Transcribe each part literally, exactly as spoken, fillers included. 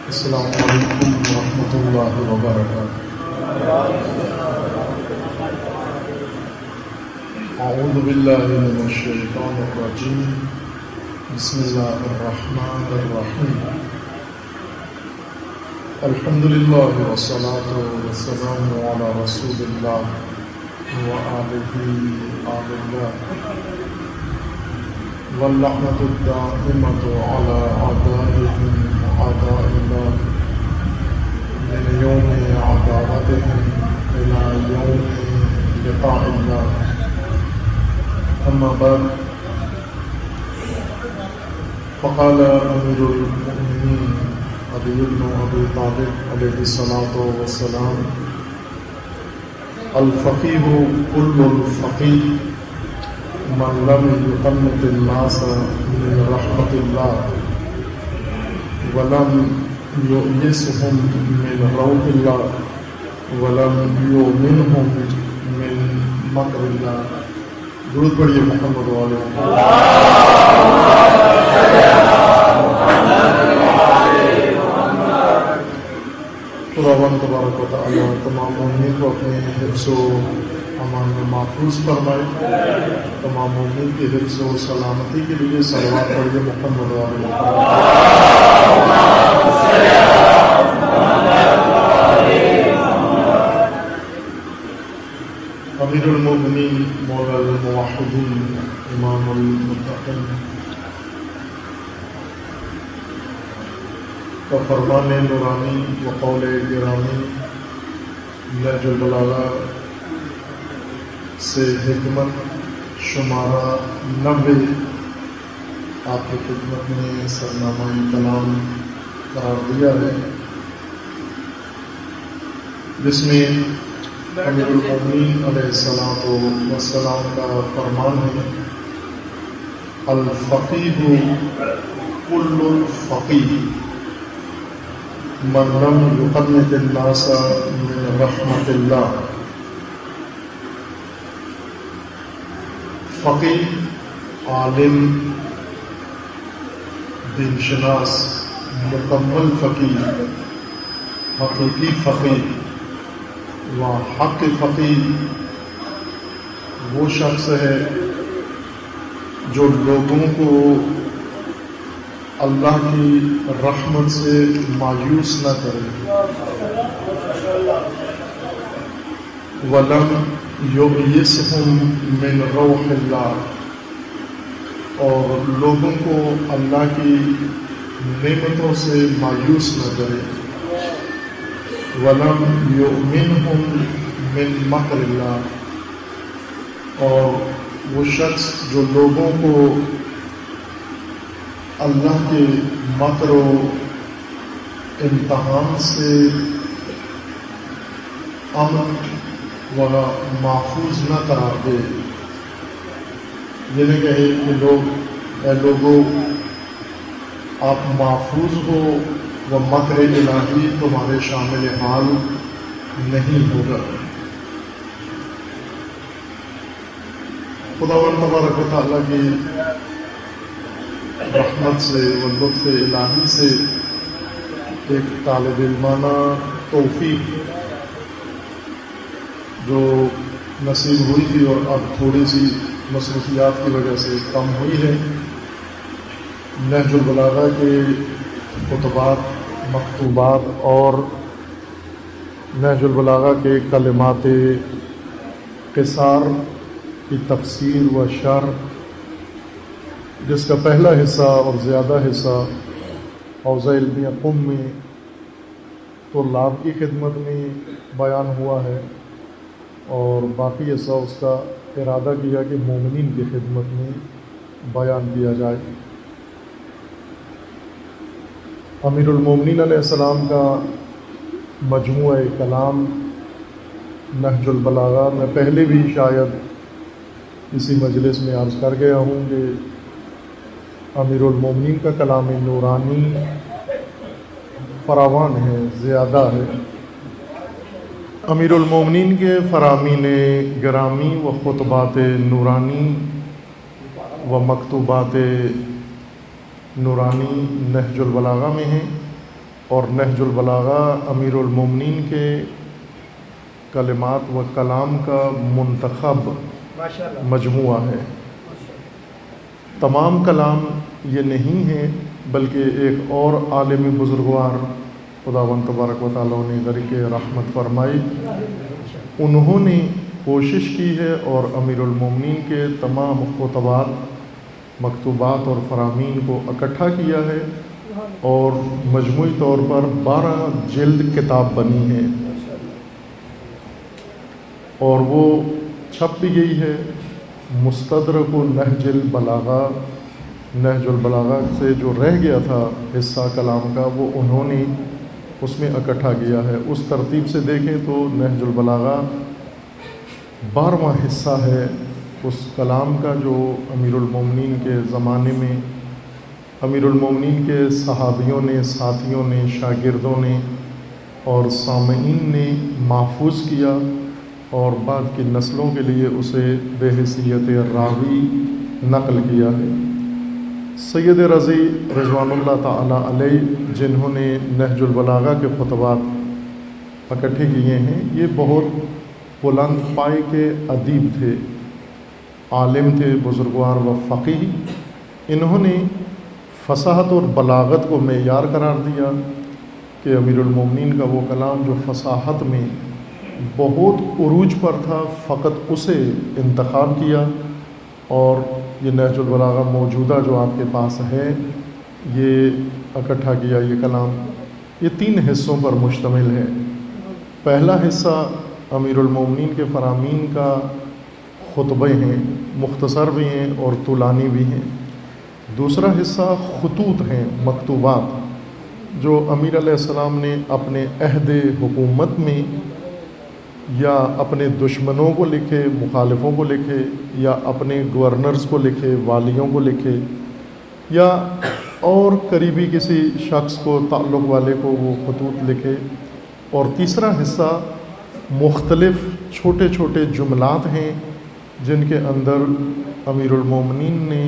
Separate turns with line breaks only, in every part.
السلام علیکم ورحمۃ اللہ وبرکاتہ۔ اعوذ باللہ من الشیطان الرجیم، بسم اللہ الرحمن الرحیم۔ الحمد للہ والصلاة والسلام علی رسول اللہ وآلہ آل اللہ، واللعنۃ الدائمۃ علی اعدائهم أعداء الله من يوم عداوتهم إلى يوم لقاء الله، أما بعد، فقال أمير المؤمنين علي بن أبي طالب عليه الصلاة والسلام: الفقيه كل الفقيه من لم يقنط الناس من رحمة الله ولم يؤيسهم من روح الله ولم يؤمنهم من مكر الله۔ درود پڑھیے محمد والے۔ خداوند تبارک و تعالی تمام مومنین کو اپنے حفظ و امان میں محفوظ فرمائے۔ تمام مومنین کی حفظ و سلامتی کے لیے صلوات پڑھیے محمد والے۔ امیر المؤمنین مولا الموحدین امام المتقین کا فرمان نورانی و قول گرامی نہج البلاغہ سے حکمت شمارہ نبے آپ کی خدمت میں سرنامہ کلام قرار دیا ہے، جس میں امیر المؤمنین علیہ الصلاۃ والسلام کا فرمان ہے: الفقیہ کل الفقیہ من لم یقنط الناس من رحمت اللہ۔ فقیہ، عالم، دین شناس، مکمل فقیہ، حقیقی فقیہ و حق فقیہ وہ شخص ہے جو لوگوں کو اللہ کی رحمت سے مایوس نہ کرے، وَلَمْ يُؤْيِسْهُمْ مِنْ رَوْحِ اللَّهِ، اور لوگوں کو اللہ کی نعمتوں سے مایوس نہ کرے، وَلَمْ يُؤْمِنْهُمْ مِنْ مَكْرِ اللَّهِ، اور وہ شخص جو لوگوں کو اللہ کے مکر و امتحان سے امن و محفوظ نہ قرار دے، یہ نہیں کہے کہ لوگ اے لوگوں آپ محفوظ ہو و مکر الہی تمہارے شامل حال نہیں ہوگا۔ خداوند تبارک و تعالیٰ کی رحمت سے و لطف الہی سے ایک طالب علمانہ توفیق جو نصیب ہوئی تھی اور اب تھوڑی سی مصروفیات کی وجہ سے کم ہوئی ہے، نہج البلاغہ کے خطبات، مکتوبات اور نہج البلاغہ کے کلمات قصار کی تفسیر و شرح، جس کا پہلا حصہ اور زیادہ حصہ حوزہ علمیہ قم میں طلاب کی خدمت میں بیان ہوا ہے، اور باقی حصہ اس کا ارادہ کیا کہ مومنین کی خدمت میں بیان کیا جائے۔ امیر المومنین علیہ السلام کا مجموعہ کلام نہج البلاغہ میں پہلے بھی شاید کسی مجلس میں عرض کر گیا ہوں کہ امیر المومنین کا کلام نورانی فراوان ہے، زیادہ ہے۔ امیر المومنین کے فرامین گرامی و خطبات نورانی و مکتوبات نورانی نہج البلاغہ میں ہیں، اور نہج البلاغہ امیر المومنین کے کلمات و کلام کا منتخب مجموعہ ہے۔ تمام کلام یہ نہیں ہے، بلکہ ایک اور عالمی بزرگوار خداوند تبارک و تعالیٰ نے غرق رحمت فرمائی، انہوں نے کوشش کی ہے اور امیر المومنین کے تمام خطبات، مکتوبات اور فرامین کو اکٹھا کیا ہے اور مجموعی طور پر بارہ جلد کتاب بنی ہے اور وہ چھپ بھی گئی ہے۔ مستدرک و نہج البلاغہ، نہج البلاغہ سے جو رہ گیا تھا حصہ کلام کا، وہ انہوں نے اس میں اکٹھا کیا ہے۔ اس ترتیب سے دیکھیں تو نہج البلاغہ بارہواں حصہ ہے اس کلام کا جو امیر المومنین کے زمانے میں امیر المومنین کے صحابیوں نے، ساتھیوں نے، شاگردوں نے اور سامعین نے محفوظ کیا اور بعد کی نسلوں کے لیے اسے بے حیثیت راوی نقل کیا ہے۔ سید رضی رضوان اللہ تعالیٰ علیہ جنہوں نے نہج البلاغہ کے خطبات اکٹھے کیے ہیں، یہ بہت بلند پائے کے ادیب تھے، عالم تھے، بزرگوار و فقیہ۔ انہوں نے فصاحت اور بلاغت کو معیار قرار دیا کہ امیر المومنین کا وہ کلام جو فصاحت میں بہت عروج پر تھا، فقط اسے انتخاب کیا اور یہ نہج البلاغہ موجودہ جو آپ کے پاس ہے یہ اکٹھا کیا۔ یہ کلام یہ تین حصوں پر مشتمل ہے۔ پہلا حصہ امیر المومنین کے فرامین کا خطبے ہیں، مختصر بھی ہیں اور طولانی بھی ہیں۔ دوسرا حصہ خطوط ہیں، مکتوبات جو امیر علیہ السلام نے اپنے عہد حکومت میں یا اپنے دشمنوں کو لکھے، مخالفوں کو لکھے، یا اپنے گورنرز کو لکھے، والیوں کو لکھے، یا اور قریبی کسی شخص کو، تعلق والے کو وہ خطوط لکھے۔ اور تیسرا حصہ مختلف چھوٹے چھوٹے جملات ہیں جن کے اندر امیر المومنین نے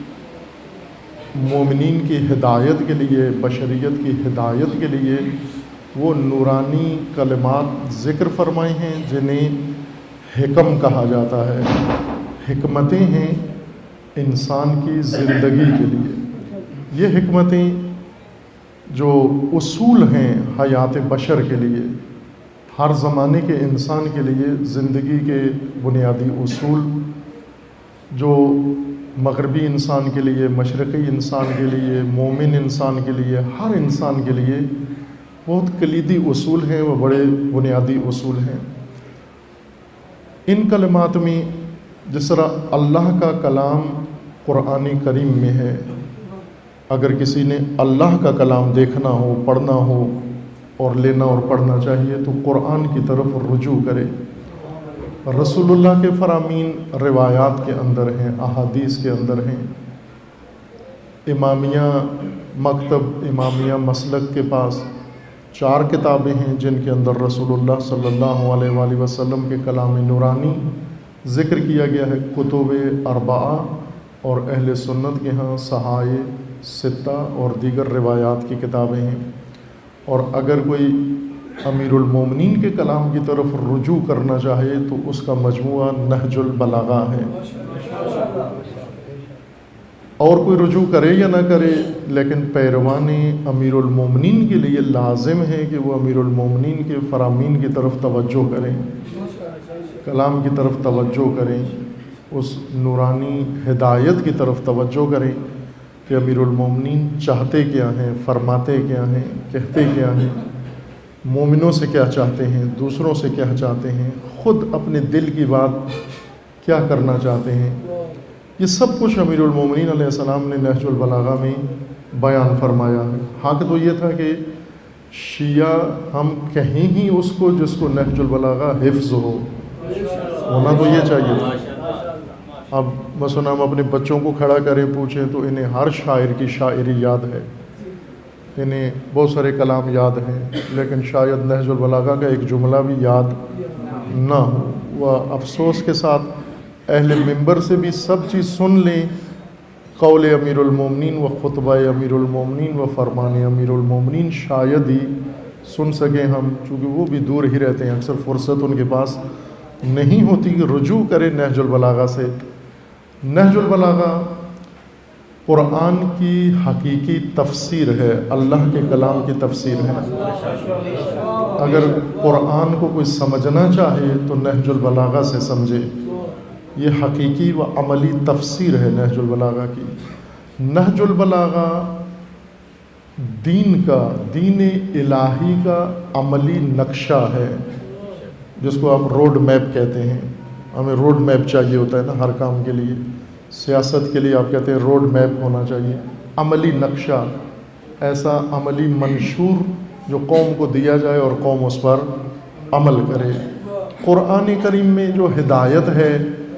مومنین کی ہدایت کے لیے، بشریت کی ہدایت کے لیے وہ نورانی کلمات ذکر فرمائے ہیں جنہیں حکم کہا جاتا ہے۔ حکمتیں ہیں انسان کی زندگی کے لیے۔ یہ حکمتیں جو اصول ہیں حیات بشر کے لیے، ہر زمانے کے انسان کے لیے زندگی کے بنیادی اصول جو مغربی انسان کے لیے، مشرقی انسان کے لیے، مومن انسان کے لیے، ہر انسان کے لیے بہت کلیدی اصول ہیں، وہ بڑے بنیادی اصول ہیں۔ ان کلمات میں جس طرح اللہ کا کلام قرآن کریم میں ہے، اگر کسی نے اللہ کا کلام دیکھنا ہو، پڑھنا ہو اور لینا اور پڑھنا چاہیے تو قرآن کی طرف رجوع کرے۔ رسول اللہ کے فرامین روایات کے اندر ہیں، احادیث کے اندر ہیں۔ امامیہ مکتب، امامیہ مسلک کے پاس چار کتابیں ہیں جن کے اندر رسول اللہ صلی اللہ علیہ وآلہ وسلم کے کلام نورانی ذکر کیا گیا ہے۔ کتب اربعہ اور اہل سنت کے ہاں صحائح ستہ اور دیگر روایات کی کتابیں ہیں۔ اور اگر کوئی امیر المومنین کے کلام کی طرف رجوع کرنا چاہے تو اس کا مجموعہ نہج البلاغہ ہے۔ اور کوئی رجوع کرے یا نہ کرے، لیکن پیروان امیر المومنین کے لیے لازم ہے کہ وہ امیر المومنین کے فرامین کی طرف توجہ کریں، کلام کی طرف توجہ کریں، اس نورانی ہدایت کی طرف توجہ کریں کہ امیر المومنین چاہتے کیا ہیں، فرماتے کیا ہیں، کہتے کیا ہیں، مومنوں سے کیا چاہتے ہیں، دوسروں سے کیا چاہتے ہیں، خود اپنے دل کی بات کیا کرنا چاہتے ہیں۔ یہ سب کچھ امیر المومنین علیہ السلام نے نہج البلاغہ میں بیان فرمایا ہے۔ حق تو یہ تھا کہ شیعہ ہم کہیں ہی اس کو جس کو نہج البلاغہ حفظ ہو، ہونا تو یہ چاہیے تھا۔ اب مثلا ہم اپنے بچوں کو کھڑا کریں، پوچھیں تو انہیں ہر شاعر کی شاعری یاد ہے، انہیں بہت سارے کلام یاد ہیں، لیکن شاید نہج البلاغہ کا ایک جملہ بھی یاد نہ ہو۔ وہ افسوس کے ساتھ اہل منبر سے بھی سب چیز سن لیں قول امیر المومنین و خطبہ امیر المومنین و فرمان امیر المومنین شاید ہی سن سکیں ہم، چونکہ وہ بھی دور ہی رہتے ہیں، اکثر فرصت ان کے پاس نہیں ہوتی کہ رجوع کرے نہج البلاغہ سے۔ نہج البلاغہ قرآن کی حقیقی تفسیر ہے، اللہ کے کلام کی تفسیر ہے۔ اگر قرآن کو کوئی سمجھنا چاہے تو نہج البلاغہ سے سمجھے، یہ حقیقی و عملی تفسیر ہے نہج البلاغہ کی۔ نہج البلاغہ دین کا، دین الہی کا عملی نقشہ ہے، جس کو آپ روڈ میپ کہتے ہیں۔ ہمیں روڈ میپ چاہیے ہوتا ہے نا ہر کام کے لیے، سیاست کے لیے آپ کہتے ہیں روڈ میپ ہونا چاہیے، عملی نقشہ، ایسا عملی منشور جو قوم کو دیا جائے اور قوم اس پر عمل کرے۔ قرآن کریم میں جو ہدایت ہے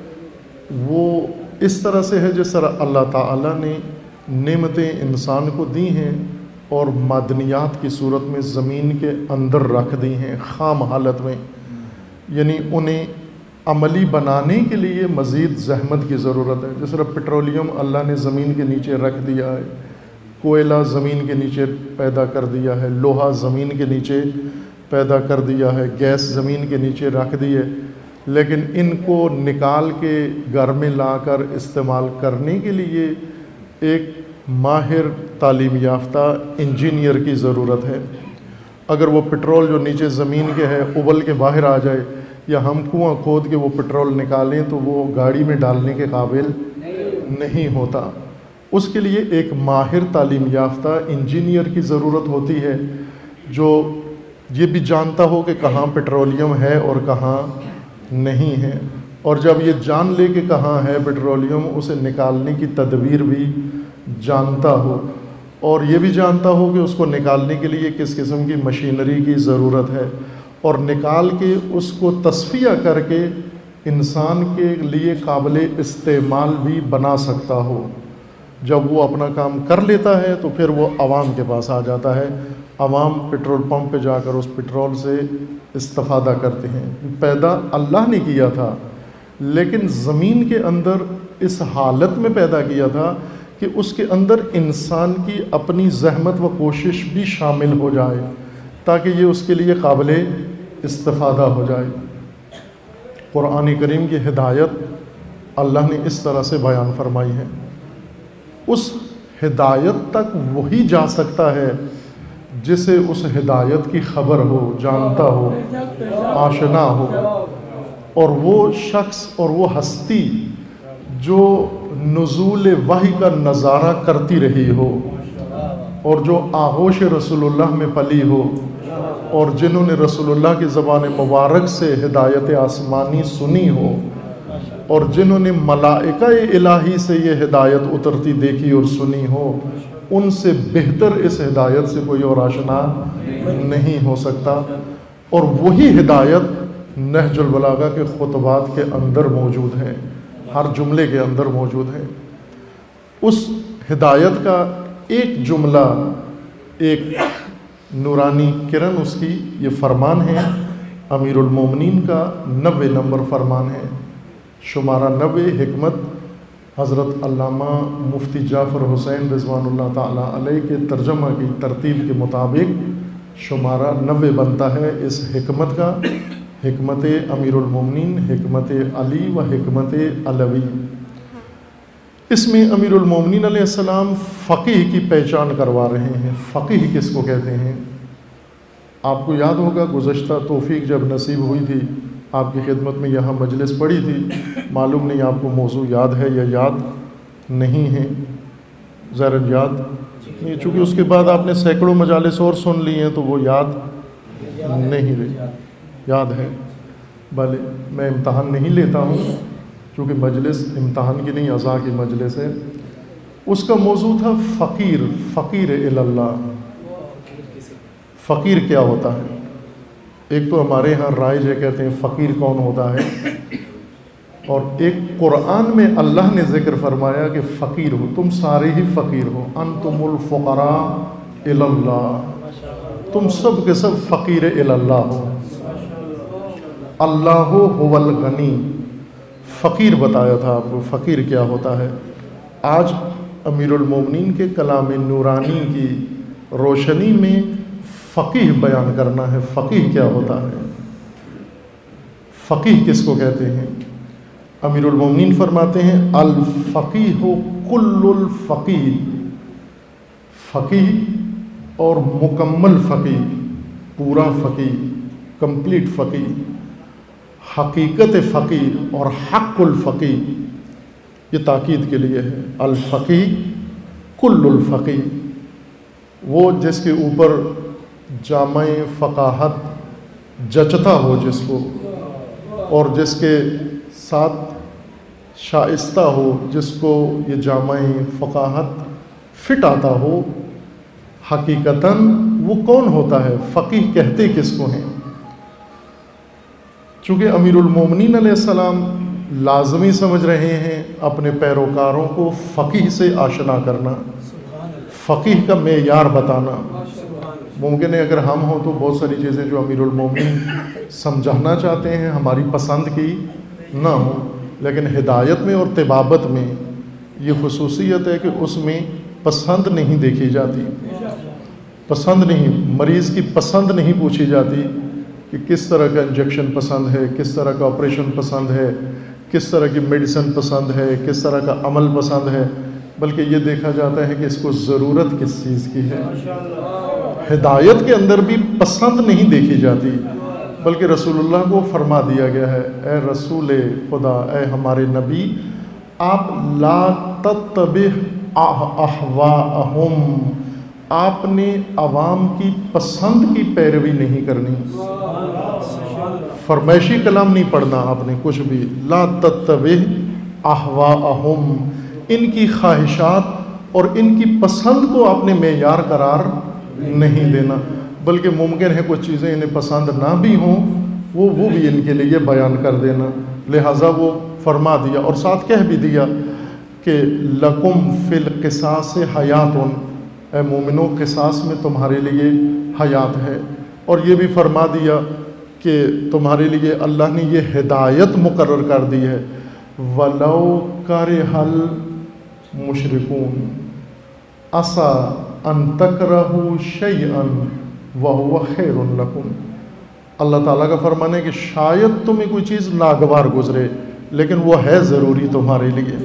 وہ اس طرح سے ہے جس طرح اللہ تعالیٰ نے نعمتیں انسان کو دی ہیں اور معدنیات کی صورت میں زمین کے اندر رکھ دی ہیں خام حالت میں، یعنی انہیں عملی بنانے کے لیے مزید زحمت کی ضرورت ہے۔ جس طرح پٹرولیم اللہ نے زمین کے نیچے رکھ دیا ہے، کوئلہ زمین کے نیچے پیدا کر دیا ہے، لوہا زمین کے نیچے پیدا کر دیا ہے، گیس زمین کے نیچے رکھ دی ہے، لیکن ان کو نکال کے گھر میں لا کر استعمال کرنے کے لیے ایک ماہر تعلیم یافتہ انجینئر کی ضرورت ہے۔ اگر وہ پٹرول جو نیچے زمین کے ہے ابل کے باہر آ جائے، یا ہم کنواں کھود کے وہ پٹرول نکالیں تو وہ گاڑی میں ڈالنے کے قابل نہیں ہوتا۔ اس کے لیے ایک ماہر تعلیم یافتہ انجینئر کی ضرورت ہوتی ہے جو یہ بھی جانتا ہو کہ کہاں پٹرولیم ہے اور کہاں نہیں ہے، اور جب یہ جان لے کہ کہاں ہے پٹرولیم، اسے نکالنے کی تدبیر بھی جانتا ہو، اور یہ بھی جانتا ہو کہ اس کو نکالنے کے لیے کس قسم کی مشینری کی ضرورت ہے، اور نکال کے اس کو تصفیہ کر کے انسان کے لیے قابل استعمال بھی بنا سکتا ہو۔ جب وہ اپنا کام کر لیتا ہے تو پھر وہ عوام کے پاس آ جاتا ہے، عوام پٹرول پمپ پہ جا کر اس پٹرول سے استفادہ کرتے ہیں۔ پیدا اللہ نے کیا تھا، لیکن زمین کے اندر اس حالت میں پیدا کیا تھا کہ اس کے اندر انسان کی اپنی زحمت و کوشش بھی شامل ہو جائے تاکہ یہ اس کے لیے قابل استفادہ ہو جائے۔ قرآن کریم کی ہدایت اللہ نے اس طرح سے بیان فرمائی ہے۔ اس ہدایت تک وہی جا سکتا ہے جسے اس ہدایت کی خبر ہو، جانتا ہو، آشنا ہو، اور وہ شخص اور وہ ہستی جو نزول وحی کا نظارہ کرتی رہی ہو، اور جو آغوش رسول اللہ میں پلی ہو، اور جنہوں نے رسول اللہ کی زبان مبارک سے ہدایت آسمانی سنی ہو، اور جنہوں نے ملائکہ الہی سے یہ ہدایت اترتی دیکھی اور سنی ہو، ان سے بہتر اس ہدایت سے کوئی اور آشنا نہیں ہو سکتا۔ اور وہی ہدایت نہج البلاغہ کے خطبات کے اندر موجود ہے، ہر جملے کے اندر موجود ہے۔ اس ہدایت کا ایک جملہ، ایک نورانی کرن اس کی یہ فرمان ہے، امیر المومنین کا نوے نمبر فرمان ہے، شمارہ نوے، حکمت حضرت علامہ مفتی جعفر حسین رضوان اللہ تعالیٰ علیہ کے ترجمہ کی ترتیب کے مطابق شمارہ نوے بنتا ہے اس حکمت کا، حکمت امیر المومنین، حکمت علی و حکمت علوی۔ اس میں امیر المومنین علیہ السلام فقیہ کی پہچان کروا رہے ہیں۔ فقیہ کس کو کہتے ہیں؟ آپ کو یاد ہوگا گزشتہ توفیق جب نصیب ہوئی تھی، آپ کی خدمت میں یہاں مجلس پڑھی تھی، معلوم نہیں آپ کو موضوع یاد ہے یا یاد نہیں ہے، ظاہر یاد نہیں، چونکہ اس کے بعد آپ نے سینکڑوں مجالس اور سن لی ہیں تو وہ یاد نہیں رہی۔ یاد ہے؟ بھلے میں امتحان نہیں لیتا ہوں چونکہ مجلس امتحان کی نہیں، عزا کی مجلس ہے۔ اس کا موضوع تھا فقیر، فقیر اللہ۔ فقیر کیا ہوتا ہے؟ ایک تو ہمارے ہاں رائج ہے، کہتے ہیں فقیر کون ہوتا ہے، اور ایک قرآن میں اللہ نے ذکر فرمایا کہ فقیر ہو، تم سارے ہی فقیر ہو، انتم الفقراء الی اللہ، تم سب کے سب فقیر الی اللہ ہو۔ اللہ هو الغنی، فقیر بتایا تھا آپ کو، فقیر کیا ہوتا ہے۔ آج امیر المومنین کے کلام نورانی کی روشنی میں فقیہ بیان کرنا ہے۔ فقیہ کیا ہوتا ہے؟ فقیہ کس کو کہتے ہیں؟ امیر المومنین فرماتے ہیں الفقیہ کل الفقیہ، فقیہ اور مکمل فقیہ، پورا فقیہ، کمپلیٹ فقیہ، حقیقت فقیہ اور حق الفقیہ، یہ تاکید کے لیے ہے۔ الفقیہ کل الفقیہ، وہ جس کے اوپر جامع فقاہت جچتا ہو جس کو، اور جس کے ساتھ شائستہ ہو، جس کو یہ جامع فقاہت فٹ آتا ہو۔ حقیقتاً وہ کون ہوتا ہے؟ فقیہ کہتے کس کو ہیں؟ چونکہ امیر المومنین علیہ السلام لازمی سمجھ رہے ہیں اپنے پیروکاروں کو فقیہ سے آشنا کرنا، فقیہ کا معیار بتانا۔ ممکن ہے اگر ہم ہوں تو بہت ساری چیزیں جو امیر المومنین سمجھانا چاہتے ہیں ہماری پسند کی نہ ہوں، لیکن ہدایت میں اور طبابت میں یہ خصوصیت ہے کہ اس میں پسند نہیں دیکھی جاتی، پسند نہیں، مریض کی پسند نہیں پوچھی جاتی کہ کس طرح کا انجیکشن پسند ہے، کس طرح کا آپریشن پسند ہے، کس طرح کی میڈیسن پسند ہے، کس طرح کا عمل پسند ہے، بلکہ یہ دیکھا جاتا ہے کہ اس کو ضرورت کس چیز کی ہے۔ ہدایت کے اندر بھی پسند نہیں دیکھی جاتی، بلکہ رسول اللہ کو فرما دیا گیا ہے، اے رسول خدا، اے ہمارے نبی، آپ لا تتبع احواءہم، آپ نے عوام کی پسند کی پیروی نہیں کرنی، فرمائشی کلام نہیں پڑھنا آپ نے کچھ بھی، لا تتبع احواءہم، ان کی خواہشات اور ان کی پسند کو آپ نے معیار قرار نہیں دینا، بلکہ ممکن ہے کچھ چیزیں انہیں پسند نہ بھی ہوں، وہ وہ بھی ان کے لیے بیان کر دینا۔ لہٰذا وہ فرما دیا اور ساتھ کہہ بھی دیا کہ لکم فی القصاص حیات، اے مومنو قصاص میں تمہارے لیے حیات ہے، اور یہ بھی فرما دیا کہ تمہارے لیے اللہ نے یہ ہدایت مقرر کر دی ہے، وَلَوْ كَرِهَ الْمُشْرِكُونَ عَسَىٰ أَن تَكْرَهُوا شَيْئًا وَهُوَ خَيْرٌ لَكُمْ۔ اللہ تعالیٰ کا فرمان ہے کہ شاید تمہیں کوئی چیز ناگوار گزرے لیکن وہ ہے ضروری تمہارے لیے۔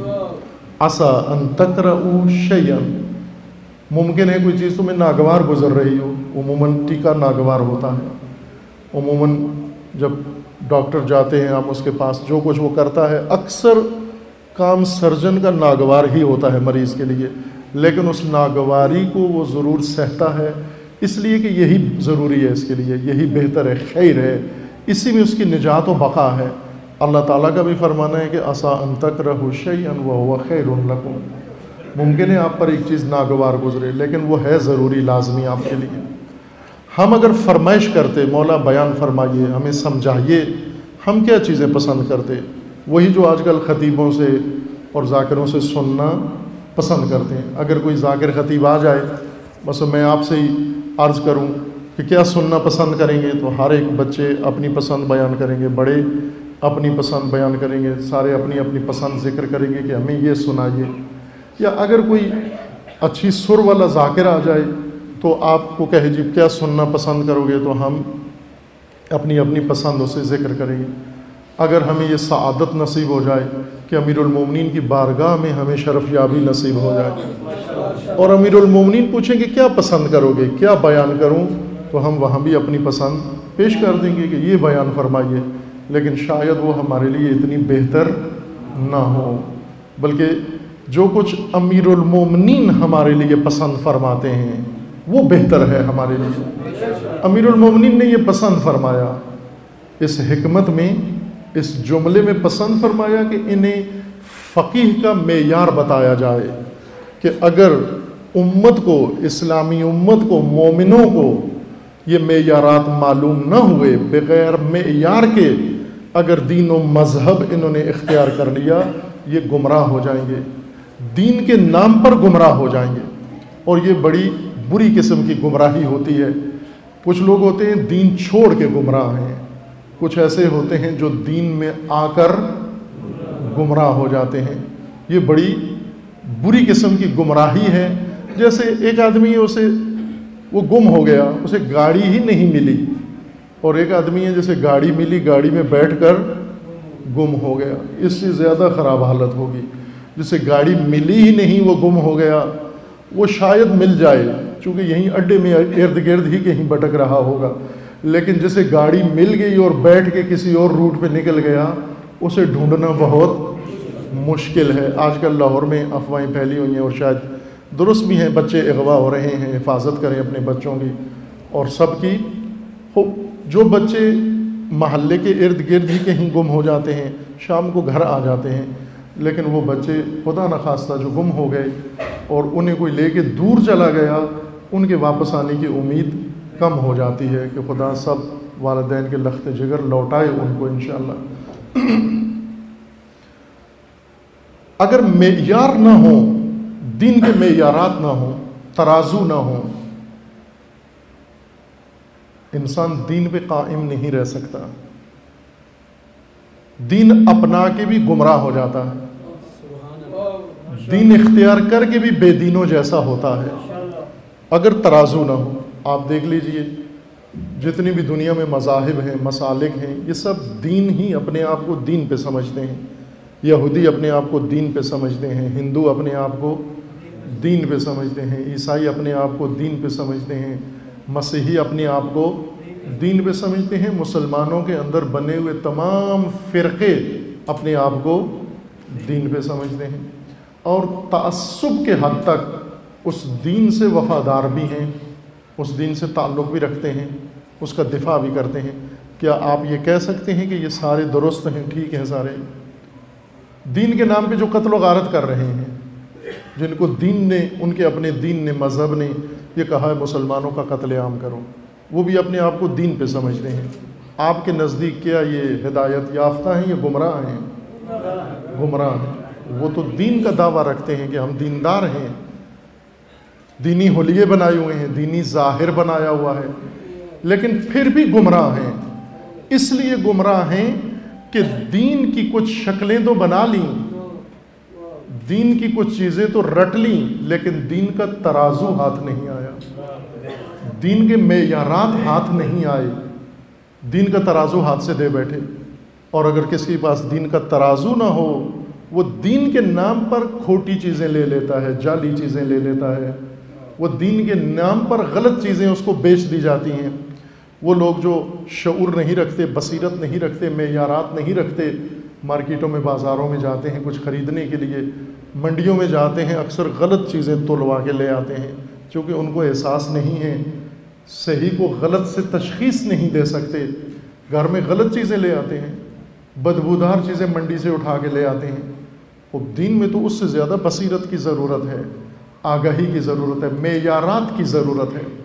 عَسَىٰ أَن تَكْرَهُوا شَيْئًا، ممکن ہے کوئی چیز تمہیں ناگوار گزر رہی ہو، عموماً ٹیکہ ناگوار ہوتا ہے، عموماً جب ڈاکٹر جاتے ہیں آپ اس کے پاس، جو کچھ وہ کرتا ہے اکثر کام سرجن کا ناگوار ہی ہوتا ہے مریض کے لیے، لیکن اس ناگواری کو وہ ضرور سہتا ہے، اس لیے کہ یہی ضروری ہے اس کے لیے، یہی بہتر ہے، خیر ہے، اسی میں اس کی نجات و بقا ہے۔ اللہ تعالیٰ کا بھی فرمانا ہے کہ عَسَىٰ أَن تَكْرَهُوا شَيْئًا وَهُوَ خَيْرٌ لَكُمْ، ممکن ہے آپ پر ایک چیز ناگوار گزرے لیکن وہ ہے ضروری، لازمی آپ کے لیے۔ ہم اگر فرمائش کرتے مولا بیان فرمائیے، ہمیں سمجھائیے، ہم کیا چیزیں پسند کرتے، وہی جو آج کل خطیبوں سے اور ذاکروں سے سننا پسند کرتے ہیں۔ اگر کوئی ذاکر خطیب آ جائے، بس میں آپ سے ہی عرض کروں کہ کیا سننا پسند کریں گے، تو ہر ایک بچے اپنی پسند بیان کریں گے، بڑے اپنی پسند بیان کریں گے، سارے اپنی اپنی پسند ذکر کریں گے کہ ہمیں یہ سنائیے۔ یا اگر کوئی اچھی سر والا ذاکر آ جائے تو آپ کو کہے جی کیا سننا پسند کرو گے، تو ہم اپنی اپنی پسند اسے ذکر کریں گے۔ اگر ہمیں یہ سعادت نصیب ہو جائے کہ امیر المومنین کی بارگاہ میں ہمیں شرف یابی نصیب ہو جائے اور امیر المومنین پوچھیں کہ کیا پسند کرو گے، کیا بیان کروں، تو ہم وہاں بھی اپنی پسند پیش کر دیں گے کہ یہ بیان فرمائیے، لیکن شاید وہ ہمارے لیے اتنی بہتر نہ ہو، بلکہ جو کچھ امیر المومنین ہمارے لیے پسند فرماتے ہیں وہ بہتر ہے ہمارے لیے۔ امیر المومنین نے یہ پسند فرمایا، اس حکمت میں، اس جملے میں پسند فرمایا کہ انہیں فقیہ کا معیار بتایا جائے کہ اگر امت کو، اسلامی امت کو، مومنوں کو یہ معیارات معلوم نہ ہوئے، بغیر معیار کے اگر دین و مذہب انہوں نے اختیار کر لیا، یہ گمراہ ہو جائیں گے، دین کے نام پر گمراہ ہو جائیں گے، اور یہ بڑی بری قسم کی گمراہی ہوتی ہے۔ کچھ لوگ ہوتے ہیں دین چھوڑ کے گمراہ ہیں، کچھ ایسے ہوتے ہیں جو دین میں آ کر گمراہ ہو جاتے ہیں۔ یہ بڑی बुरी किस्म की गुमराही है। जैसे एक आदमी है, उसे वो गुम हो गया, उसे गाड़ी ही नहीं मिली, और एक आदमी है जैसे गाड़ी मिली, गाड़ी में बैठकर गुम हो गया। इससे ज़्यादा ख़राब हालत होगी। जिसे गाड़ी मिली ही नहीं वो गुम हो गया, वो शायद मिल जाए, चूँकि यहीं अड्डे में इर्द गिर्द ही कहीं भटक रहा होगा। लेकिन जिसे गाड़ी मिल गई और बैठ के किसी और रूट पे निकल गया, उसे ढूंढना बहुत मुश्किल है। आजकल लाहौर में अफवाहें फैली हुई हैं और शायद दुरुस्त भी हैं, बच्चे अगवा हो रहे हैं। हिफाजत करें अपने बच्चों की और सब की। जो बच्चे महल्ले के इर्द गिर्द ही कहीं गुम हो जाते हैं, शाम को घर आ जाते हैं, लेकिन वो बच्चे खुदा न खास्ता जो गुम हो गए और उन्हें कोई लेके दूर चला गया, उनके वापस आने की उम्मीद कम हो जाती है कि खुदा सब वालिदैन के लख्त जिगर लौटाए उनको इंशाअल्लाह। अगर मेयार ना हो, दीन के मेयारात ना हो, तराजू ना हो, इंसान दीन पे कायम नहीं रह सकता। दीन अपना के भी गुमराह हो जाता है, दीन इख्तियार करके भी बेदीनों जैसा होता है अगर तराजू ना हो। आप देख लीजिए जितनी भी दुनिया में मज़ाहिब हैं, मसालिक हैं, ये सब दीन ही अपने आप को दीन पे समझते हैं। यहूदी अपने आप को दीन पे समझते हैं, हिंदू अपने आप को दीन पे समझते हैं, ईसाई अपने आप को दीन पे समझते हैं, मसीही अपने आप को दीन पे समझते हैं। मुसलमानों के अंदर बने हुए तमाम फ़िरक़े अपने आप को दीन पे समझते हैं और तअस्सुब के हद तक उस दीन से वफ़ादार भी हैं, उस दीन से ताल्लुक़ भी रखते हैं, उसका दिफा भी करते हैं। क्या आप ये कह सकते हैं कि ये सारे दुरुस्त हैं, ठीक हैं सारे? दीन के नाम पे जो कत्ल गारत कर रहे हैं, जिनको दीन ने, उनके अपने दीन ने, मज़हब ने ये कहा है मुसलमानों का कत्ल आम करो, वो भी अपने आप को दीन पे समझते हैं। आपके नज़दीक क्या ये हिदायत याफ्ता हैं या गुमराह हैं? गुमराह हैं। वो तो दीन का दावा रखते हैं कि हम दीनदार हैं, दीनी होलिये बनाए हुए हैं, दीनी ज़ाहिर बनाया हुआ है, लेकिन फिर भी गुमराह हैं। इसलिए गुमराह हैं कि दीन की कुछ शक्लें तो बना लीं, दीन की कुछ चीज़ें तो रट लीं, लेकिन दीन का तराजू हाथ नहीं आया, दीन के मेयारात हाथ नहीं आए, दीन का तराजू हाथ से दे बैठे। और अगर किसी के पास दीन का तराजू ना हो, वो दीन के नाम पर खोटी चीज़ें ले लेता है, जाली चीज़ें ले लेता है, वो दीन के नाम पर गलत चीज़ें उसको बेच दी जाती हैं। वो लोग जो शऊर नहीं रखते, बसीरत नहीं रखते, मेयारात नहीं रखते, मार्केटों में, बाज़ारों में जाते हैं कुछ ख़रीदने के लिए, मंडियों में जाते हैं, अक्सर गलत चीज़ें तोलवा के ले आते हैं, क्योंकि उनको एहसास नहीं है, सही को गलत से तशख़ीस नहीं दे सकते, घर में गलत चीज़ें ले आते हैं, बदबूदार चीज़ें मंडी से उठा के ले आते हैं। और दीन में तो उससे ज़्यादा बसीरत की ज़रूरत है, आगाही की ज़रूरत है, मेयारात की ज़रूरत है।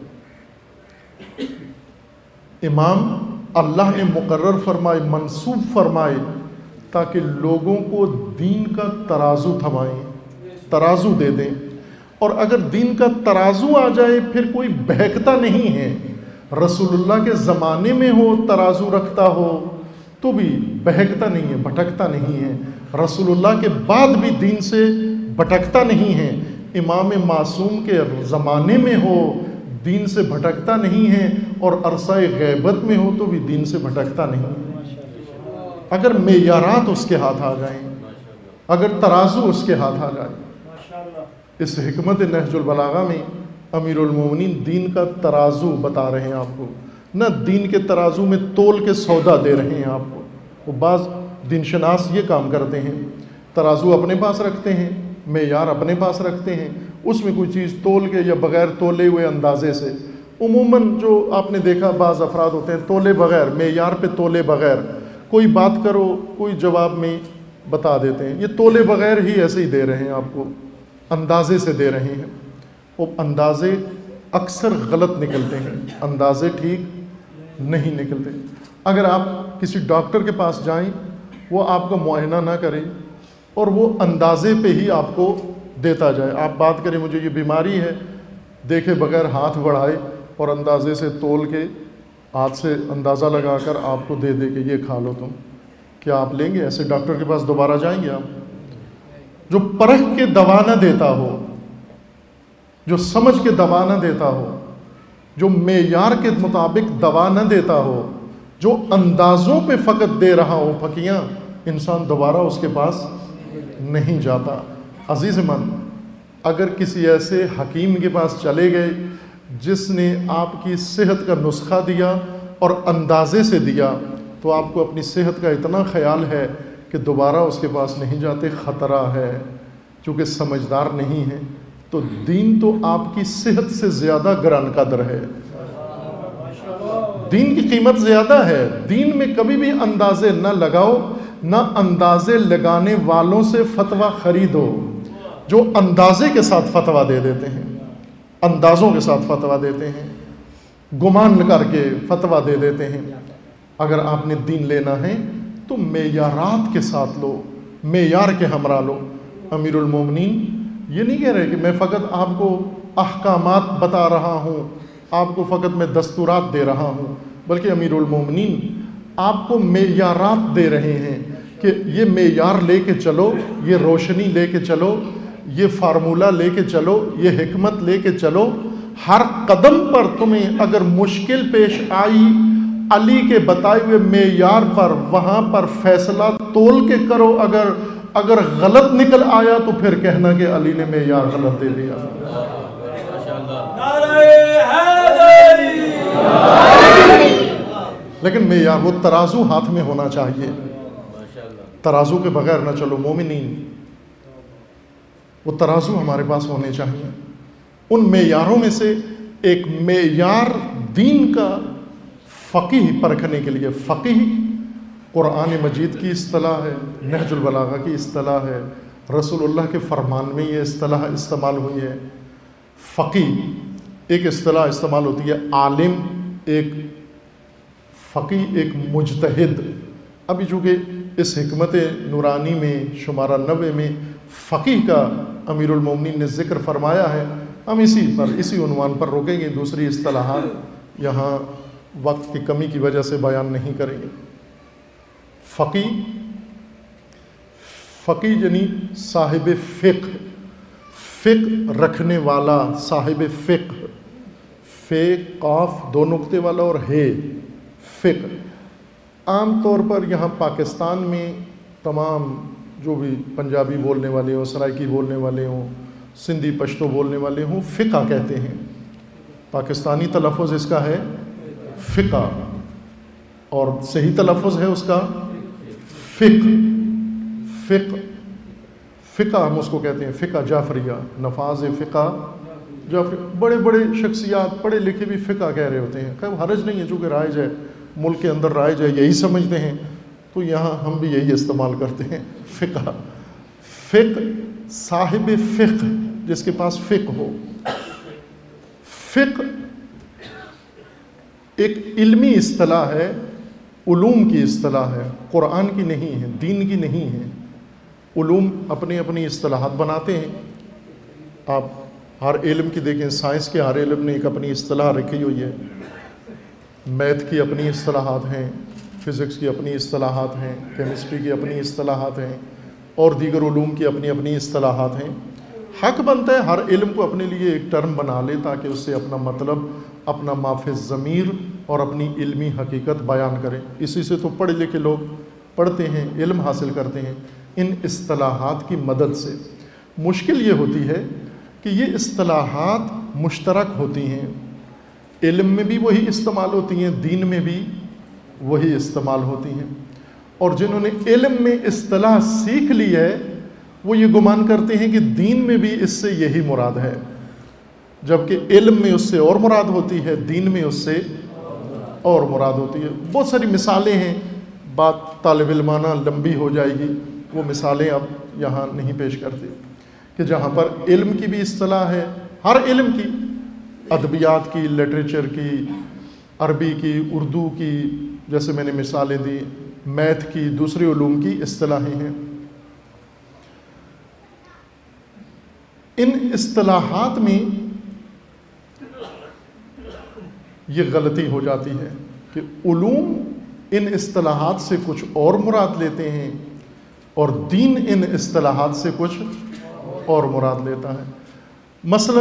इमाम अल्लाह ने मुकर्रर फरमाए, मंसूब फरमाए, ताकि लोगों को दीन का तराजू थमाएं, तराजू दे दें। और अगर दीन का तराजू आ जाए फिर कोई बहकता नहीं है। रसूलुल्लाह के ज़माने में हो तराजू रखता हो तो भी बहकता नहीं है, भटकता नहीं है। रसूलुल्लाह के बाद भी दीन से भटकता नहीं है। इमाम मासूम के ज़माने में हो दीन से भटकता नहीं है, और अरसा गैबत में हो तो भी दीन से भटकता नहीं है। अगर मेयारात उसके हाथ आ जाएं, अगर तराजू उसके हाथ आ जाए। इस हिकमत नहजुल बलागा में अमीरुल मोमिनीन दीन का तराजू बता रहे हैं आपको, न दीन के तराजू में तोल के सौदा दे रहे हैं आपको। वो बाज़ दीनशनास ये काम करते हैं, तराजू अपने पास रखते हैं, मेयार अपने पास रखते हैं, उसमें कोई चीज़ तोल के या बग़ैर तोले हुए अंदाजे से, उमूमन जो आपने देखा बाज़ अफराद होते हैं तोले बग़ैर, मेयार पे तोले बग़ैर, कोई बात करो कोई जवाब में बता देते हैं, ये तोले बग़ैर ही ऐसे ही दे रहे हैं आपको, अंदाजे से दे रहे हैं। वो अंदाजे अक्सर गलत निकलते हैं, अंदाजे ठीक नहीं निकलते। अगर आप किसी डॉक्टर के पास जाएं, वो आपका मुआयना ना करें और वो अंदाजे पे ही आपको देता जाए, आप बात करें मुझे ये बीमारी है, देखे बगैर हाथ बढ़ाए और अंदाजे से तोल के हाथ से अंदाज़ा लगाकर आपको दे दे कि ये खा लो तुम, क्या आप लेंगे? ऐसे डॉक्टर के पास दोबारा जाएंगे आप? جو پرکھ کے دوا نہ دیتا ہو، جو سمجھ کے دوا نہ دیتا ہو، جو معیار کے مطابق دوا نہ دیتا ہو، جو اندازوں پہ فقط دے رہا ہو پھکیاں، انسان دوبارہ اس کے پاس نہیں جاتا۔ عزیز من، اگر کسی ایسے حکیم کے پاس چلے گئے جس نے آپ کی صحت کا نسخہ دیا اور اندازے سے دیا، تو آپ کو اپنی صحت کا اتنا خیال ہے کہ دوبارہ اس کے پاس نہیں جاتے، خطرہ ہے، چونکہ سمجھدار نہیں ہے۔ تو دین تو آپ کی صحت سے زیادہ گران قدر ہے، دین کی قیمت زیادہ ہے۔ دین میں کبھی بھی اندازے نہ لگاؤ، نہ اندازے لگانے والوں سے فتویٰ خریدو جو اندازے کے ساتھ فتویٰ دے دیتے ہیں، اندازوں کے ساتھ فتویٰ دیتے ہیں، گمان کر کے فتویٰ دے دیتے ہیں۔ اگر آپ نے دین لینا ہے تو معیارات کے ساتھ لو، معیار کے ہمراہ لو۔ امیر المومنین یہ نہیں کہہ رہے کہ میں فقط آپ کو احکامات بتا رہا ہوں، آپ کو فقط میں دستورات دے رہا ہوں، بلکہ امیر المومنین آپ کو معیارات دے رہے ہیں کہ یہ معیار لے کے چلو، یہ روشنی لے کے چلو، یہ فارمولہ لے کے چلو، یہ حکمت لے کے چلو۔ ہر قدم پر تمہیں اگر مشکل پیش آئی، علی کے بتائے ہوئے معیار پر وہاں پر فیصلہ تول کے کرو۔ اگر اگر غلط نکل آیا تو پھر کہنا کہ علی نے معیار غلط دے دیا۔ لیکن معیار وہ ترازو ہاتھ میں ہونا چاہیے، ترازو کے بغیر نہ چلو مومنین، وہ ترازو ہمارے پاس ہونے چاہیے۔ ان معیاروں میں سے ایک معیار دین کا فقیہ پرکھنے کے لیے، فقیہ قرآن مجید کی اصطلاح ہے، نہج البلاغہ کی اصطلاح ہے، رسول اللہ کے فرمان میں یہ اصطلاح استعمال ہوئی ہے۔ فقیہ ایک اصطلاح استعمال ہوتی ہے، عالم ایک، فقیہ ایک مجتہد۔ ابھی چونکہ اس حکمت نورانی میں شمارہ نوے میں فقیہ کا امیر المومنین نے ذکر فرمایا ہے، ہم اسی پر اسی عنوان پر روکیں گے، دوسری اصطلاحات یہاں وقت کی کمی کی وجہ سے بیان نہیں کریں گے۔ فقیہ فقیہ یعنی صاحب فقہ، فقہ رکھنے والا، صاحب فقہ، فے قاف دو نقطے والا اور ہے فقہ۔ عام طور پر یہاں پاکستان میں تمام جو بھی پنجابی بولنے والے ہوں، سرائکی بولنے والے ہوں، سندھی پشتو بولنے والے ہوں، فقہ کہتے ہیں۔ پاکستانی تلفظ اس کا ہے فقہ، اور صحیح تلفظ ہے اس کا فقہ۔ فقہ فقہ ہم اس کو کہتے ہیں، فقہ جعفریہ، نفاذ فقہ جعفری۔ بڑے بڑے شخصیات پڑھے لکھے بھی فقہ کہہ رہے ہوتے ہیں، خیر حرج نہیں ہے، چونکہ رائج ہے، ملک کے اندر رائج ہے، یہی سمجھتے ہیں، تو یہاں ہم بھی یہی استعمال کرتے ہیں، فقہ۔ فقہ صاحب فقہ، جس کے پاس فقہ ہو۔ فقہ ایک علمی اصطلاح ہے، علوم کی اصطلاح ہے، قرآن کی نہیں ہے، دین کی نہیں ہے۔ علوم اپنی اپنی اصطلاحات بناتے ہیں۔ آپ ہر علم کی دیکھیں، سائنس کے ہر علم نے ایک اپنی اصطلاح رکھی ہوئی ہے، میتھ کی اپنی اصطلاحات ہیں، فزکس کی اپنی اصطلاحات ہیں، کیمسٹری کی اپنی اصطلاحات ہیں، اور دیگر علوم کی اپنی اپنی اصطلاحات ہیں۔ حق بنتا ہے ہر علم کو اپنے لیے ایک ٹرم بنا لے تاکہ اس سے اپنا مطلب، اپنا مافِ ضمیر اور اپنی علمی حقیقت بیان کرے۔ اسی سے تو پڑھے لکھے لوگ پڑھتے ہیں، علم حاصل کرتے ہیں، ان اصطلاحات کی مدد سے۔ مشکل یہ ہوتی ہے کہ یہ اصطلاحات مشترک ہوتی ہیں، علم میں بھی وہی استعمال ہوتی ہیں، دین میں بھی وہی استعمال ہوتی ہیں، اور جنہوں نے علم میں اصطلاح سیکھ لی ہے وہ یہ گمان کرتے ہیں کہ دین میں بھی اس سے یہی مراد ہے، جبکہ علم میں اس سے اور مراد ہوتی ہے، دین میں اس سے اور مراد ہوتی ہے۔ بہت ساری مثالیں ہیں، بات طالب علمانہ لمبی ہو جائے گی، وہ مثالیں اب یہاں نہیں پیش کرتے، کہ جہاں پر علم کی بھی اصطلاح ہے، ہر علم کی، ادبیات کی، لٹریچر کی، عربی کی، اردو کی، جیسے میں نے مثالیں دی، میتھ کی، دوسرے علوم کی اصطلاحیں ہیں۔ ان اصطلاحات میں یہ غلطی ہو جاتی ہے کہ علوم ان اصطلاحات سے کچھ اور مراد لیتے ہیں، اور دین ان اصطلاحات سے کچھ اور مراد لیتا ہے۔ مثلا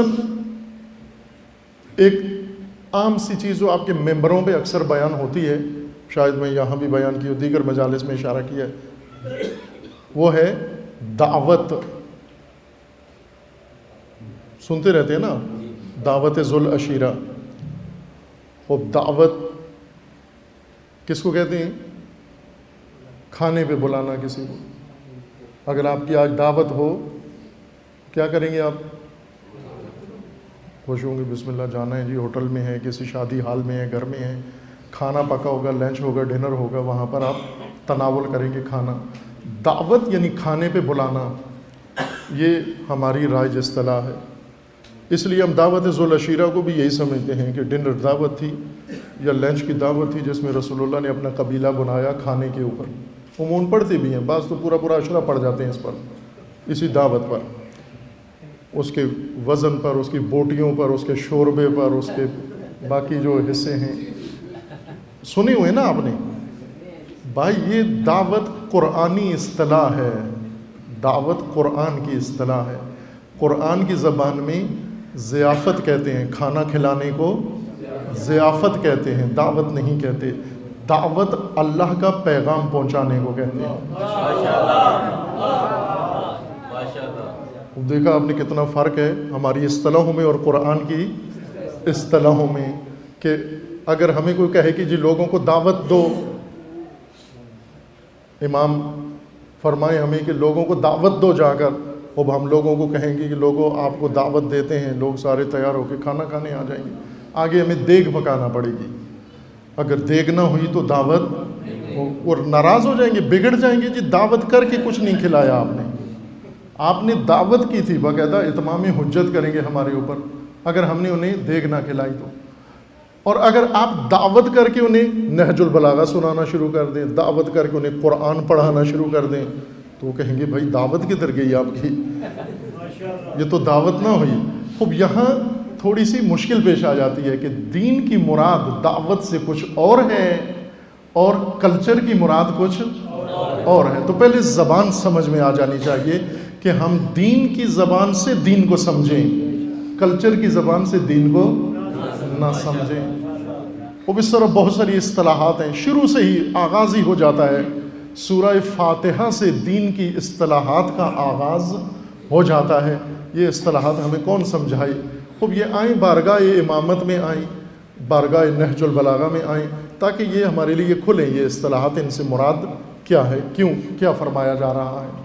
ایک عام سی چیز جو آپ کے ممبروں پہ اکثر بیان ہوتی ہے، شاید میں یہاں بھی بیان کی ہو، دیگر مجالس میں اشارہ کیا ہے، وہ ہے دعوت۔ سنتے رہتے ہیں نا، دعوت ذو العشیرہ۔ وہ دعوت کس کو کہتے ہیں؟ کھانے پہ بلانا کسی کو۔ اگر آپ کی آج دعوت ہو، کیا کریں گے آپ؟ خوش ہوں گے، بسم اللہ جانا ہے جی، ہوٹل میں ہے، کسی شادی حال میں ہے، گھر میں ہے، کھانا پکا ہوگا، لنچ ہوگا، ڈنر ہوگا، وہاں پر آپ تناول کریں گے کھانا۔ دعوت یعنی کھانے پہ بلانا، یہ ہماری رائج اصطلاح ہے۔ اس لیے ہم دعوت ذو العشیرہ کو بھی یہی سمجھتے ہیں کہ ڈنر دعوت تھی یا لنچ کی دعوت تھی جس میں رسول اللہ نے اپنا قبیلہ بنایا کھانے کے اوپر۔ عموماً پڑھتے بھی ہیں، بعض تو پورا پورا عشرہ پڑھ جاتے ہیں اس پر، اسی دعوت پر، اس کے وزن پر، اس کی بوٹیوں پر، اس کے شوربے پر، اس کے باقی جو حصے ہیں سنے ہوئے نا آپ نے۔ بھائی یہ دعوت قرآنی اصطلاح ہے، دعوت قرآن کی اصطلاح ہے۔ قرآن کی زبان میں ضیافت کہتے ہیں، کھانا کھلانے کو ضیافت کہتے ہیں، دعوت نہیں کہتے۔ دعوت اللہ کا پیغام پہنچانے کو کہتے ہیں۔ دیکھا آپ نے کتنا فرق ہے ہماری اصطلاحوں میں اور قرآن کی اصطلاحوں میں، کہ اگر ہمیں کوئی کہے کہ جی لوگوں کو دعوت دو، امام فرمائے ہمیں کہ لوگوں کو دعوت دو جا کر، اب ہم لوگوں کو کہیں گے کہ لوگوں آپ کو دعوت دیتے ہیں، لوگ سارے تیار ہو کے کھانا کھانے آ جائیں گے، آگے ہمیں دیگ پکانا پڑے گی، اگر دیگ نہ ہوئی تو دعوت، اور ناراض ہو جائیں گے، بگڑ جائیں گے، جی دعوت کر کے کچھ نہیں کھلایا آپ نے، آپ نے دعوت کی تھی، باقاعدہ اتمام حجت کریں گے ہمارے اوپر اگر ہم نے انہیں دیگ نہ کھلائی تو۔ اور اگر آپ دعوت کر کے انہیں نہج البلاغہ سنانا شروع کر دیں، دعوت کر کے انہیں قرآن پڑھانا شروع کر دیں، تو وہ کہیں گے بھائی دعوت کدھر گئی آپ کی، یہ تو دعوت نہ ہوئی۔ خوب یہاں تھوڑی سی مشکل پیش آ جاتی ہے کہ دین کی مراد دعوت سے کچھ اور ہے اور کلچر کی مراد کچھ اور ہے۔ تو پہلے زبان سمجھ میں آ جانی چاہیے کہ ہم دین کی زبان سے دین کو سمجھیں، کلچر کی زبان سے دین کو نہ سمجھیں۔ اب اس طرح بہت ساری اصطلاحات ہیں، شروع سے ہی آغاز ہی ہو جاتا ہے، سورہ فاتحہ سے دین کی اصطلاحات کا آغاز ہو جاتا ہے۔ یہ اصطلاحات ہمیں کون سمجھائے؟ اب یہ آئیں بارگاہ امامت میں آئیں، بارگاہ نہج البلاغہ میں آئیں، تاکہ یہ ہمارے لیے کھلیں یہ اصطلاحات، ان سے مراد کیا ہے، کیوں کیا فرمایا جا رہا ہے۔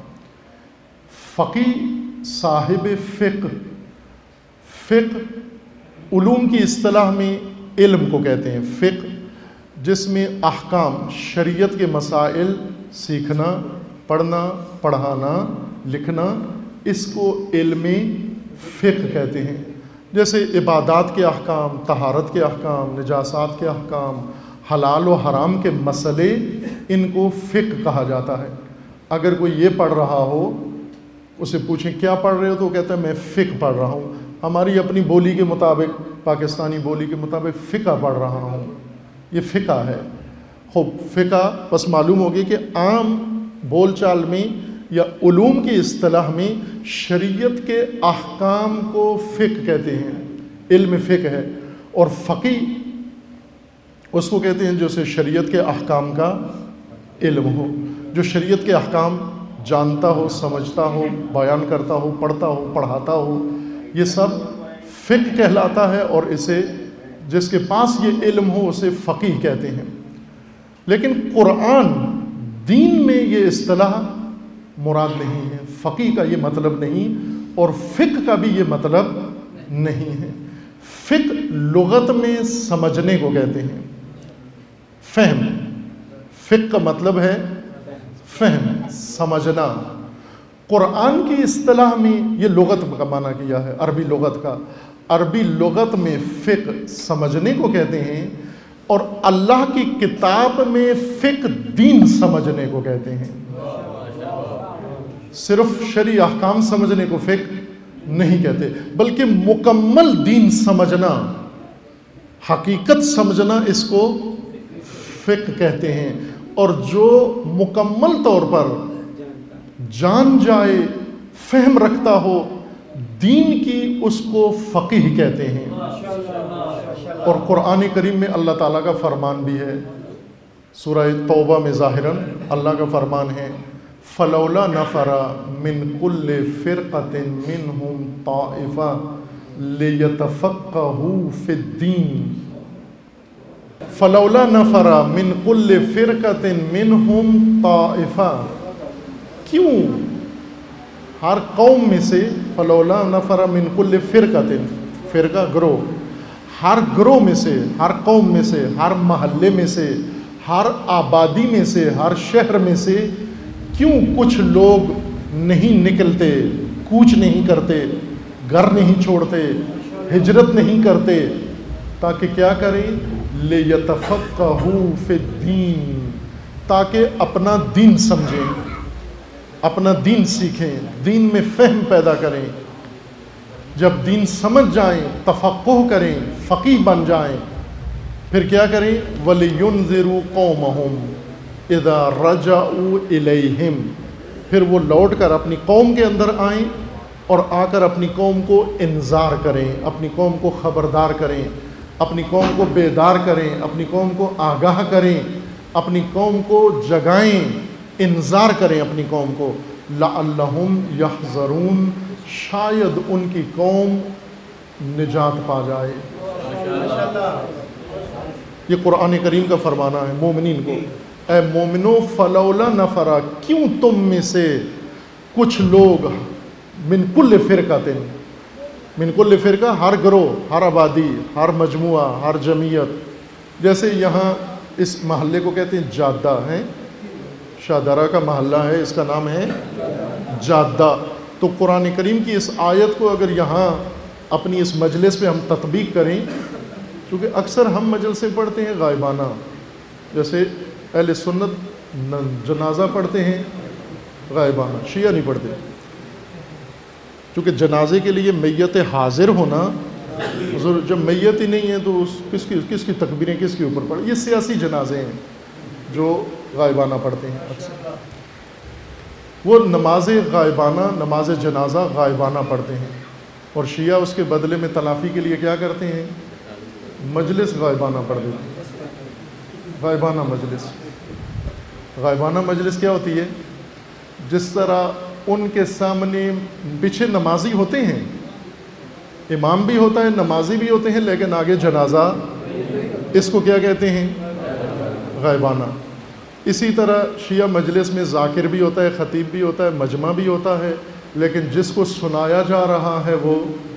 فقیہ صاحب فقہ، فقہ علوم کی اصطلاح میں علم کو کہتے ہیں، فقہ جس میں احکام شریعت کے مسائل سیکھنا، پڑھنا، پڑھانا، لکھنا، اس کو علم فقہ کہتے ہیں۔ جیسے عبادات کے احکام، طہارت کے احکام، نجاسات کے احکام، حلال و حرام کے مسئلے، ان کو فقہ کہا جاتا ہے۔ اگر کوئی یہ پڑھ رہا ہو، اسے پوچھیں کیا پڑھ رہے ہو تو وہ کہتا ہے میں فقہ پڑھ رہا ہوں، ہماری اپنی بولی کے مطابق، پاکستانی بولی کے مطابق فقہ پڑھ رہا ہوں، یہ فقہ ہے۔ خوب فقہ بس معلوم ہوگی کہ عام بول چال میں یا علوم کی اصطلاح میں شریعت کے احکام کو فقہ کہتے ہیں، علم فقہ ہے۔ اور فقیہ اس کو کہتے ہیں جو سے شریعت کے احکام کا علم ہو، جو شریعت کے احکام جانتا ہو، سمجھتا ہو، بیان کرتا ہو، پڑھتا ہو، پڑھاتا ہو، یہ سب فقہ کہلاتا ہے، اور اسے جس کے پاس یہ علم ہو اسے فقیہ کہتے ہیں۔ لیکن قرآن دین میں یہ اصطلاح مراد نہیں ہے، فقیہ کا یہ مطلب نہیں، اور فقہ کا بھی یہ مطلب نہیں ہے۔ فقہ لغت میں سمجھنے کو کہتے ہیں، فہم، فقہ کا مطلب ہے فہم، سمجھنا۔ قرآن کی اصطلاح میں یہ لغت کا معنی کیا ہے، عربی لغت کا، عربی لغت میں فقہ سمجھنے کو کہتے ہیں، اور اللہ کی کتاب میں فقہ دین سمجھنے کو کہتے ہیں۔ صرف شرعی احکام سمجھنے کو فقہ نہیں کہتے، بلکہ مکمل دین سمجھنا، حقیقت سمجھنا، اس کو فقہ کہتے ہیں۔ اور جو مکمل طور پر جان جائے، فہم رکھتا ہو دین کی، اس کو فقیہ کہتے ہیں۔ اور قرآن کریم میں اللہ تعالیٰ کا فرمان بھی ہے، سورہ توبہ میں ظاہراً اللہ کا فرمان ہے فلولا نفر من کل فرقۃ منہم طائفہ لیتفقہوا فی الدین، فلولا نفر من کل فرقۃ منہم طائفہ، کیوں ہر قوم میں سے، فلولا نفر من کل فرقۃ، فرقہ گروہ، ہر گروہ میں سے، ہر قوم میں سے، ہر محلے میں سے، ہر آبادی میں سے، ہر شہر میں سے کیوں کچھ لوگ نہیں نکلتے، کوچ نہیں کرتے، گھر نہیں چھوڑتے، ہجرت نہیں کرتے، تاکہ کیا کریں؟ لِيَتَفَقَّهُوا فِي الدِّينِ، تاکہ اپنا دین سمجھیں، اپنا دین سیکھیں، دین میں فہم پیدا کریں۔ جب دین سمجھ جائیں، تفقہ کریں، فقیہ بن جائیں، پھر کیا کریں؟ وَلِيُنذِرُوا قَوْمَهُمْ اِذَا رَجَعُوا إِلَيْهِمْ، پھر وہ لوٹ کر اپنی قوم کے اندر آئیں اور آ کر اپنی قوم کو انذار کریں، اپنی قوم کو خبردار کریں، اپنی قوم کو بیدار کریں، اپنی قوم کو آگاہ کریں، اپنی قوم کو جگائیں، انذار کریں اپنی قوم کو، لَعَلَّهُمْ يَحْذَرُونَ، شاید ان کی قوم نجات پا جائے۔ یہ قرآن کریم کا فرمانا ہے مومنین کو، اے مومنو فلولا نفرا، کیوں تم میں سے کچھ لوگ، من کل فرقۃ، من کل فرقہ ہر گروہ، ہر آبادی، ہر مجموعہ، ہر جمعیت، جیسے یہاں اس محلے کو کہتے ہیں جادہ ہے، شادرہ کا محلہ ہے، اس کا نام ہے جادہ۔ تو قرآن کریم کی اس آیت کو اگر یہاں اپنی اس مجلس پہ ہم تطبیق کریں، کیونکہ اکثر ہم مجلسیں پڑھتے ہیں غائبانہ، جیسے اہل سنت جنازہ پڑھتے ہیں غائبانہ، شیعہ نہیں پڑھتے، کیونکہ جنازے کے لیے میت حاضر ہونا، جب میت ہی نہیں ہے تو اس کس کی کس کی تکبیریں کس کے اوپر پڑھ، یہ سیاسی جنازے ہیں جو غائبانہ پڑھتے ہیں اکثر، وہ نماز غائبانہ، نماز جنازہ غائبانہ پڑھتے ہیں، اور شیعہ اس کے بدلے میں تلافی کے لیے کیا کرتے ہیں؟ مجلس غائبانہ پڑھ دیتے ہیں، غائبانہ مجلس۔ غائبانہ مجلس کیا ہوتی ہے؟ جس طرح ان کے سامنے پیچھے نمازی ہوتے ہیں، امام بھی ہوتا ہے، نمازی بھی ہوتے ہیں، لیکن آگے جنازہ، اس کو کیا کہتے ہیں؟ غائبانہ۔ اسی طرح شیعہ مجلس میں ذاکر بھی ہوتا ہے، خطیب بھی ہوتا ہے، مجمع بھی ہوتا ہے، لیکن جس کو سنایا جا رہا ہے وہ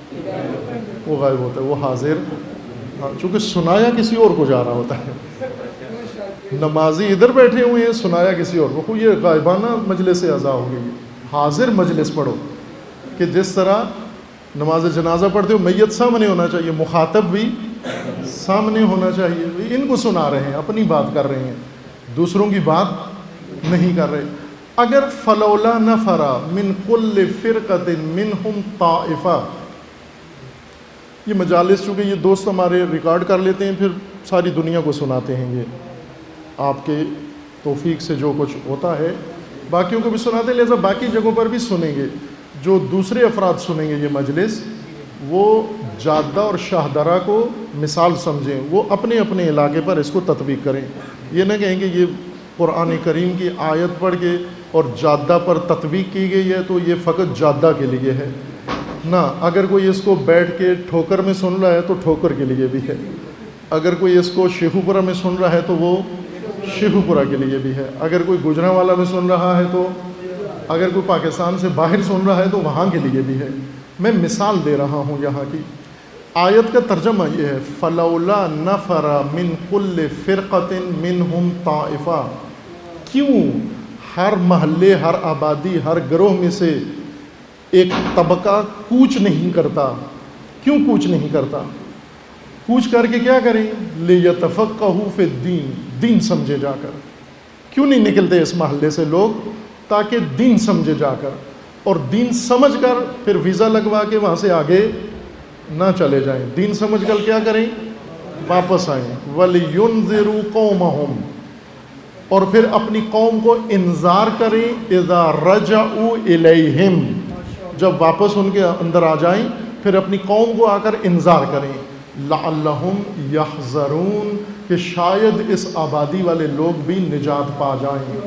وہ غائب ہوتا ہے، وہ حاضر، چونکہ سنایا کسی اور کو جا رہا ہوتا ہے، نمازی ادھر بیٹھے ہوئے ہیں، سنایا کسی اور کو، یہ غائبانہ مجلس اعضاء ہو گئی۔ حاضر مجلس پڑھو، کہ جس طرح نماز جنازہ پڑھتے ہو میت سامنے ہونا چاہیے، مخاطب بھی سامنے ہونا چاہیے، ان کو سنا رہے ہیں، اپنی بات کر رہے ہیں، دوسروں کی بات نہیں کر رہے۔ اگر فلولا نفر من کل فرقۃ منہم طائفہ، یہ مجالس چونکہ یہ دوست ہمارے ریکارڈ کر لیتے ہیں، پھر ساری دنیا کو سناتے ہیں، یہ آپ کے توفیق سے جو کچھ ہوتا ہے باقیوں کو بھی سناتے ہیں، لہذا باقی جگہوں پر بھی سنیں گے، جو دوسرے افراد سنیں گے یہ مجلس، وہ جادہ اور شاہدرہ کو مثال سمجھیں، وہ اپنے اپنے علاقے پر اس کو تطبیق کریں، یہ نہ کہیں کہ یہ قرآن کریم کی آیت پڑھ کے اور جادہ پر تطبیق کی گئی ہے تو یہ فقط جادہ کے لیے ہے، نہ، اگر کوئی اس کو بیٹھ کے ٹھوکر میں سن رہا ہے تو ٹھوکر کے لیے بھی ہے، اگر کوئی اس کو شیخو پورہ میں سن رہا ہے تو وہ شیخو پورہ کے لیے بھی ہے، اگر کوئی گجرانوالہ میں سن رہا ہے تو، اگر کوئی پاکستان سے باہر سن رہا ہے تو وہاں کے لیے بھی ہے۔ میں مثال دے رہا ہوں یہاں کی، آیت کا ترجمہ یہ ہے فلولا نفر من کل فرقۃ منہم طائفہ، کیوں ہر محلے، ہر آبادی، ہر گروہ میں سے ایک طبقہ کوچ نہیں کرتا، کیوں کوچ نہیں کرتا؟ کوچ کر کے کیا کریں؟ لیتفقہوا فی الدین، دین سمجھے جا کر، کیوں نہیں نکلتے اس محلے سے لوگ؟ تاکہ دین سمجھے جا کر، اور دین سمجھ کر پھر ویزا لگوا کے وہاں سے آگے نہ چلے جائیں، دین سمجھ کر کیا کریں؟ واپس آئیں۔ وَلِيُنذِرُوا قَوْمَهُمْ، اور پھر اپنی قوم کو انذار کریں اذا رجعوا الیہم، جب واپس ان کے اندر آ جائیں پھر اپنی قوم کو آ کر انذار کریں، لعلہم یحذرون، کہ شاید اس آبادی والے لوگ بھی نجات پا جائیں۔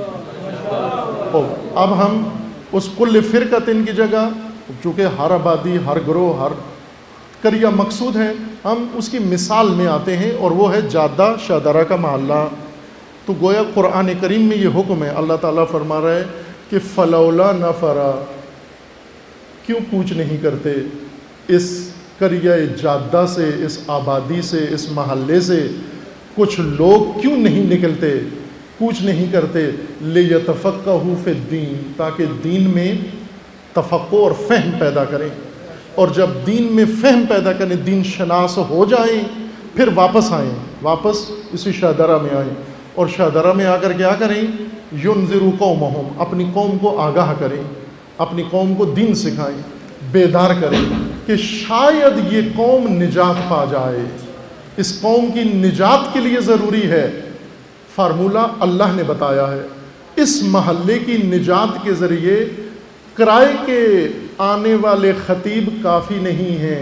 اب ہم اس کل فرقتن کی جگہ، چونکہ ہر آبادی، ہر گروہ، ہر قریہ مقصود ہے، ہم اس کی مثال میں آتے ہیں، اور وہ ہے جادہ شادرہ کا محلہ۔ تو گویا قرآن کریم میں یہ حکم ہے، اللہ تعالیٰ فرما رہا ہے کہ فلولا نفرا، کیوں کوچ نہیں کرتے اس قریہ جادہ سے، اس آبادی سے، اس محلے سے کچھ لوگ کیوں نہیں نکلتے، کوچ نہیں کرتے، لیتفقہوا فی الدین، تاکہ دین میں تفقہ اور فہم پیدا کریں، اور جب دین میں فہم پیدا کریں، دین شناس ہو جائیں، پھر واپس آئیں، واپس اسی شادرہ میں آئیں، اور شادرہ میں آ کر کیا کریں، ینذروا قومہم، اپنی قوم کو آگاہ کریں، اپنی قوم کو دین سکھائیں، بیدار کریں کہ شاید یہ قوم نجات پا جائے۔ اس قوم کی نجات کے لیے ضروری ہے، فارمولہ اللہ نے بتایا ہے، اس محلے کی نجات کے ذریعے کرائے کے آنے والے خطیب کافی نہیں ہیں،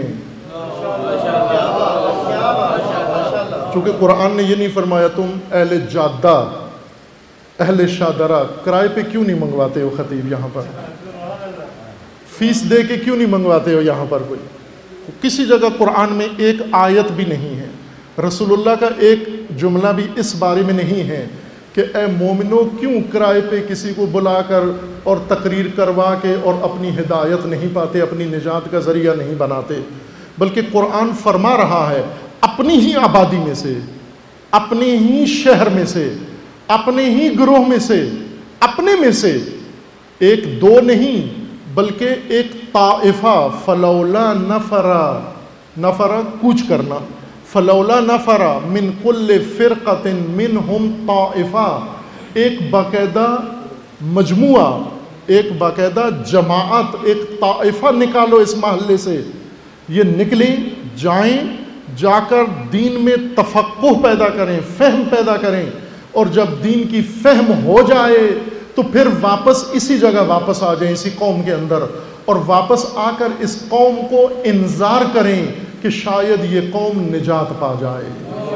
چونکہ قرآن نے یہ نہیں فرمایا تم اہل جادہ، اہل شادرہ کرائے پہ کیوں نہیں منگواتے ہو خطیب، یہاں پر فیس دے کے کیوں نہیں منگواتے ہو یہاں پر کوئی، کسی جگہ قرآن میں ایک آیت بھی نہیں ہے، رسول اللہ کا ایک جملہ بھی اس بارے میں نہیں ہے کہ اے مومنوں کیوں کرائے پہ کسی کو بلا کر اور تقریر کروا کے اور اپنی ہدایت نہیں پاتے، اپنی نجات کا ذریعہ نہیں بناتے، بلکہ قرآن فرما رہا ہے اپنی ہی آبادی میں سے، اپنے ہی شہر میں سے، اپنے ہی گروہ میں سے، اپنے میں سے، ایک دو نہیں بلکہ ایک طائفہ، فلولا نفرا، نفرا کوچ کرنا، فلولا نفرا من کل فرقۃ منہم طائفہ، ایک باقاعدہ مجموعہ، ایک باقاعدہ جماعت، ایک طائفہ نکالو اس محلے سے، یہ نکلیں، جائیں، جا کر دین میں تفقہ پیدا کریں، فہم پیدا کریں، اور جب دین کی فہم ہو جائے تو پھر واپس اسی جگہ واپس آ جائیں، اسی قوم کے اندر، اور واپس آ کر اس قوم کو انذار کریں کہ شاید یہ قوم نجات پا جائے۔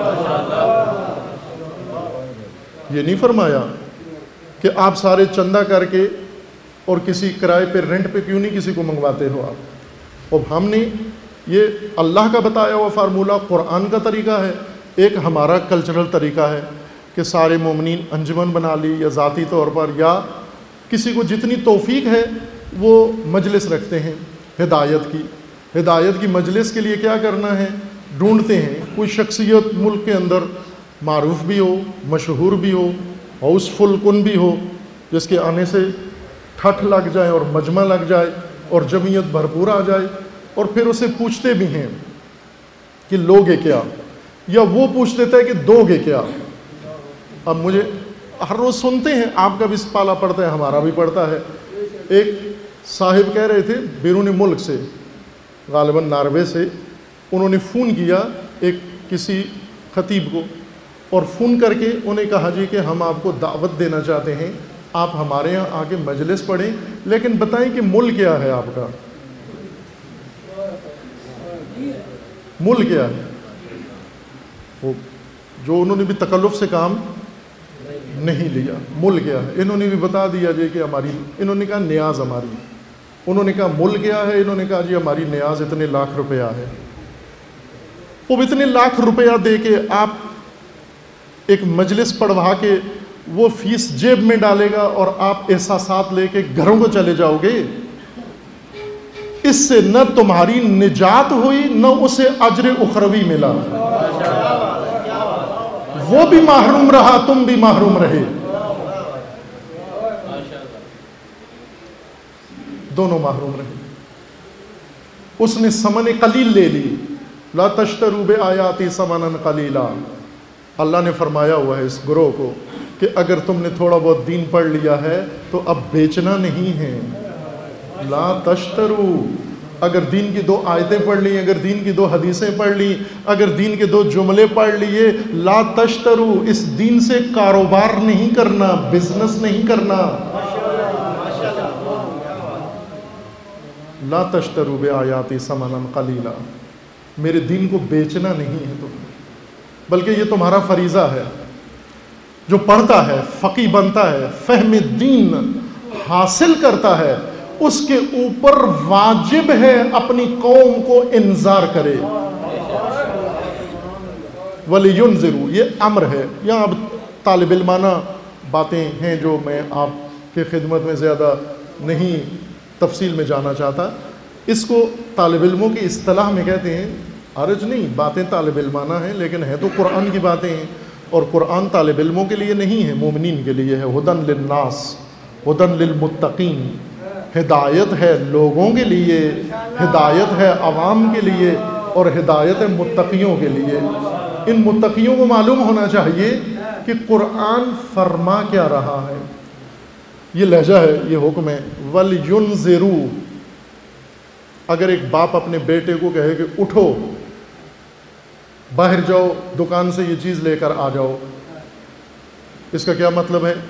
یہ نہیں فرمایا کہ آپ سارے چندہ کر کے اور کسی کرائے پہ رینٹ پہ کیوں نہیں کسی کو منگواتے ہو آپ، اب ہم نے یہ اللہ کا بتایا ہوا فارمولہ، قرآن کا طریقہ ہے، ایک ہمارا کلچرل طریقہ ہے کہ سارے مومنین انجمن بنا لی، یا ذاتی طور پر یا کسی کو جتنی توفیق ہے وہ مجلس رکھتے ہیں ہدایت کی، ہدایت کی مجلس کے لیے کیا کرنا ہے، ڈھونڈتے ہیں کوئی شخصیت ملک کے اندر معروف بھی ہو، مشہور بھی ہو، ہاؤس فل کن بھی ہو، جس کے آنے سے ٹھٹھ لگ جائے اور مجمع لگ جائے اور جمعیت بھرپور آ جائے، اور پھر اسے پوچھتے بھی ہیں کہ لوگے کیا، یا وہ پوچھ لیتا ہے کہ دو گے کیا۔ اب مجھے ہر روز سنتے ہیں، آپ کا بھی پالا پڑتا ہے، ہمارا بھی پڑتا ہے، ایک صاحب کہہ رہے تھے بیرون ملک سے، غالباً ناروے سے، انہوں نے فون کیا ایک کسی خطیب کو، اور فون کر کے انہیں کہا جی کہ ہم آپ کو دعوت دینا چاہتے ہیں، آپ ہمارے یہاں آ کے مجلس پڑھیں، لیکن بتائیں کہ مل کیا ہے آپ کا، مل کیا ہے، وہ جو انہوں نے بھی تکلف سے کام نہیں لیا، مل کیا ہے، انہوں نے بھی بتا دیا جی کہ ہماری، انہوں نے کہا نیاز ہماری، انہوں نے کہا مل کیا ہے، انہوں نے کہا جی ہماری نیاز اتنے لاکھ روپیہ ہے۔ وہ اتنے لاکھ روپیہ دے کے آپ ایک مجلس پڑھوا کے وہ فیس جیب میں ڈالے گا اور آپ احساسات لے کے گھروں کو چلے جاؤ گے، اس سے نہ تمہاری نجات ہوئی نہ اسے اجر اخروی ملا، وہ بھی محروم رہا، تم بھی محروم رہے، دونوں محروم رہے۔ اس نے ثمن قلیل لے لی، لا تشتروا بآیاتی ثمنا قلیلا، اللہ نے فرمایا ہوا ہے اس گروہ کو کہ اگر تم نے تھوڑا بہت دین پڑھ لیا ہے تو اب بیچنا نہیں ہے، لا تشتروا، اگر دین کی دو آیتیں پڑھ لی، اگر دین کی دو حدیثیں پڑھ لی، اگر دین کے دو جملے پڑھ لیے، لا تشترو، اس دین سے کاروبار نہیں کرنا، بزنس نہیں کرنا. لا تشترو بآیاتی ثمنا قلیلا، میرے دین کو بیچنا نہیں ہے تم، بلکہ یہ تمہارا فریضہ ہے. جو پڑھتا ہے، فقیہ بنتا ہے، فہم دین حاصل کرتا ہے، اس کے اوپر واجب ہے اپنی قوم کو انذار کرے. وَلِيُنذِرُوا، یہ امر ہے. یہاں اب طالب علمانہ باتیں ہیں جو میں آپ کے خدمت میں زیادہ نہیں تفصیل میں جانا چاہتا. اس کو طالب علموں کی اصطلاح میں کہتے ہیں، حرج نہیں، باتیں طالب علمانہ ہیں لیکن ہے تو قرآن کی باتیں ہیں، اور قرآن طالب علموں کے لیے نہیں ہے، مومنین کے لیے ہے. ہدن للناس، ہدن للمتقین، ہدایت ہے لوگوں کے لیے، ہدایت ہے عوام کے لیے، اور ہدایت ہے متقیوں کے لیے. ان متقیوں کو معلوم ہونا چاہیے کہ قرآن فرما کیا رہا ہے. یہ لہجہ ہے، یہ حکم ہے. وَلْيُنذِرُوا، اگر ایک باپ اپنے بیٹے کو کہے کہ اٹھو، باہر جاؤ، دکان سے یہ چیز لے کر آ جاؤ، اس کا کیا مطلب ہے؟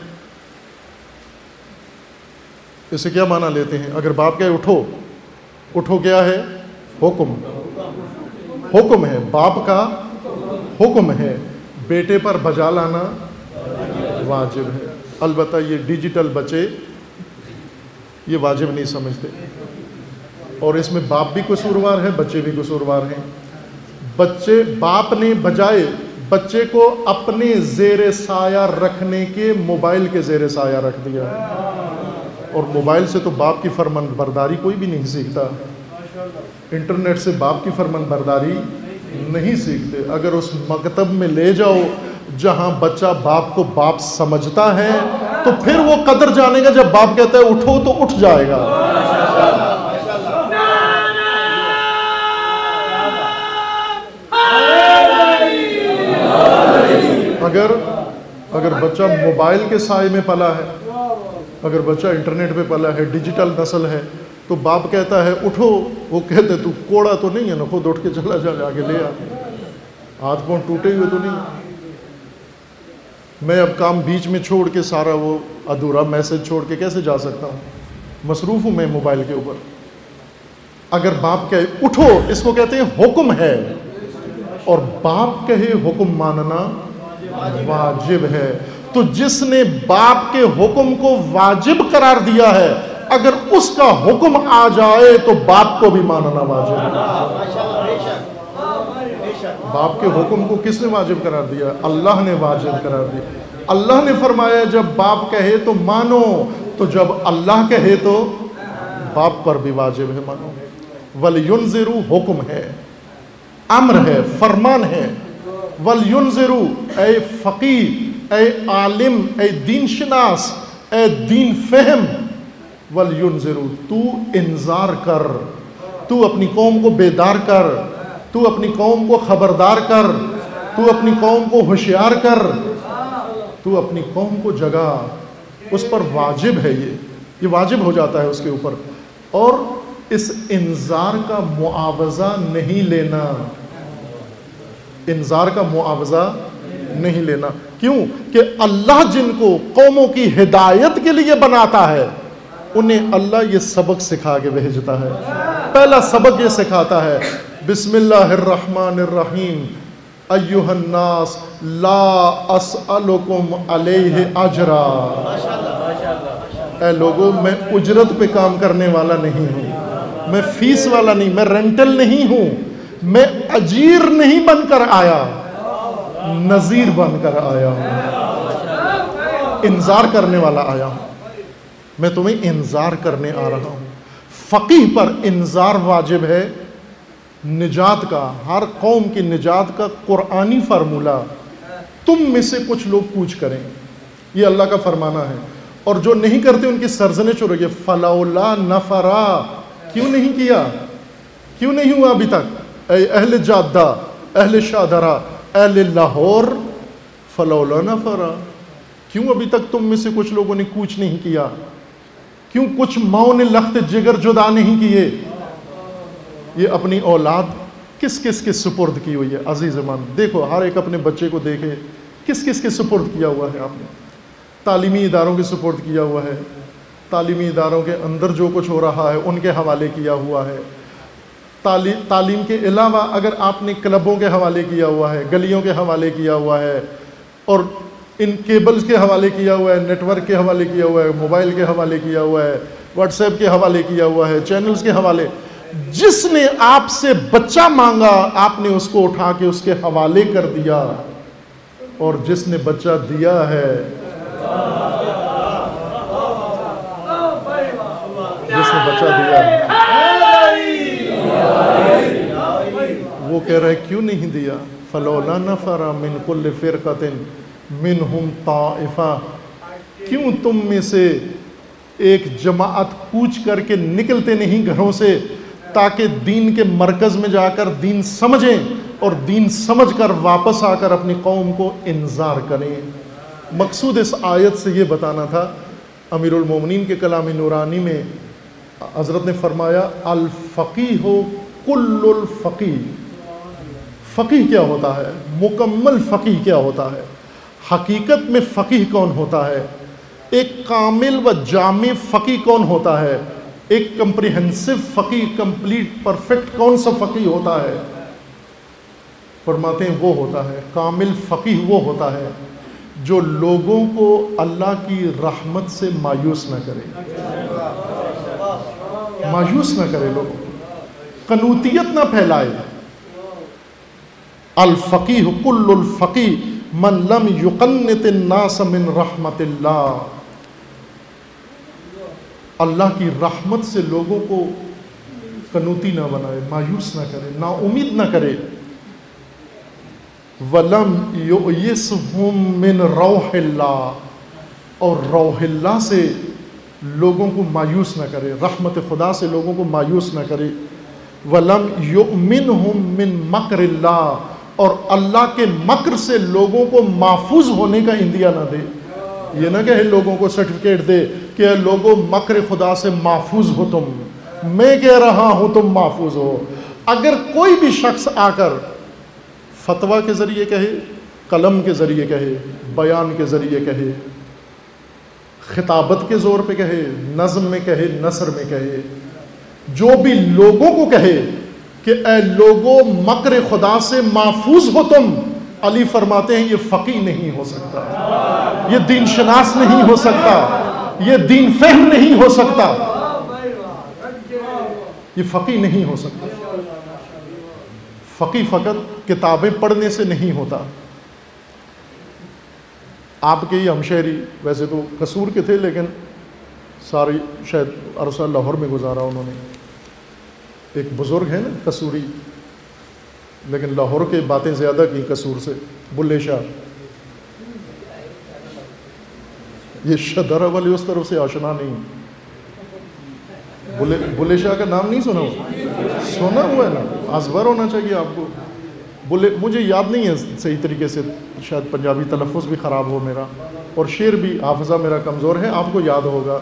اسے کیا معنی لیتے ہیں؟ اگر باپ کہے اٹھو، اٹھو کیا ہے؟ حکم، حکم ہے، باپ کا حکم ہے. بیٹے پر بجا لانا واجب ہے. البتہ یہ ڈیجیٹل بچے یہ واجب نہیں سمجھتے، اور اس میں باپ بھی قصوروار ہے، بچے بھی قصوروار ہیں. بچے، باپ نے بجائے بچے کو اپنے زیر سایہ رکھنے کے موبائل کے زیر سایہ رکھ دیا، اور موبائل سے تو باپ کی فرمان برداری کوئی بھی نہیں سیکھتا. انٹرنیٹ سے باپ کی فرمان برداری نہیں سیکھتے. اگر اس مکتب میں لے جاؤ جہاں بچہ باپ کو باپ سمجھتا ہے تو پھر وہ قدر جانے گا. جب باپ کہتا ہے اٹھو تو اٹھ جائے گا. اگر اگر بچہ موبائل کے سائے میں پلا ہے، اگر بچہ انٹرنیٹ پہ پلا ہے، ڈیجیٹل نسل ہے، تو باپ کہتا ہے اٹھو، وہ کہتے تو کوڑا تو نہیں ہے نا، خود اٹھ کے چلا جا، جا کے لے آ، ہاتھ پاؤں ٹوٹے ہوئے تو نہیں. میں اب کام بیچ میں چھوڑ کے سارا وہ ادھورا میسج چھوڑ کے کیسے جا سکتا ہوں؟ مصروف ہوں میں موبائل کے اوپر. اگر باپ کہے اٹھو، اس کو کہتے ہیں حکم ہے، اور باپ کہے حکم ماننا واجب ہے. تو جس نے باپ کے حکم کو واجب قرار دیا ہے، اگر اس کا حکم آ جائے تو باپ کو بھی ماننا واجب ہے. باپ کے حکم کو کس نے واجب قرار دیا؟ اللہ نے واجب قرار دیا. اللہ نے فرمایا جب باپ کہے تو مانو، تو جب اللہ کہے تو باپ پر بھی واجب ہے مانو. وَلْيُنذِرُوا، حکم ہے، امر ہے، فرمان ہے. وَلْيُنذِرُوا، اے فقیہ، اے عالم، اے دین شناس، اے دین فہم. وَلْيُنذِرُوا، تو انذار کر، تو اپنی قوم کو بیدار کر، تو اپنی قوم کو خبردار کر، تو اپنی قوم کو ہوشیار کر، تو اپنی قوم کو جگا. اس پر واجب ہے، یہ یہ واجب ہو جاتا ہے اس کے اوپر. اور اس انذار کا معاوضہ نہیں لینا، انذار کا معاوضہ نہیں لینا. کیوں کہ اللہ جن کو قوموں کی ہدایت کے لیے بناتا ہے، انہیں اللہ یہ سبق سکھا کے بھیجتا ہے. پہلا سبق یہ سکھاتا ہے، بسم اللہ الرحمن الرحیم، ایھا الناس لا اسألکم علیہ اجرا. اے لوگو، میں اجرت پہ کام کرنے والا نہیں ہوں، میں فیس والا نہیں، میں رینٹل نہیں ہوں، میں اجیر نہیں بن کر آیا، نذیر بن کر آیا ہوں، انذار کرنے والا آیا ہوں. میں تمہیں انذار کرنے آ رہا ہوں. فقیہ پر انذار واجب ہے، نجات کا، ہر قوم کی نجات کا قرآنی فارمولہ. تم میں سے کچھ لوگ کوچ کریں، یہ اللہ کا فرمانا ہے، اور جو نہیں کرتے ان کی سرزنش ہو رہی ہے. فلولا نفرا، کیوں نہیں کیا، کیوں نہیں ہوا ابھی تک؟ اے اہل جادہ، اہل شادرہ، اہل لاہور، فلولا نفرا، کیوں ابھی تک تم میں سے کچھ لوگوں نے کوچ نہیں کیا؟ کیوں کچھ ماؤں نے لخت جگر جدا نہیں کیے؟ یہ اپنی اولاد کس کس کے سپرد کی ہوئی ہے عزیز من. دیکھو ہر ایک اپنے بچے کو دیکھے کس کس کے سپرد کیا ہوا ہے آپ نے. تعلیمی اداروں کے سپرد کیا ہوا ہے, تعلیمی اداروں کے اندر جو کچھ ہو رہا ہے ان کے حوالے کیا ہوا ہے. تعلیم تعلیم کے علاوہ اگر آپ نے کلبوں کے حوالے کیا ہوا ہے, گلیوں کے حوالے کیا ہوا ہے, اور ان کیبلز کے حوالے کیا ہوا ہے, نیٹ ورک کے حوالے کیا ہوا ہے, موبائل کے حوالے کیا ہوا ہے, واٹس ایپ کے حوالے کیا ہوا ہے, چینلز کے حوالے, جس نے آپ سے بچہ مانگا آپ نے اس کو اٹھا کے اس کے حوالے کر دیا, اور جس نے بچہ دیا ہے جس نے بچہ دیا ہے وہ کہہ رہا ہے کیوں نہیں دیا. فلولا نفر من کل فرقۃ منہم طائفہ, کیوں تم میں سے ایک جماعت کوچ کر کے نکلتے نہیں گھروں سے تاکہ دین کے مرکز میں جا کر دین سمجھیں اور دین سمجھ کر واپس آ کر اپنی قوم کو انذار کریں. مقصود اس آیت سے یہ بتانا تھا, امیر المومنین کے کلام نورانی میں حضرت نے فرمایا الفقیہ کل الفقیہ. فقیہ کیا ہوتا ہے, مکمل فقیہ کیا ہوتا ہے, حقیقت میں فقیہ کون ہوتا ہے, ایک کامل و جامع فقیہ کون ہوتا ہے, ایک کمپریہنسو فقیہ, کمپلیٹ پرفیکٹ کون سا فقیہ ہوتا ہے. فرماتے ہیں وہ ہوتا ہے کامل فقیہ, وہ ہوتا ہے جو لوگوں کو اللہ کی رحمت سے مایوس نہ کرے, مایوس نہ کرے, لوگوں قنوطیت نہ پھیلائے. الفقیہ کل الفقیہ من لم یقنط الناس من رحمت اللہ. اللہ کی رحمت سے لوگوں کو قنوطی نہ بنائے, مایوس نہ کرے, نا امید نہ کرے. وَلَمْ يُؤْيِسْهُمْ مِنْ رَوْحِ اللَّهِ, اور روح اللہ سے لوگوں کو مایوس نہ کرے, رحمت خدا سے لوگوں کو مایوس نہ کرے. وَلَمْ يُؤْمِنْهُمْ مِنْ مَكْرِ اللَّهِ, اور اللہ کے مکر سے لوگوں کو محفوظ ہونے کا اندیا نہ دے. یہ نہ کہ لوگوں کو سرٹیفکیٹ دے کہ اے لوگوں مکر خدا سے محفوظ ہو تم, میں کہہ رہا ہوں تم محفوظ ہو. اگر کوئی بھی شخص آ کر فتویٰ کے ذریعے کہے, قلم کے ذریعے کہے, بیان کے ذریعے کہے, خطابت کے زور پہ کہے, نظم میں کہے, نثر میں کہے, جو بھی لوگوں کو کہے کہ اے لوگوں مکر خدا سے محفوظ ہو تم, علی فرماتے ہیں یہ فقیہ نہیں ہو سکتا, یہ دین شناس نہیں ہو سکتا, یہ دین فہم نہیں ہو سکتا, یہ فقیہ نہیں ہو سکتا. فقیہ فقط کتابیں پڑھنے سے نہیں ہوتا. آپ کے ہی ہمشہری ویسے تو قصور کے تھے لیکن ساری شاید عرصہ لاہور میں گزارا انہوں نے, ایک بزرگ ہیں نا قصوری, لیکن لاہور کے باتیں زیادہ کی قصور سے, بلے شاہ. یہ شدرہ والے اس طرف سے آشنا نہیں, بلے بلے شاہ کا نام نہیں سنا ہوا, سنا ہوا ہے نا, ازبر ہونا چاہیے آپ کو. بلے مجھے یاد نہیں ہے صحیح طریقے سے, شاید پنجابی تلفظ بھی خراب ہو میرا, اور شعر بھی حافظہ میرا کمزور ہے, آپ کو یاد ہوگا.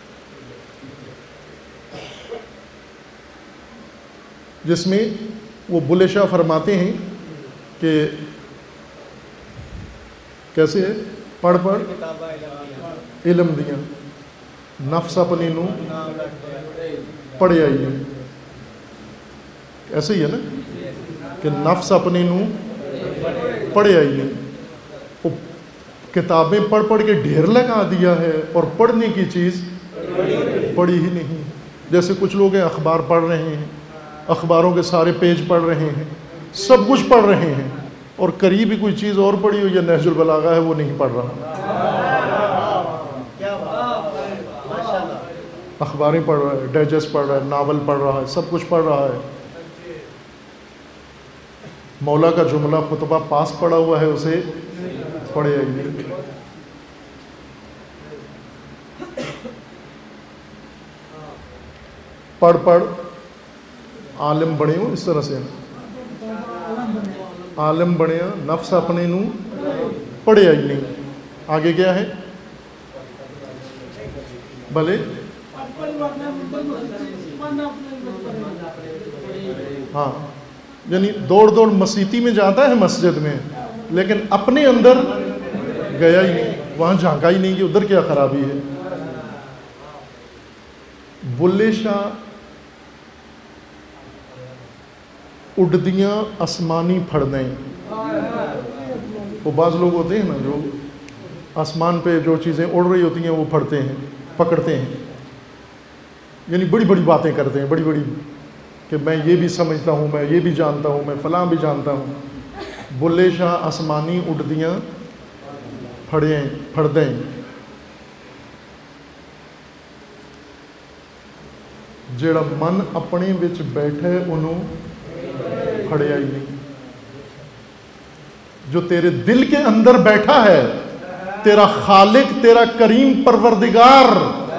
جس میں وہ بلے شاہ فرماتے ہیں کہ کیسے ہے, پڑھ پڑھ علم دیا, نفس اپنی نو پڑھے آئی ہے. ایسے ہی ہے نا کہ نفس اپنی نو پڑھے آئی ہے. وہ کتابیں پڑھ پڑھ کے ڈھیر لگا دیا ہے اور پڑھنے کی چیز پڑھی ہی نہیں. جیسے کچھ لوگ ہیں اخبار پڑھ رہے ہیں, اخباروں کے سارے پیج پڑھ رہے ہیں, سب کچھ پڑھ رہے ہیں, اور قریب ہی کوئی چیز اور پڑھی ہو یا نہج البلاغہ ہے وہ نہیں پڑھ رہا. اخباریں پڑھ رہا ہے, ڈائجسٹ پڑھ رہا ہے, ناول پڑھ رہا ہے, سب کچھ پڑھ رہا ہے. مولا کا جملہ خطبہ پاس پڑا ہوا ہے, اسے پڑھے آئی نہیں. پڑھ پڑھ عالم بنے ہو, اس طرح سے عالم بنے, نفس اپنے نو پڑھے آئی نہیں. آگے کیا ہے بھلے ہاں یعنی دوڑ دوڑ مسیتی میں جاتا ہے مسجد میں، لیکن اپنے اندر گیا ہی نہیں، وہاں جھانکا ہی نہیں کہ ادھر کیا خرابی ہے۔ بلے شاہ اڈدیاں آسمانی پھڑ دیں، وہ بعض لوگ ہوتے ہیں نا جو آسمان پہ جو چیزیں اڑ رہی ہوتی ہیں وہ پھڑتے ہیں، پکڑتے ہیں، یعنی بڑی بڑی باتیں کرتے ہیں، بڑی بڑی کہ میں یہ بھی سمجھتا ہوں، میں یہ بھی جانتا ہوں، میں فلاں بھی جانتا ہوں۔ بلے شاہ آسمانی اڈدیاں پھڑیں پھڑ دیں، جیڑا من اپنے وچ بیٹھے انہوں پھڑیا ہی نہیں۔ جو تیرے دل کے اندر بیٹھا ہے تیرا خالق، تیرا کریم پروردگار،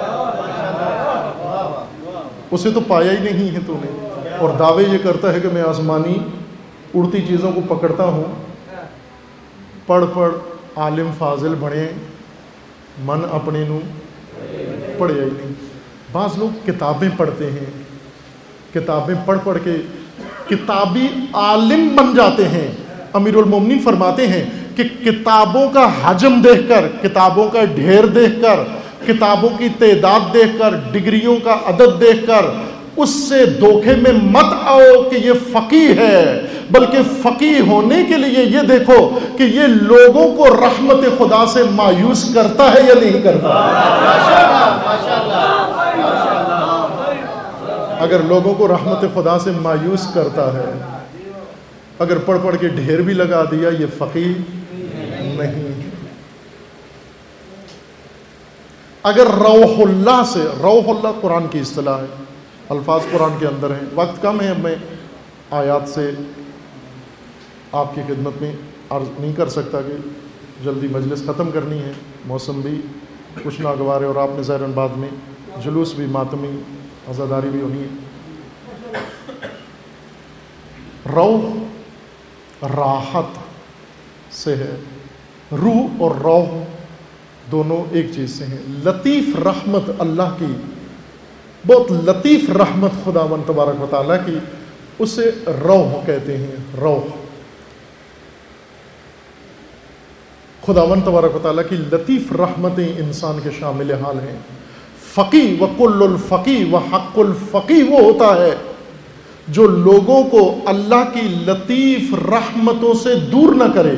اسے تو پایا ہی نہیں ہے تو نے، اور دعوے یہ کرتا ہے کہ میں آسمانی اڑتی چیزوں کو پکڑتا ہوں۔ پڑھ پڑھ عالم فاضل بنے، من اپنے نو پڑھیا ہی نہیں۔ بعض لوگ کتابیں پڑھتے ہیں، کتابیں پڑھ پڑھ کے کتابی عالم بن جاتے ہیں۔ امیر المومنین فرماتے ہیں کہ کتابوں کا حجم دیکھ کر، کتابوں کا ڈھیر دیکھ کر، کتابوں کی تعداد دیکھ کر، ڈگریوں کا عدد دیکھ کر اس سے دھوکے میں مت آؤ کہ یہ فقیہ ہے، بلکہ فقیہ ہونے کے لیے یہ دیکھو کہ یہ لوگوں کو رحمت خدا سے مایوس کرتا ہے یا نہیں کرتا۔ اگر لوگوں کو رحمت خدا سے مایوس کرتا ہے، اگر پڑھ پڑھ کے ڈھیر بھی لگا دیا، یہ فقیہ نہیں۔ اگر روح اللہ سے، روح اللہ قرآن کی اصطلاح ہے، الفاظ قرآن کے اندر ہیں، وقت کم ہے، اب میں آیات سے آپ کی خدمت میں عرض نہیں کر سکتا کہ جلدی مجلس ختم کرنی ہے، موسم بھی کچھ ناگوار ہے، اور آپ نے ظاہراً بعد میں جلوس بھی، ماتمی عزاداری بھی ہونی ہے۔ روح راحت سے ہے، روح اور روح دونوں ایک چیز سے ہیں۔ لطیف رحمت اللہ کی، بہت لطیف رحمت خداوند تبارک و تعالیٰ کی، اسے روح کہتے ہیں۔ روح خداوند تبارک و تعالیٰ کی لطیف رحمتیں انسان کے شامل حال ہیں۔ فقیہ وکل الفقیہ وحق الفقیہ وہ ہوتا ہے جو لوگوں کو اللہ کی لطیف رحمتوں سے دور نہ کرے،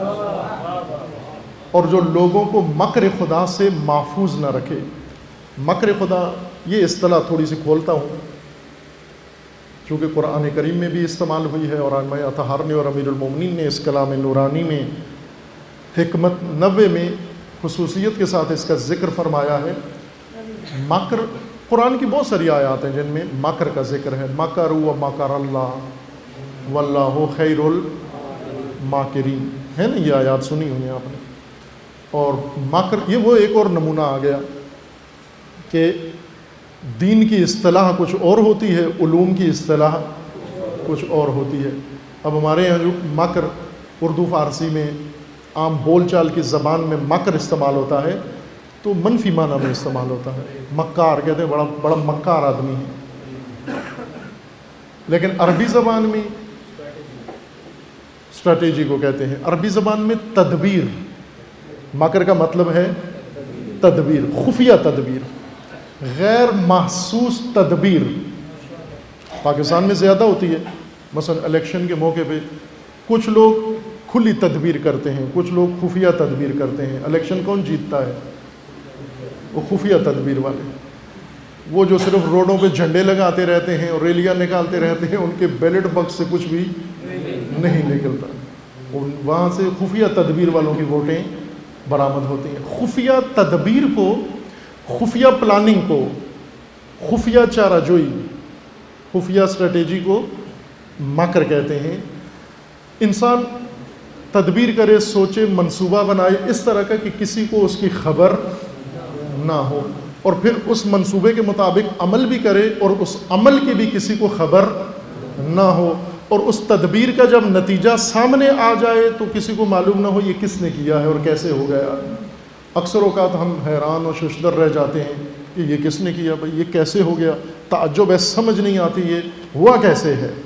اور جو لوگوں کو مکر خدا سے محفوظ نہ رکھے۔ مکر خدا یہ اصطلاح تھوڑی سی کھولتا ہوں، چونکہ قرآن کریم میں بھی استعمال ہوئی ہے، اور علامہ اطہار نے اور امیر المومنین نے اس کلام نورانی میں حکمت نوے میں خصوصیت کے ساتھ اس کا ذکر فرمایا ہے۔ مکر، قرآن کی بہت ساری آیات ہیں جن میں مکر کا ذکر ہے۔ مکر و مکر اللہ واللہ خیر الماکرین، ہے نا، یہ آیات سنی ہوئی ہیں آپ نے۔ اور مکر، یہ وہ ایک اور نمونہ آ گیا کہ دین کی اصطلاح کچھ اور ہوتی ہے، علوم کی اصطلاح کچھ اور ہوتی ہے۔ اب ہمارے یہاں جو مکر اردو فارسی میں عام بول چال کی زبان میں مکر استعمال ہوتا ہے تو منفی معنی میں استعمال ہوتا ہے۔ مکار کہتے ہیں بڑا بڑا مکار آدمی ہے، لیکن عربی زبان میں اسٹریٹجی کو کہتے ہیں۔ عربی زبان میں تدبیر، مکر کا مطلب ہے تدبیر، خفیہ تدبیر، غیر محسوس تدبیر۔ پاکستان میں زیادہ ہوتی ہے، مثلا الیکشن کے موقع پہ کچھ لوگ کھلی تدبیر کرتے ہیں، کچھ لوگ خفیہ تدبیر کرتے ہیں۔ الیکشن کون جیتتا ہے؟ وہ خفیہ تدبیر والے، وہ جو صرف روڈوں پہ جھنڈے لگاتے رہتے ہیں اور ریلیاں نکالتے رہتے ہیں، ان کے بیلٹ باکس سے کچھ بھی نہیں نکلتا، وہاں سے خفیہ تدبیر والوں کی ووٹیں برآمد ہوتی ہیں۔ خفیہ تدبیر کو، خفیہ پلاننگ کو، خفیہ چارہ جوئی، خفیہ اسٹریٹجی کو مکر کہتے ہیں۔ انسان تدبیر کرے، سوچے، منصوبہ بنائے اس طرح کا کہ کسی کو اس کی خبر نہ ہو، اور پھر اس منصوبے کے مطابق عمل بھی کرے اور اس عمل کی بھی کسی کو خبر نہ ہو، اور اس تدبیر کا جب نتیجہ سامنے آ جائے تو کسی کو معلوم نہ ہو یہ کس نے کیا ہے اور کیسے ہو گیا۔ اکثر اوقات ہم حیران اور ششدر رہ جاتے ہیں کہ یہ کس نے کیا، بھائی یہ کیسے ہو گیا، تعجب ہے، سمجھ نہیں آتی یہ ہوا کیسے ہے۔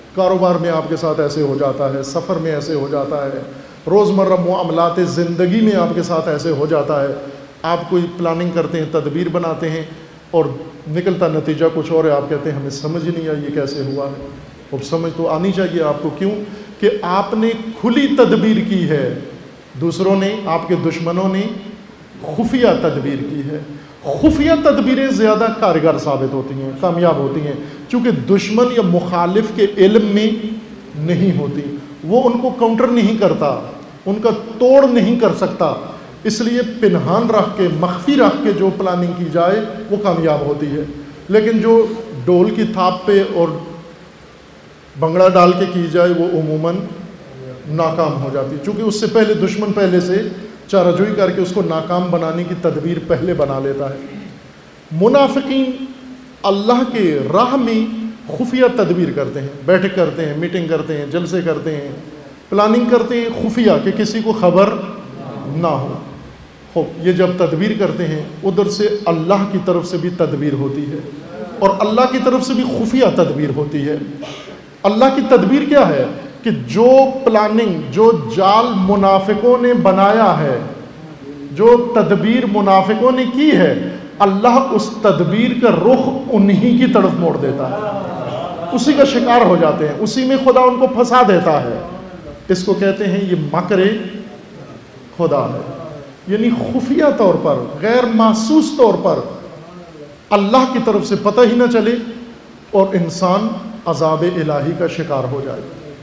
کاروبار میں آپ کے ساتھ ایسے ہو جاتا ہے، سفر میں ایسے ہو جاتا ہے، روزمرہ معاملات زندگی میں آپ کے ساتھ ایسے ہو جاتا ہے، آپ کوئی پلاننگ کرتے ہیں، تدبیر بناتے ہیں اور نکلتا نتیجہ کچھ اور ہے، آپ کہتے ہیں ہمیں سمجھ ہی نہیں آئی یہ کیسے ہوا ہے۔ اب سمجھ تو آنی چاہیے آپ کو، کیوں کہ آپ نے کھلی تدبیر کی ہے، دوسروں نے، آپ کے دشمنوں نے خفیہ تدبیر کی ہے۔ خفیہ تدبیریں زیادہ کارگر ثابت ہوتی ہیں، کامیاب ہوتی ہیں، چونکہ دشمن یا مخالف کے علم میں نہیں ہوتی، وہ ان کو کاؤنٹر نہیں کرتا، ان کا توڑ نہیں کر سکتا، اس لیے پنہان رکھ کے، مخفی رکھ کے جو پلاننگ کی جائے وہ کامیاب ہوتی ہے۔ لیکن جو ڈول کی تھاپ پہ اور بنگڑا ڈال کے کی جائے وہ عموماً ناکام ہو جاتی، چونکہ اس سے پہلے دشمن پہلے سے چارہ جوئی کر کے اس کو ناکام بنانے کی تدبیر پہلے بنا لیتا ہے۔ منافقین اللہ کے راہ میں خفیہ تدبیر کرتے ہیں، بیٹھک کرتے ہیں، میٹنگ کرتے ہیں، جلسے کرتے ہیں، پلاننگ کرتے ہیں خفیہ کہ کسی کو خبر نہ ہو۔ خوب یہ جب تدبیر کرتے ہیں ادھر سے اللہ کی طرف سے بھی تدبیر ہوتی ہے اور اللہ کی طرف سے بھی خفیہ تدبیر ہوتی ہے۔ اللہ کی تدبیر کیا ہے کہ جو پلاننگ، جو جال منافقوں نے بنایا ہے، جو تدبیر منافقوں نے کی ہے، اللہ اس تدبیر کا رخ انہی کی طرف موڑ دیتا ہے، اسی کا شکار ہو جاتے ہیں، اسی میں خدا ان کو پھنسا دیتا ہے۔ اس کو کہتے ہیں یہ مکر خدا ہے، یعنی خفیہ طور پر، غیر محسوس طور پر اللہ کی طرف سے پتہ ہی نہ چلے اور انسان عذاب الہی کا شکار ہو جائے۔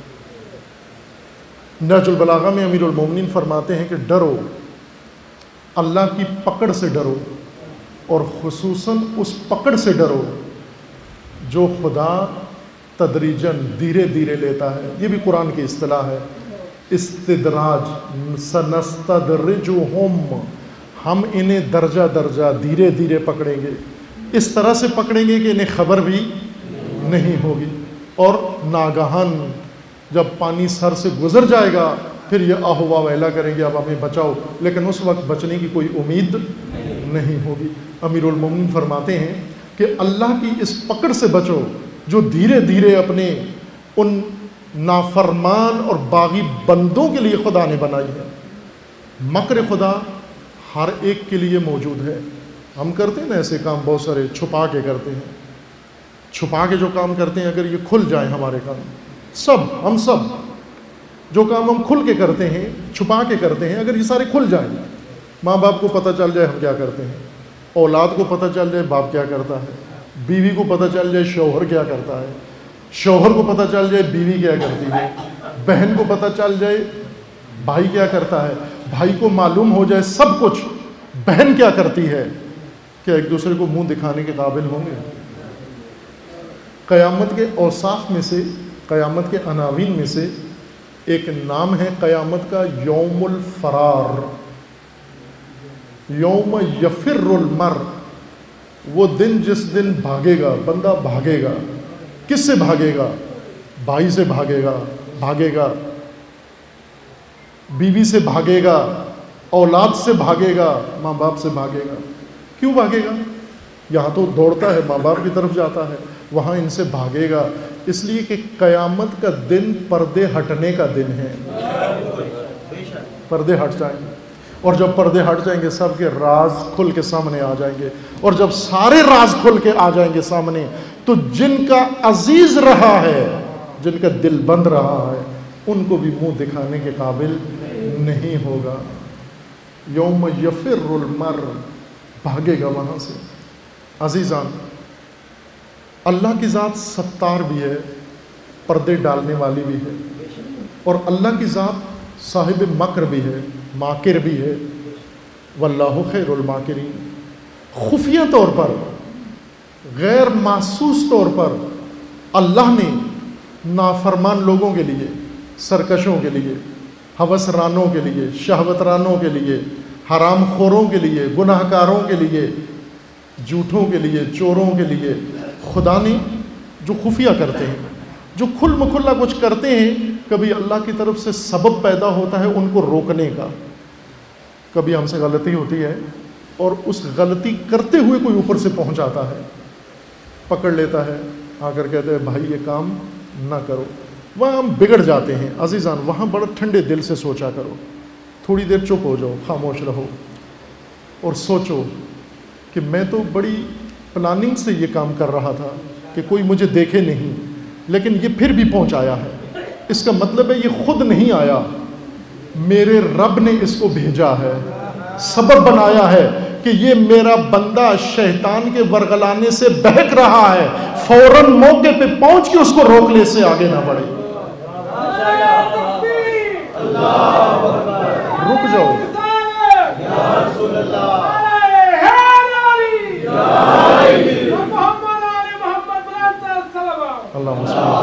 نہج البلاغہ میں امیر المومنین فرماتے ہیں کہ ڈرو، اللہ کی پکڑ سے ڈرو، اور خصوصاً اس پکڑ سے ڈرو جو خدا تدریجاً دھیرے دھیرے لیتا ہے۔ یہ بھی قرآن کی اصطلاح ہے، استدراج، سنستدرجہم، ہم انہیں درجہ درجہ دھیرے دھیرے پکڑیں گے، اس طرح سے پکڑیں گے کہ انہیں خبر بھی نہیں ہوگی، اور ناگہان جب پانی سر سے گزر جائے گا پھر یہ آہوا ویلا کریں گے اب ہمیں بچاؤ، لیکن اس وقت بچنے کی کوئی امید نہیں ہوگی۔ امیر المومنین فرماتے ہیں کہ اللہ کی اس پکڑ سے بچو جو دھیرے دھیرے اپنے ان نافرمان اور باغی بندوں کے لیے خدا نے بنائی ہے۔ مکر خدا ہر ایک کے لیے موجود ہے۔ ہم کرتے ہیں نا ایسے کام بہت سارے، چھپا کے کرتے ہیں، چھپا کے جو کام کرتے ہیں اگر یہ کھل جائیں ہمارے کام، سب ہم سب جو کام ہم کھل کے کرتے ہیں، چھپا کے کرتے ہیں، اگر یہ سارے کھل جائیں، ماں باپ کو پتہ چل جائے ہم کیا کرتے ہیں، اولاد کو پتہ چل جائے باپ کیا کرتا ہے، بیوی کو پتہ چل جائے شوہر کیا کرتا ہے، شوہر کو پتہ چل جائے بیوی کیا کرتی ہے، بہن کو پتہ چل جائے بھائی کیا کرتا ہے، بھائی کو معلوم ہو جائے سب کچھ بہن کیا کرتی ہے، کیا ایک دوسرے کو منہ دکھانے کے قابل ہوں گے؟ قیامت کے اوصاف میں سے، قیامت کے عناوین میں سے ایک نام ہے قیامت کا یوم الفرار، یوم یفر المر، وہ دن جس دن بھاگے گا بندہ، بھاگے گا، کس سے بھاگے گا؟ بھائی سے بھاگے گا، بھاگے گا بیوی سے بھاگے گا، اولاد سے بھاگے گا، ماں باپ سے بھاگے گا۔ کیوں بھاگے گا؟ یہاں تو دوڑتا ہے ماں باپ کی طرف جاتا ہے، وہاں ان سے بھاگے گا، اس لیے کہ قیامت کا دن پردے ہٹنے کا دن ہے، پردے ہٹ جائیں گے، اور جب پردے ہٹ جائیں گے سب کے راز کھل کے سامنے آ جائیں گے، اور جب سارے راز کھل کے آ جائیں گے سامنے تو جن کا عزیز رہا ہے، جن کا دل بند رہا ہے، ان کو بھی منہ دکھانے کے قابل نہیں ہوگا۔ یوم یفر المر، بھاگے گا وہاں سے۔ عزیزان، اللہ کی ذات ستار بھی ہے، پردے ڈالنے والی بھی ہے، اور اللہ کی ذات صاحب مکر بھی ہے، ماکر بھی ہے۔ واللہ خیر الماکرین۔ خفیہ طور پر، غیر محسوس طور پر اللہ نے نافرمان لوگوں کے لیے، سرکشوں کے لیے، ہوس رانوں کے لیے، شہوت رانوں کے لیے، حرام خوروں کے لیے، گناہ کاروں کے لیے، جھوٹوں کے لیے، چوروں کے لیے، خدا نے جو خفیہ کرتے ہیں، جو کھل مکھلا کچھ کرتے ہیں، کبھی اللہ کی طرف سے سبب پیدا ہوتا ہے ان کو روکنے کا۔ کبھی ہم سے غلطی ہوتی ہے اور اس غلطی کرتے ہوئے کوئی اوپر سے پہنچ آتا ہے، پکڑ لیتا ہے، آ کر کہتے ہیں بھائی یہ کام نہ کرو، وہاں ہم بگڑ جاتے ہیں عزیزان. وہاں بڑا ٹھنڈے دل سے سوچا کرو، تھوڑی دیر چپ ہو جاؤ، خاموش رہو اور سوچو کہ میں تو بڑی پلاننگ سے یہ کام کر رہا تھا کہ کوئی مجھے دیکھے نہیں، لیکن یہ پھر بھی پہنچ آیا ہے. اس کا مطلب ہے یہ خود نہیں آیا، میرے رب نے اس کو بھیجا ہے، سبب بنایا ہے کہ یہ میرا بندہ شیطان کے ورغلانے سے بہک رہا ہے، فوراً موقع پہ پہنچ کے اس کو روک لے، سے آگے نہ بڑھے. رک جاؤ. اللہ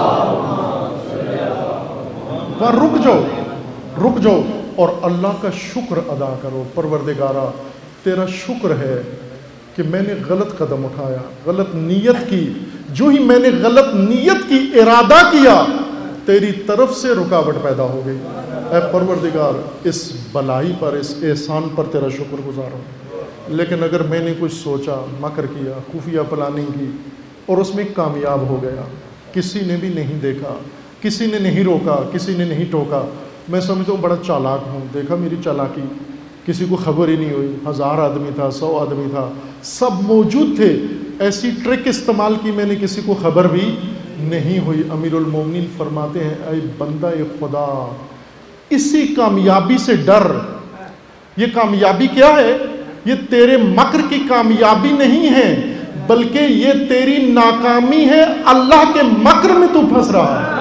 وہاں رک جاؤ، رک جاؤ اور اللہ کا شکر ادا کرو. پروردگارا تیرا شکر ہے کہ میں نے غلط قدم اٹھایا، غلط نیت کی. جو ہی میں نے غلط نیت کی، ارادہ کیا، تیری طرف سے رکاوٹ پیدا ہو گئی. اے پروردگار اس بلائی پر، اس احسان پر تیرا شکر گزار ہوں. لیکن اگر میں نے کچھ سوچا، مکر کیا، خفیہ پلاننگ کی اور اس میں کامیاب ہو گیا، کسی نے بھی نہیں دیکھا، کسی نے نہیں روکا، کسی نے نہیں ٹوکا، میں سمجھتا ہوں بڑا چالاک ہوں. دیکھا میری چالاکی، کسی کو خبر ہی نہیں ہوئی. ہزار آدمی تھا، سو آدمی تھا، سب موجود تھے. ایسی ٹرک استعمال کی، میں نے کسی کو خبر بھی نہیں ہوئی. امیر المومنین فرماتے ہیں اے بندہ خدا، اسی کامیابی سے ڈر. یہ کامیابی کیا ہے؟ یہ تیرے مکر کی کامیابی نہیں ہے، بلکہ یہ تیری ناکامی ہے. اللہ کے مکر میں تو پھنس رہا ہے.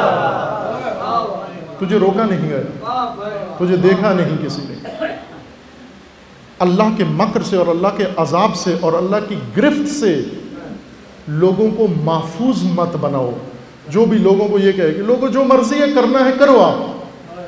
تجھے روکا نہیں گیا، تجھے دیکھا نہیں کسی نے. اللہ کے مکر سے اور اللہ کے عذاب سے اور اللہ کی گرفت سے لوگوں کو محفوظ مت بناؤ. جو بھی لوگوں کو یہ کہے کہ لوگوں جو مرضی ہے کرنا ہے کرو، آپ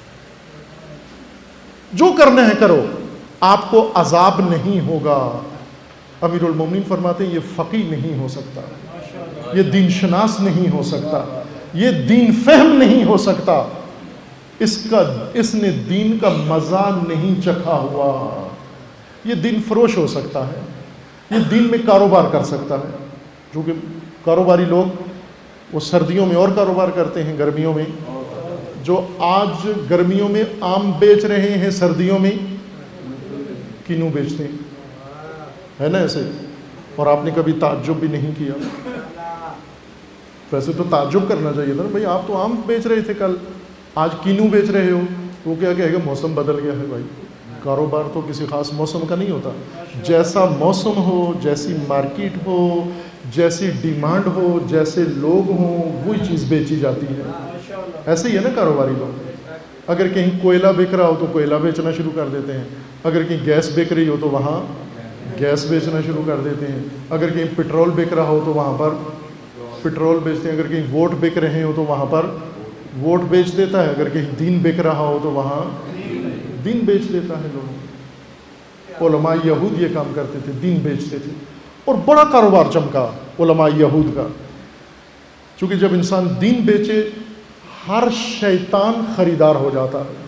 جو کرنا ہے کرو، آپ کو عذاب نہیں ہوگا. امیر المومنین فرماتے ہیں یہ فقی نہیں ہو سکتا، یہ دین شناس نہیں ہو سکتا، یہ دین فہم نہیں ہو سکتا، اس کا اس نے دین کا مزہ نہیں چکھا ہوا. یہ دین فروش ہو سکتا ہے، یہ دین میں کاروبار کر سکتا ہے. چونکہ کاروباری لوگ وہ سردیوں میں اور کاروبار کرتے ہیں، گرمیوں میں. جو آج گرمیوں میں آم بیچ رہے ہیں، سردیوں میں کینو بیچتے ہیں، ہے نا ایسے. اور آپ نے کبھی تعجب بھی نہیں کیا. ویسے تو تعجب کرنا چاہیے تھا نا بھائی، آپ تو آم بیچ رہے تھے کل، آج کینو بیچ رہے ہو. تو کیا کہے گا موسم بدل گیا ہے. بھائی کاروبار تو کسی خاص موسم کا نہیں ہوتا. جیسا موسم ہو، جیسی مارکیٹ ہو، جیسی ڈیمانڈ ہو، جیسے لوگ ہوں، وہی چیز بیچی جاتی ہے. ایسے ہی ہے نا کاروباری لوگ. اگر کہیں کوئلہ بک رہا ہو تو کوئلہ بیچنا شروع کر دیتے ہیں، اگر کہیں گیس بک رہی ہو تو وہاں گیس بیچنا شروع کر دیتے ہیں، اگر کہیں پٹرول بک رہا ہو تو وہاں پر پٹرول بیچتے ہیں، اگر کہیں ووٹ بک رہے ہو تو وہاں پر ووٹ بیچ دیتا ہے، اگر کہیں دین بک رہا ہو تو وہاں دین بیچ دیتا ہے. لوگ علماء یہود یہ کام کرتے تھے، دین بیچتے تھے اور بڑا کاروبار چمکا علماء یہود کا. چونکہ جب انسان دین بیچے، ہر شیطان خریدار ہو جاتا ہے.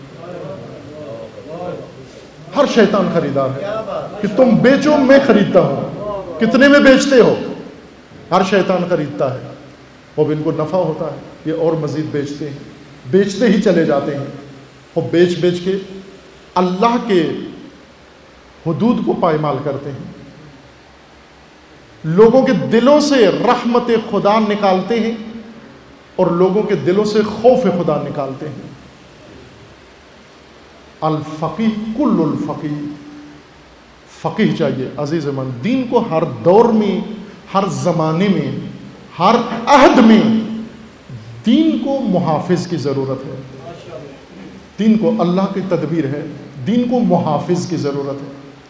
ہر شیطان خریدار ہے کہ تم بیچو میں خریدتا ہوں. کتنے میں بیچتے ہو؟ ہر شیطان خریدتا ہے اور ان کو نفع ہوتا ہے، یہ اور مزید بیچتے ہیں، بیچتے ہی چلے جاتے ہیں اور بیچ بیچ کے اللہ کے حدود کو پائمال کرتے ہیں. لوگوں کے دلوں سے رحمت خدا نکالتے ہیں اور لوگوں کے دلوں سے خوف خدا نکالتے ہیں. الفقیہ کل الفقیہ، فقیہ چاہیے عزیز من. دین کو ہر دور میں، ہر زمانے میں، ہر عہد میں دین کو محافظ کی ضرورت ہے. دین کو، اللہ کی تدبیر ہے، دین کو محافظ کی ضرورت ہے.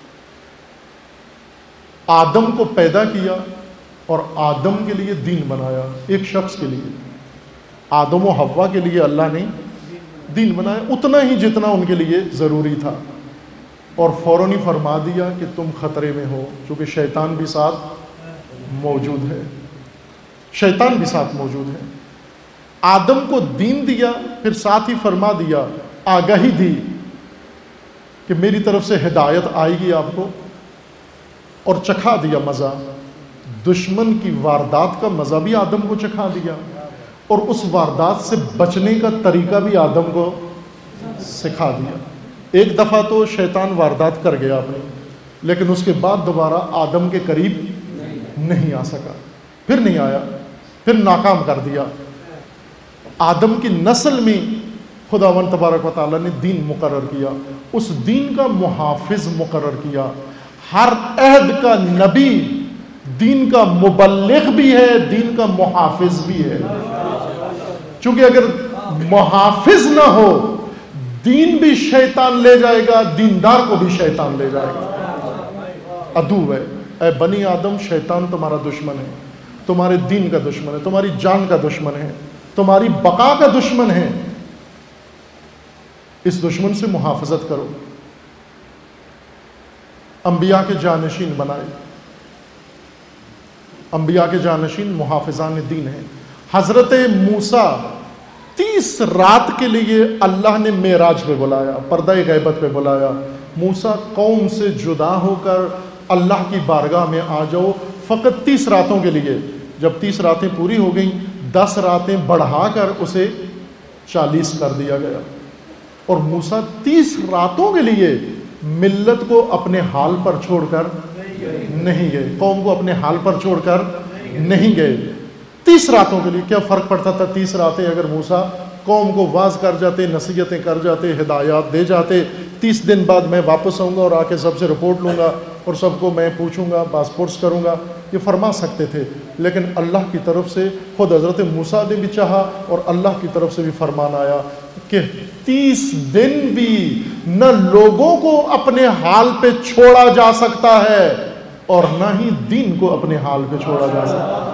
آدم کو پیدا کیا اور آدم کے لیے دین بنایا، ایک شخص کے لیے. آدم و حوا کے لیے اللہ نے دین بنایا اتنا ہی جتنا ان کے لیے ضروری تھا، اور فوراً ہی فرما دیا کہ تم خطرے میں ہو، چونکہ شیطان بھی ساتھ موجود ہے. شیطان بھی ساتھ موجود ہے. آدم کو دین دیا، پھر ساتھ ہی فرما دیا، آگاہی دی کہ میری طرف سے ہدایت آئے گی آپ کو، اور چکھا دیا مزہ. دشمن کی واردات کا مزہ بھی آدم کو چکھا دیا، اور اس واردات سے بچنے کا طریقہ بھی آدم کو سکھا دیا. ایک دفعہ تو شیطان واردات کر گیا اپنی، لیکن اس کے بعد دوبارہ آدم کے قریب نہیں آ سکا، پھر نہیں آیا، پھر ناکام کر دیا. آدم کی نسل میں خداوند تبارک و تعالیٰ نے دین مقرر کیا، اس دین کا محافظ مقرر کیا. ہر عہد کا نبی دین کا مبلغ بھی ہے، دین کا محافظ بھی ہے. چونکہ اگر محافظ نہ ہو دین بھی شیطان لے جائے گا، دیندار کو بھی شیطان لے جائے گا. عدو ہے. اے بنی آدم، شیطان تمہارا دشمن ہے، تمہارے دین کا دشمن ہے، تمہاری جان کا دشمن ہے، تمہاری بقا کا دشمن ہے. اس دشمن سے محافظت کرو. انبیاء کے جانشین بنائے. انبیاء کے جانشین محافظان دین ہیں. حضرت موسیٰ تیس رات کے لیے اللہ نے معراج پہ بلایا، پردہ غیبت پہ بلایا. موسیٰ قوم سے جدا ہو کر اللہ کی بارگاہ میں آ جاؤ، فقط تیس راتوں کے لیے. جب تیس راتیں پوری ہو گئیں، دس راتیں بڑھا کر اسے چالیس کر دیا گیا. اور موسیٰ تیس راتوں کے لیے ملت کو اپنے حال پر چھوڑ کر نہیں گئے، قوم کو اپنے حال پر چھوڑ کر نہیں گئے. تیس راتوں کے لیے کیا فرق پڑتا تھا؟ تیس راتیں اگر موسیٰ قوم کو واز کر جاتے، نصیحتیں کر جاتے، ہدایات دے جاتے، تیس دن بعد میں واپس آؤں گا اور آ کے سب سے رپورٹ لوں گا اور سب کو میں پوچھوں گا، پاسپورٹس کروں گا، یہ فرما سکتے تھے. لیکن اللہ کی طرف سے خود حضرت موسیٰ نے بھی چاہا اور اللہ کی طرف سے بھی فرمان آیا کہ تیس دن بھی نہ لوگوں کو اپنے حال پہ چھوڑا جا سکتا ہے اور نہ ہی دین کو اپنے حال پہ چھوڑا جا سکتا ہے.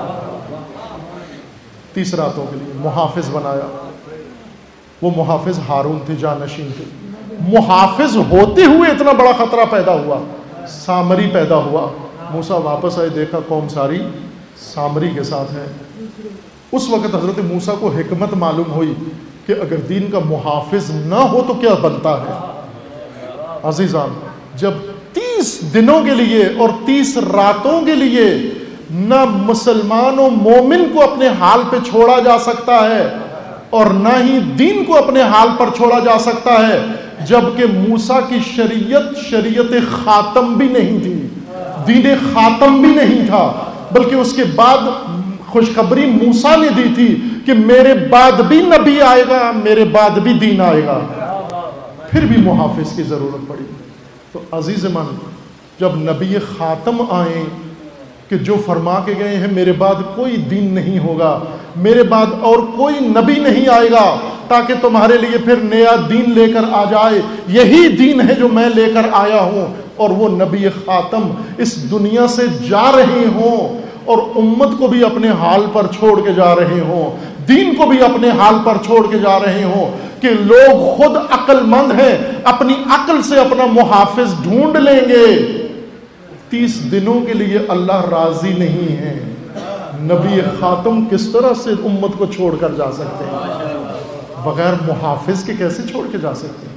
تیس راتوں کے لیے محافظ بنایا. وہ محافظ ہارون تھے، جانشین تھے. محافظ ہوتے ہوئے اتنا بڑا خطرہ پیدا ہوا، سامری پیدا ہوا. موسیٰ واپس آئے، دیکھا قوم ساری سامری کے ساتھ ہے. اس وقت حضرت موسیٰ کو حکمت معلوم ہوئی کہ اگر دین کا محافظ نہ ہو تو کیا بنتا ہے. عزیزان، جب تیس دنوں کے لیے اور تیس راتوں کے لیے نہ مسلمان و مومن کو اپنے حال پہ چھوڑا جا سکتا ہے اور نہ ہی دین کو اپنے حال پر چھوڑا جا سکتا ہے، جبکہ موسیٰ کی شریعت شریعت خاتم بھی نہیں تھی، دین خاتم بھی نہیں تھا، بلکہ اس کے بعد خوشخبری موسیٰ نے دی تھی کہ میرے بعد بھی نبی آئے گا، میرے بعد بھی دین آئے گا. پھر بھی محافظ کی ضرورت پڑی. تو عزیز من، جب نبی خاتم آئیں کہ جو فرما کے گئے ہیں میرے بعد کوئی دین نہیں ہوگا، میرے بعد اور کوئی نبی نہیں آئے گا تاکہ تمہارے لیے پھر نیا دین لے کر آ جائے، یہی دین ہے جو میں لے کر آیا ہوں، اور وہ نبی خاتم اس دنیا سے جا رہے ہوں اور امت کو بھی اپنے حال پر چھوڑ کے جا رہے ہوں، دین کو بھی اپنے حال پر چھوڑ کے جا رہے ہوں کہ لوگ خود عقل مند ہیں، اپنی عقل سے اپنا محافظ ڈھونڈ لیں گے. تیس دنوں کے لیے اللہ راضی نہیں ہے. نبی خاتم کس طرح سے امت کو چھوڑ کر جا سکتے ہیں؟ بغیر محافظ کے کیسے چھوڑ کے جا سکتے ہیں؟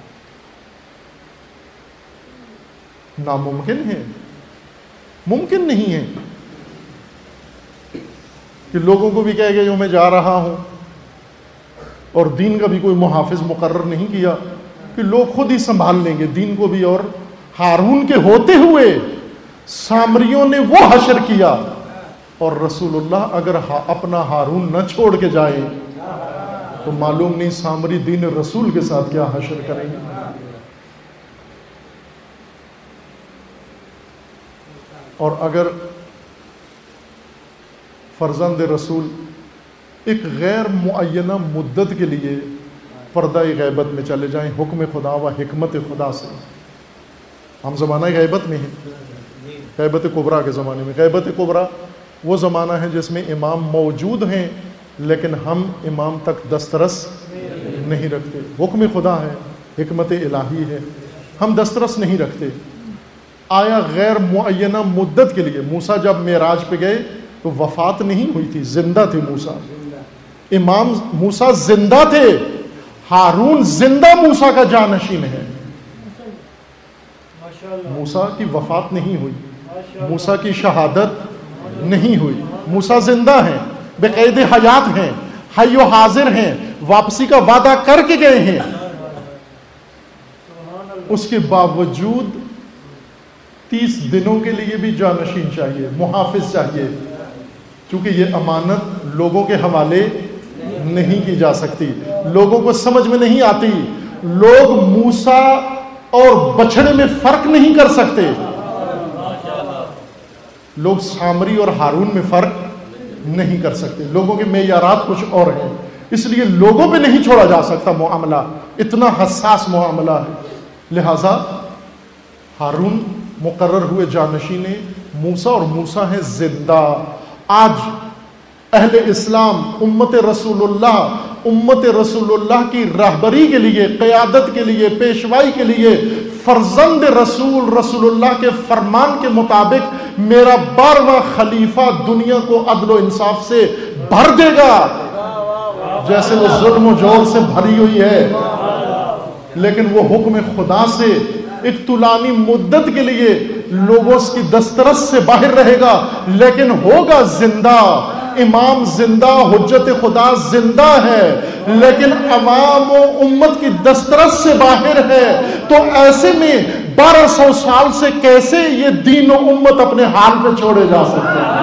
ناممکن ہے، ممکن نہیں ہے کہ لوگوں کو بھی کہے گا جو میں جا رہا ہوں، اور دین کا بھی کوئی محافظ مقرر نہیں کیا کہ لوگ خود ہی سنبھال لیں گے دین کو بھی. اور ہارون کے ہوتے ہوئے سامریوں نے وہ حشر کیا، اور رسول اللہ اگر اپنا ہارون نہ چھوڑ کے جائے تو معلوم نہیں سامری دین رسول کے ساتھ کیا حشر کریں گے. اور اگر فرزند رسول ایک غیر معینہ مدت کے لیے پردہ غیبت میں چلے جائیں حکم خدا و حکمت خدا سے، ہم زمانہ غیبت میں ہیں، غیبت کبریٰ کے زمانے میں. غیبت کبریٰ وہ زمانہ ہے جس میں امام موجود ہیں لیکن ہم امام تک دسترس نہیں رکھتے. حکم خدا ہے، حکمت الہی ہے، ہم دسترس نہیں رکھتے. آیا غیر معینہ مدت کے لیے. موسیٰ جب معراج پہ گئے تو وفات نہیں ہوئی تھی، زندہ تھے موسیٰ. امام موسیٰ زندہ تھے، ہارون زندہ موسیٰ کا جانشین ہے. موسیٰ کی وفات نہیں ہوئی، موسیٰ کی شہادت نہیں ہوئی. موسیٰ زندہ ہیں، بقید حیات ہیں.
حی و حاضر ہیں، واپسی کا وعدہ کر کے گئے ہیں، اس کے باوجود تیس دنوں کے لیے بھی جانشین چاہیے، محافظ چاہیے، کیونکہ یہ امانت لوگوں کے حوالے نہیں کی جا سکتی، لوگوں کو سمجھ میں نہیں آتی، لوگ موسیٰ اور بچھڑے میں فرق نہیں کر سکتے، لوگ سامری اور ہارون میں فرق نہیں کر سکتے، لوگوں کے معیارات کچھ اور ہیں، اس لیے لوگوں پہ نہیں چھوڑا جا سکتا معاملہ، اتنا حساس معاملہ ہے، لہذا ہارون مقرر ہوئے جانشین موسیٰ اور موسیٰ ہیں زندہ۔ آج اہل اسلام امت رسول اللہ امت رسول اللہ کی رہبری کے لیے، قیادت کے لیے، پیشوائی کے لیے فرزند رسول رسول اللہ کے فرمان کے مطابق میرا بارہواں خلیفہ دنیا کو عدل و انصاف سے بھر دے گا جیسے وہ ظلم و جور سے بھری ہوئی ہے، لیکن وہ حکم خدا سے ایک طولانی مدت کے لیے لوگوں کی دسترس سے باہر رہے گا، لیکن ہوگا زندہ، امام زندہ، حجت خدا زندہ ہے، لیکن عوام و امت کی دسترس سے باہر ہے، تو ایسے میں بارہ سو سال سے کیسے یہ دین و امت اپنے حال پہ چھوڑے جا سکتے ہیں؟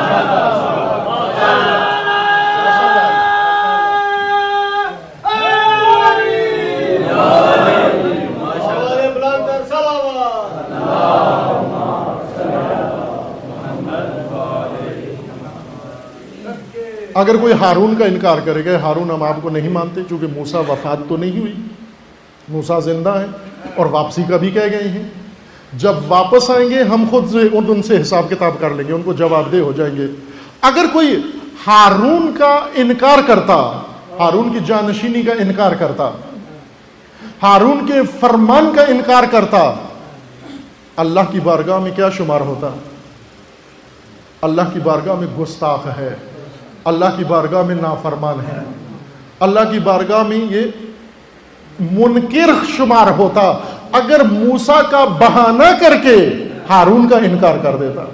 اگر کوئی ہارون کا انکار کرے گا، ہارون ہم آپ کو نہیں مانتے چونکہ موسیٰ وفات تو نہیں ہوئی، موسیٰ زندہ ہیں اور واپسی کا بھی کہہ گئے ہیں، جب واپس آئیں گے ہم خود ان سے حساب کتاب کر لیں گے، ان کو جواب دہ ہو جائیں گے۔ اگر کوئی ہارون کا انکار کرتا، ہارون کی جانشینی کا انکار کرتا، ہارون کے فرمان کا انکار کرتا، اللہ کی بارگاہ میں کیا شمار ہوتا؟ اللہ کی بارگاہ میں گستاخ ہے، اللہ کی بارگاہ میں نافرمان ہے، اللہ کی بارگاہ میں یہ منکر شمار ہوتا اگر موسیٰ کا بہانہ کر کے ہارون کا انکار کر دیتا۔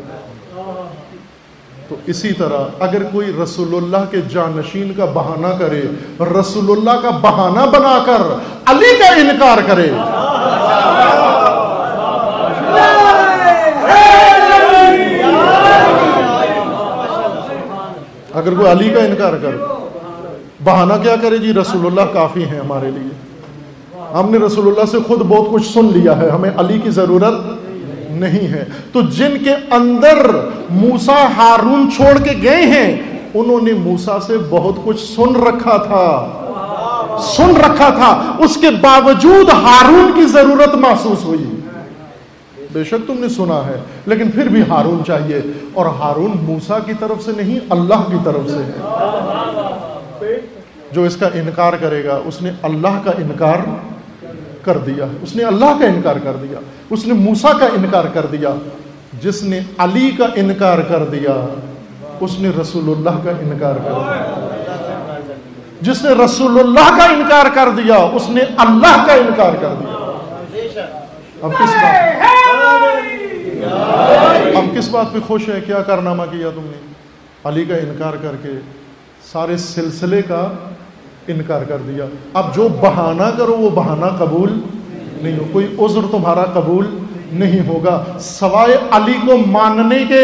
تو اسی طرح اگر کوئی رسول اللہ کے جانشین کا بہانہ کرے، رسول اللہ کا بہانہ بنا کر علی کا انکار کرے، اگر کوئی علی کا انکار کرے، بہانہ کیا کرے؟ جی رسول اللہ کافی ہیں ہمارے لیے، ہم نے رسول اللہ سے خود بہت کچھ سن لیا ہے، ہمیں علی کی ضرورت نہیں ہے۔ تو جن کے اندر موسیٰ ہارون چھوڑ کے گئے ہیں، انہوں نے موسیٰ سے بہت کچھ سن رکھا تھا سن رکھا تھا اس کے باوجود ہارون کی ضرورت محسوس ہوئی۔ بے شک تم نے سنا ہے، لیکن پھر بھی ہارون چاہیے، اور ہارون موسیٰ کی طرف سے نہیں، اللہ کی طرف سے ہے۔ جو اس کا انکار کرے گا اس نے اللہ کا انکار کر دیا، اس نے اللہ کا انکار کر دیا، اس نے موسیٰ کا انکار کر دیا۔ جس نے علی کا انکار کر دیا اس نے رسول اللہ کا انکار کر دیا، جس نے رسول اللہ کا انکار کر دیا اس نے اللہ کا انکار کر دیا۔ اب کس بات اب کس بات پہ خوش ہے؟ کیا کارنامہ کیا تم نے؟ علی کا انکار کر کے سارے سلسلے کا انکار کر دیا۔ اب جو بہانہ کرو وہ بہانہ قبول نہیں ہو، کوئی عذر تمہارا قبول نہیں ہوگا سوائے علی کو ماننے کے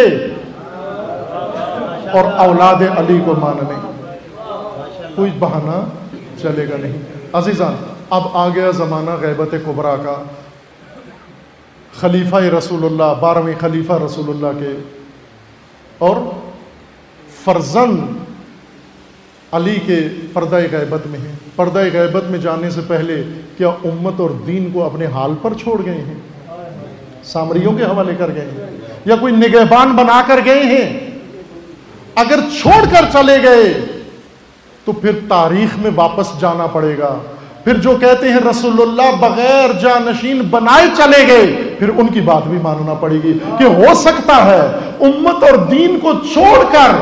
اور اولاد علی کو ماننے، کوئی بہانہ چلے گا نہیں۔ عزیزان، اب آ گیا زمانہ غیبت کبریٰ کا، خلیفہ رسول اللہ، بارہویں خلیفہ رسول اللہ کے اور فرزند علی کے پردہ غیبت میں ہیں۔ پردہ غیبت میں جانے سے پہلے کیا امت اور دین کو اپنے حال پر چھوڑ گئے ہیں؟ سامریوں کے حوالے کر گئے ہیں یا کوئی نگہبان بنا کر گئے ہیں؟ اگر چھوڑ کر چلے گئے تو پھر تاریخ میں واپس جانا پڑے گا۔ پھر جو کہتے ہیں رسول اللہ بغیر جانشین بنائے چلے گئے، پھر ان کی بات بھی ماننا پڑے گی کہ ہو سکتا ہے امت اور دین کو چھوڑ کر،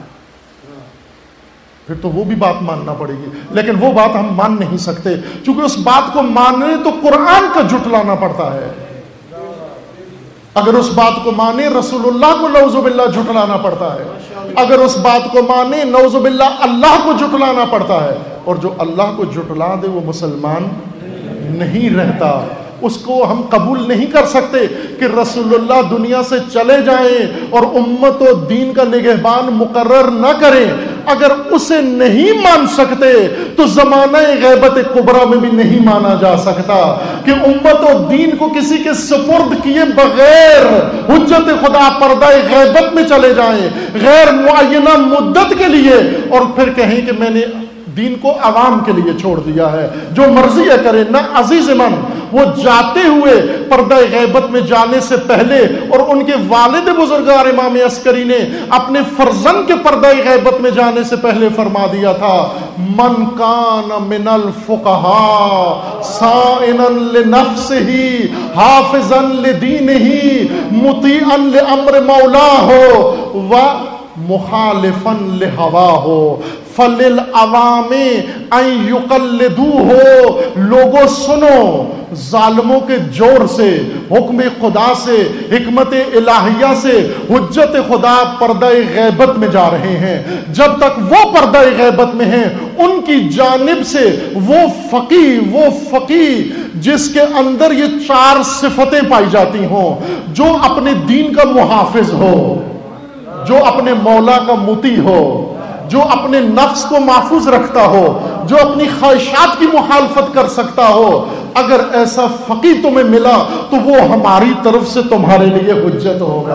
پھر تو وہ بھی بات ماننا پڑے گی، لیکن وہ بات ہم مان نہیں سکتے کیونکہ اس بات کو ماننے تو قرآن کا جھٹلانا پڑتا ہے۔ اگر اس بات کو مانے رسول اللہ کو نعوذ باللہ جھٹلانا پڑتا ہے، اگر اس بات کو مانے نعوذ باللہ اللہ کو جھٹلانا پڑتا ہے، اور جو اللہ کو جھٹلا دے وہ مسلمان نہیں رہتا۔ اس کو ہم قبول نہیں کر سکتے کہ رسول اللہ دنیا سے چلے جائیں اور امت و دین کا نگہبان مقرر نہ کریں۔ اگر اسے نہیں مان سکتے تو زمانہ غیبت کبریٰ میں بھی نہیں مانا جا سکتا کہ امت و دین کو کسی کے سپرد کیے بغیر حجت خدا پردہ غیبت میں چلے جائیں غیر معینہ مدت کے لیے، اور پھر کہیں کہ میں نے دین کو عوام کے لیے چھوڑ دیا ہے، جو مرضی ہے کرے۔ نہ عزیز من، وہ جاتے ہوئے پردہ غیبت میں جانے سے پہلے، اور ان کے والد بزرگوار امام عسکری نے اپنے فرزند کے پردہ غیبت میں جانے سے پہلے فرما دیا تھا، من کان من الفقہاء صائنا لنفسہ حافظا لدینہ مطیعا لامر مولاہ و مخالفا لہواہ فَلِلْعَوَامِ أَن يُقَلِّدُوهُ۔ لوگوں سنو، ظالموں کے جور سے، حکم خدا سے، حکمت الہیہ سے حجت خدا پردہ غیبت میں جا رہے ہیں۔ جب تک وہ پردہ غیبت میں ہیں ان کی جانب سے وہ فقیہ وہ فقیہ جس کے اندر یہ چار صفتیں پائی جاتی ہوں، جو اپنے دین کا محافظ ہو، جو اپنے مولا کا مطیع ہو، جو اپنے نفس کو محفوظ رکھتا ہو، جو اپنی خواہشات کی مخالفت کر سکتا ہو، اگر ایسا فقیہ تمہیں ملا تو وہ ہماری طرف سے تمہارے لیے حجت ہوگا۔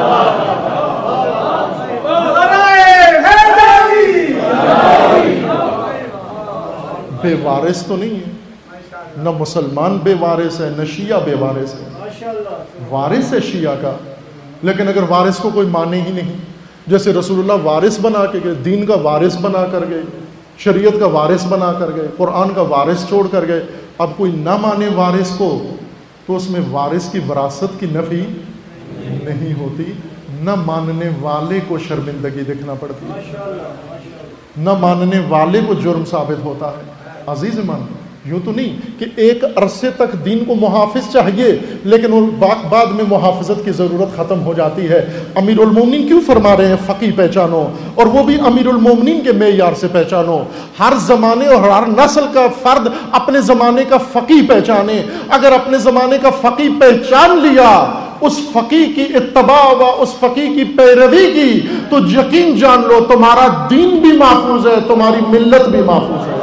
بے وارث تو نہیں ہے، نہ مسلمان بے وارث ہے، نہ شیعہ بے وارث ہے، وارث ہے شیعہ کا، لیکن اگر وارث کو کوئی مانے ہی نہیں، جیسے رسول اللہ وارث بنا کے گئے، دین کا وارث بنا کر گئے، شریعت کا وارث بنا کر گئے، قرآن کا وارث چھوڑ کر گئے، اب کوئی نہ مانے وارث کو تو اس میں وارث کی وراثت کی نفی نہیں ہوتی، نہ ماننے والے کو شرمندگی دیکھنا پڑتی ہے، نہ ماننے والے کو جرم ثابت ہوتا ہے۔ عزیز مان، یوں تو نہیں کہ ایک عرصے تک دین کو محافظ چاہیے لیکن بعد میں محافظت کی ضرورت ختم ہو جاتی ہے۔ امیر المومنین کیوں فرما رہے ہیں فقیہ پہچانو، اور وہ بھی امیر المومنین کے معیار سے پہچانو۔ ہر زمانے اور ہر نسل کا فرد اپنے زمانے کا فقیہ پہچانے۔ اگر اپنے زمانے کا فقیہ پہچان لیا، اس فقیہ کی اتباع و اس فقیہ کی پیروی کی، تو یقین جان لو تمہارا دین بھی محفوظ ہے، تمہاری ملت بھی محفوظ ہے۔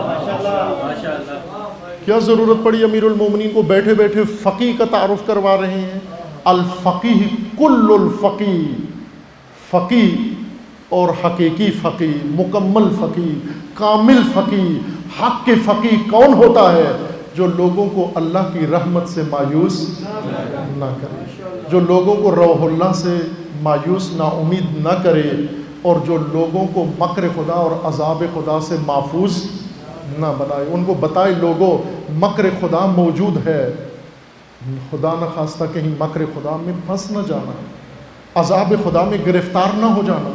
کیا ضرورت پڑی امیر المومنین کو بیٹھے بیٹھے فقیہ کا تعارف کروا رہے ہیں؟ الفقیہ کل الفقیہ، فقیہ اور حقیقی فقیہ، مکمل فقیہ، کامل فقیہ، حق کے فقیہ کون ہوتا ہے؟ جو لوگوں کو اللہ کی رحمت سے مایوس نہ کرے، جو لوگوں کو روح اللہ سے مایوس نا امید نہ کرے، اور جو لوگوں کو مکر خدا اور عذاب خدا سے محفوظ نہ بنائے۔ ان کو بتائے لوگوں مکر خدا موجود ہے، خدا نہ خواستہ کہیں مکر خدا میں پھنس نہ جانا، عذاب خدا میں گرفتار نہ ہو جانا۔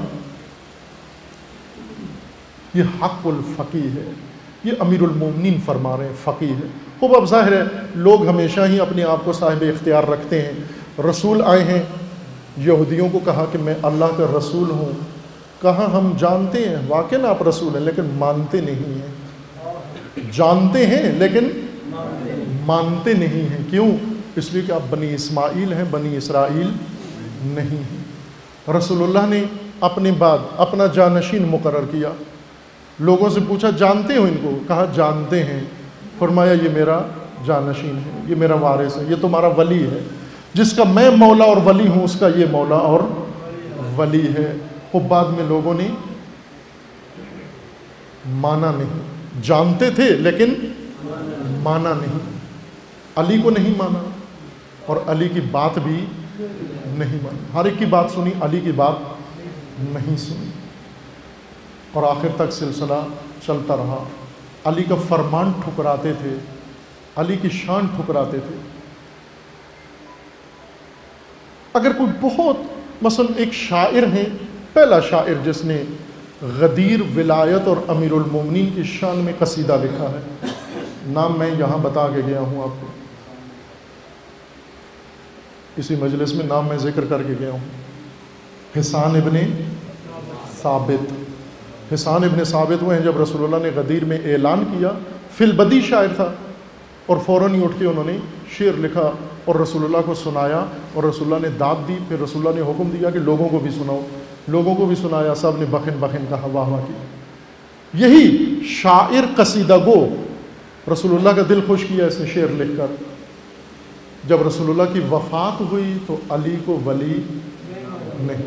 یہ حق الفقیہ ہے، یہ امیر المومنین فرما رہے ہیں فقیہ ہے۔ خوب اب ظاہر ہے لوگ ہمیشہ ہی اپنے آپ کو صاحب اختیار رکھتے ہیں۔ رسول آئے ہیں، یہودیوں کو کہا کہ میں اللہ کا رسول ہوں، کہا ہم جانتے ہیں واقعاً آپ رسول ہیں لیکن مانتے نہیں ہیں، جانتے ہیں لیکن مانتے نہیں ہیں۔ کیوں؟ اس لیے کہ آپ بنی اسماعیل ہیں، بنی اسرائیل نہیں ہیں۔ رسول اللہ نے اپنے بعد اپنا جانشین مقرر کیا، لوگوں سے پوچھا جانتے ہو ان کو؟ کہا جانتے ہیں۔ فرمایا یہ میرا جانشین ہے، یہ میرا وارث ہے، یہ تمہارا ولی ہے، جس کا میں مولا اور ولی ہوں اس کا یہ مولا اور ولی ہے۔ وہ بعد میں لوگوں نے مانا نہیں، جانتے تھے لیکن مانا نہیں، علی کو نہیں مانا اور علی کی بات بھی نہیں مانی، ہر ایک کی بات سنی، علی کی بات نہیں سنی، اور آخر تک سلسلہ چلتا رہا۔ علی کا فرمان ٹھکراتے تھے، علی کی شان ٹھکراتے تھے۔ اگر کوئی بہت مثلا ایک شاعر ہے، پہلا شاعر جس نے غدیر ولایت اور امیر المومنین کی شان میں قصیدہ لکھا ہے، نام میں یہاں بتا کے گیا ہوں آپ کو، اسی مجلس میں نام میں ذکر کر کے گیا ہوں، حسان ابن ثابت۔ حسان ابن ثابت ہوئے ہیں جب رسول اللہ نے غدیر میں اعلان کیا، فی البدی شاعر تھا، اور فوراً ہی اٹھ کے انہوں نے شعر لکھا اور رسول اللہ کو سنایا، اور رسول اللہ نے داد دی، پھر رسول اللہ نے حکم دیا کہ لوگوں کو بھی سناؤ، لوگوں کو بھی سنایا، سب نے بخن بخن کہا، واہ واہ کی۔ یہی شاعر قصیدہ گو رسول اللہ کا دل خوش کیا اس نے شعر لکھ کر۔ جب رسول اللہ کی وفات ہوئی تو علی کو ولی نہیں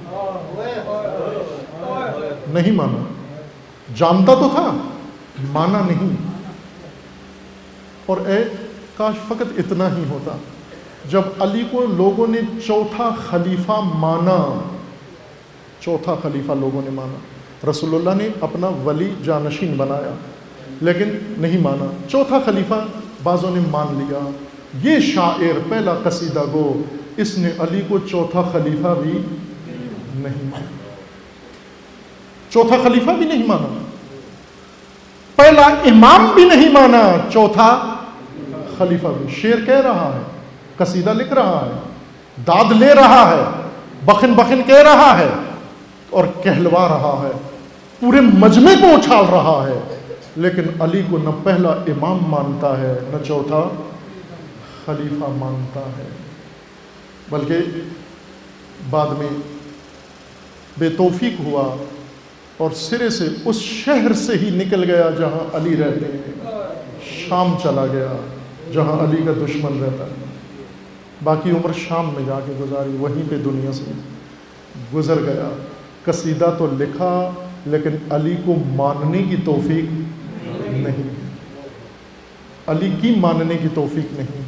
نہیں مانا، جانتا تو تھا، مانا نہیں۔ اور اے کاش فقط اتنا ہی ہوتا، جب علی کو لوگوں نے چوتھا خلیفہ مانا، چوتھا خلیفہ لوگوں نے مانا، رسول اللہ نے اپنا ولی جانشین بنایا لیکن نہیں مانا، چوتھا خلیفہ بعضوں نے مان لیا۔ یہ شاعر پہلا قصیدہ گو، اس نے علی کو چوتھا خلیفہ بھی نہیں مانا، چوتھا خلیفہ بھی نہیں مانا، پہلا امام بھی نہیں مانا، چوتھا خلیفہ بھی۔ شعر کہہ رہا ہے، قصیدہ لکھ رہا ہے، داد لے رہا ہے، بخن بخن کہہ رہا ہے اور کہلوا رہا ہے، پورے مجمع کو اچھال رہا ہے، لیکن علی کو نہ پہلا امام مانتا ہے نہ چوتھا خلیفہ مانتا ہے، بلکہ بعد میں بے توفیق ہوا اور سرے سے اس شہر سے ہی نکل گیا جہاں علی رہتے ہیں، شام چلا گیا جہاں علی کا دشمن رہتا ہے، باقی عمر شام میں جا کے گزاری، وہیں پہ دنیا سے گزر گیا۔ قصیدہ تو لکھا لیکن علی کو ماننے کی توفیق نہیں، علی کی ماننے کی توفیق نہیں۔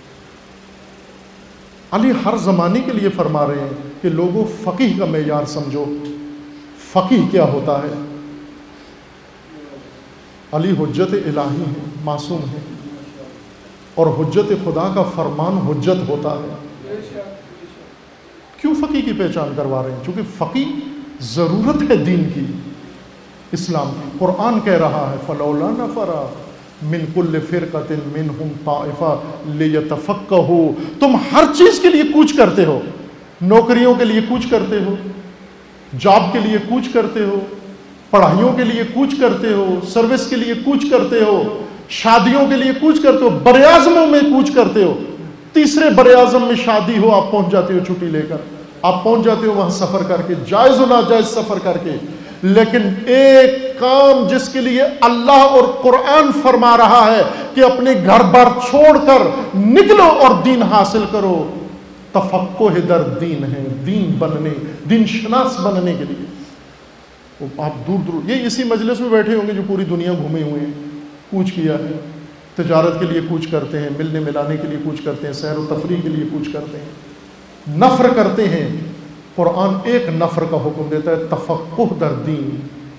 علی ہر زمانے کے لیے فرما رہے ہیں کہ لوگوں فقیہ کا معیار سمجھو، فقیہ کیا ہوتا ہے۔ علی حجت الہی ہے، معصوم ہے، اور حجت خدا کا فرمان حجت ہوتا ہے۔ کیوں فقیہ کی پہچان کروا رہے ہیں؟ چونکہ فقیہ ضرورت ہے دین کی، اسلام کی۔ قرآن کہہ رہا ہے فلولا نفر من کل فرقۃ منہم طائفہ لیتفقہوا، تم ہر چیز کے لیے کوچ کرتے ہو، نوکریوں کے لیے کوچ کرتے ہو، جاب کے لیے کوچ کرتے ہو، پڑھائیوں کے لیے کوچ کرتے ہو، سروس کے لیے کوچ کرتے ہو، شادیوں کے لیے کوچ کرتے ہو، بر اعظموں میں کوچ کرتے ہو۔ تیسرے بر اعظم میں شادی ہو، آپ پہنچ جاتے ہو چھٹی لے کر، آپ پہنچ جاتے ہو وہاں سفر کر کے، جائز و ناجائز سفر کر کے، لیکن ایک کام جس کے لیے اللہ اور قرآن فرما رہا ہے کہ اپنے گھر بار چھوڑ کر نکلو اور دین حاصل کرو، تفقہ در دین ہے، دین بننے، دین شناس بننے کے لیے۔ آپ دور دور یہ اسی مجلس میں بیٹھے ہوں گے جو پوری دنیا گھومے ہوئے ہیں، کوچ کیا ہے، تجارت کے لیے کوچ کرتے ہیں، ملنے ملانے کے لیے کوچ کرتے ہیں، سیر و تفریح کے لیے کوچ کرتے ہیں، نفر کرتے ہیں۔ قرآن ایک نفر کا حکم دیتا ہے، تفقہ در دین۔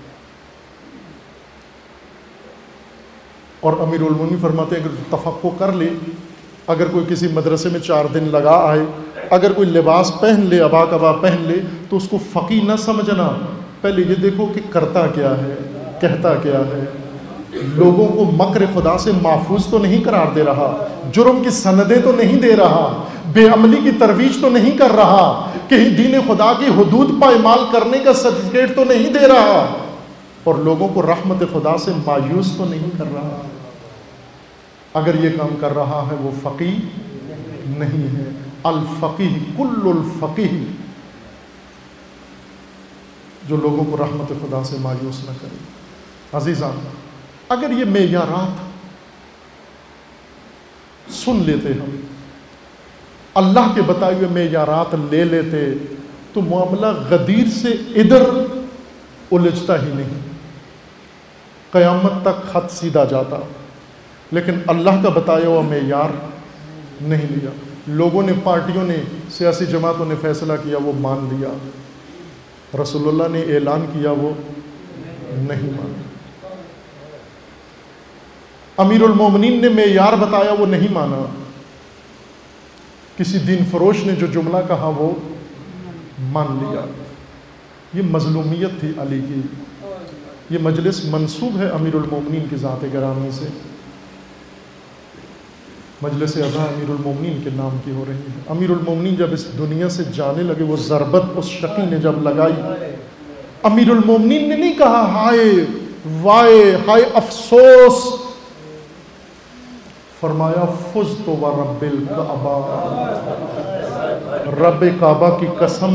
اور امیر المومنین فرماتے ہیں اگر تفقہ کر لے، اگر کوئی کسی مدرسے میں چار دن لگا آئے، اگر کوئی لباس پہن لے، ابا کبا پہن لے، تو اس کو فقیہ نہ سمجھنا، پہلے یہ دیکھو کہ کرتا کیا ہے، کہتا کیا ہے، لوگوں کو مکر خدا سے محفوظ تو نہیں قرار دے رہا، جرم کی سندیں تو نہیں دے رہا، بے عملی کی ترویج تو نہیں کر رہا، کہیں دین خدا کی حدود پائمال کرنے کا سرٹیفکیٹ تو نہیں دے رہا، اور لوگوں کو رحمت خدا سے مایوس تو نہیں کر رہا۔ اگر یہ کام کر رہا ہے وہ فقیہ نہیں ہے۔ الفقیہ کل الفقیہ، جو لوگوں کو رحمت خدا سے مایوس نہ کرے۔ عزیزان، اگر یہ معیارات سن لیتے ہم، اللہ کے بتائے ہوئے معیارات لے لیتے، تو معاملہ غدیر سے ادھر الجھتا ہی نہیں، قیامت تک خط سیدھا جاتا۔ لیکن اللہ کا بتایا ہوا معیار نہیں لیا، لوگوں نے، پارٹیوں نے، سیاسی جماعتوں نے فیصلہ کیا، وہ مان لیا، رسول اللہ نے اعلان کیا، وہ نہیں مانا، امیر المومنین نے معیار بتایا، وہ نہیں مانا، کسی دین فروش نے جو جملہ کہا وہ مان لیا۔ یہ مظلومیت تھی علی کی۔ یہ مجلس منسوب ہے امیر المومنین کی ذات گرامی سے۔ مجلس اذاں امیر المومنین کے نام کی ہو رہی ہے۔ امیر المومنین جب اس دنیا سے جانے لگے، وہ ضربت اس شقی نے جب لگائی، امیر المومنین نے نہیں کہا ہائے وائے ہائے افسوس، فرمایا فزت و رب الکعبہ، رب کعبہ کی قسم،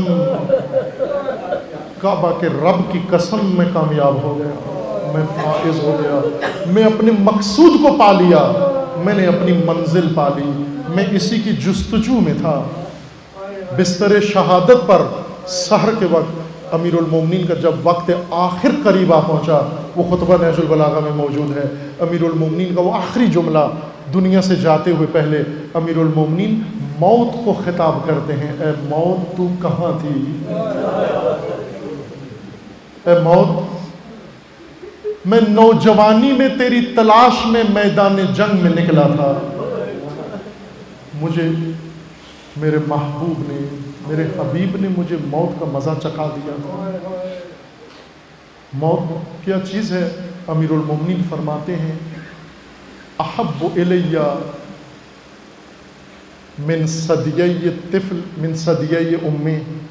کعبہ کے رب کی قسم میں کامیاب ہو گیا، میں فائز ہو گیا، میں اپنے مقصود کو پا لیا، میں نے اپنی منزل پا لی، میں اسی کی جستجو میں تھا۔ بستر شہادت پر سحر کے وقت امیر المومنین کا جب وقت آخر قریب آ پہنچا، وہ خطبہ نہج البلاغہ میں موجود ہے، امیر المومنین کا وہ آخری جملہ دنیا سے جاتے ہوئے پہلے امیر المومنین موت کو خطاب کرتے ہیں، اے موت تو کہاں تھی؟ اے موت میں نوجوانی میں تیری تلاش میں میدان جنگ میں نکلا تھا، مجھے میرے محبوب نے، میرے حبیب نے مجھے موت کا مزہ چکھا دیا تھا۔ موت کیا چیز ہے؟ امیر المومنین فرماتے ہیں احب الیہ من ثدیی طفل من ثدیی امی۔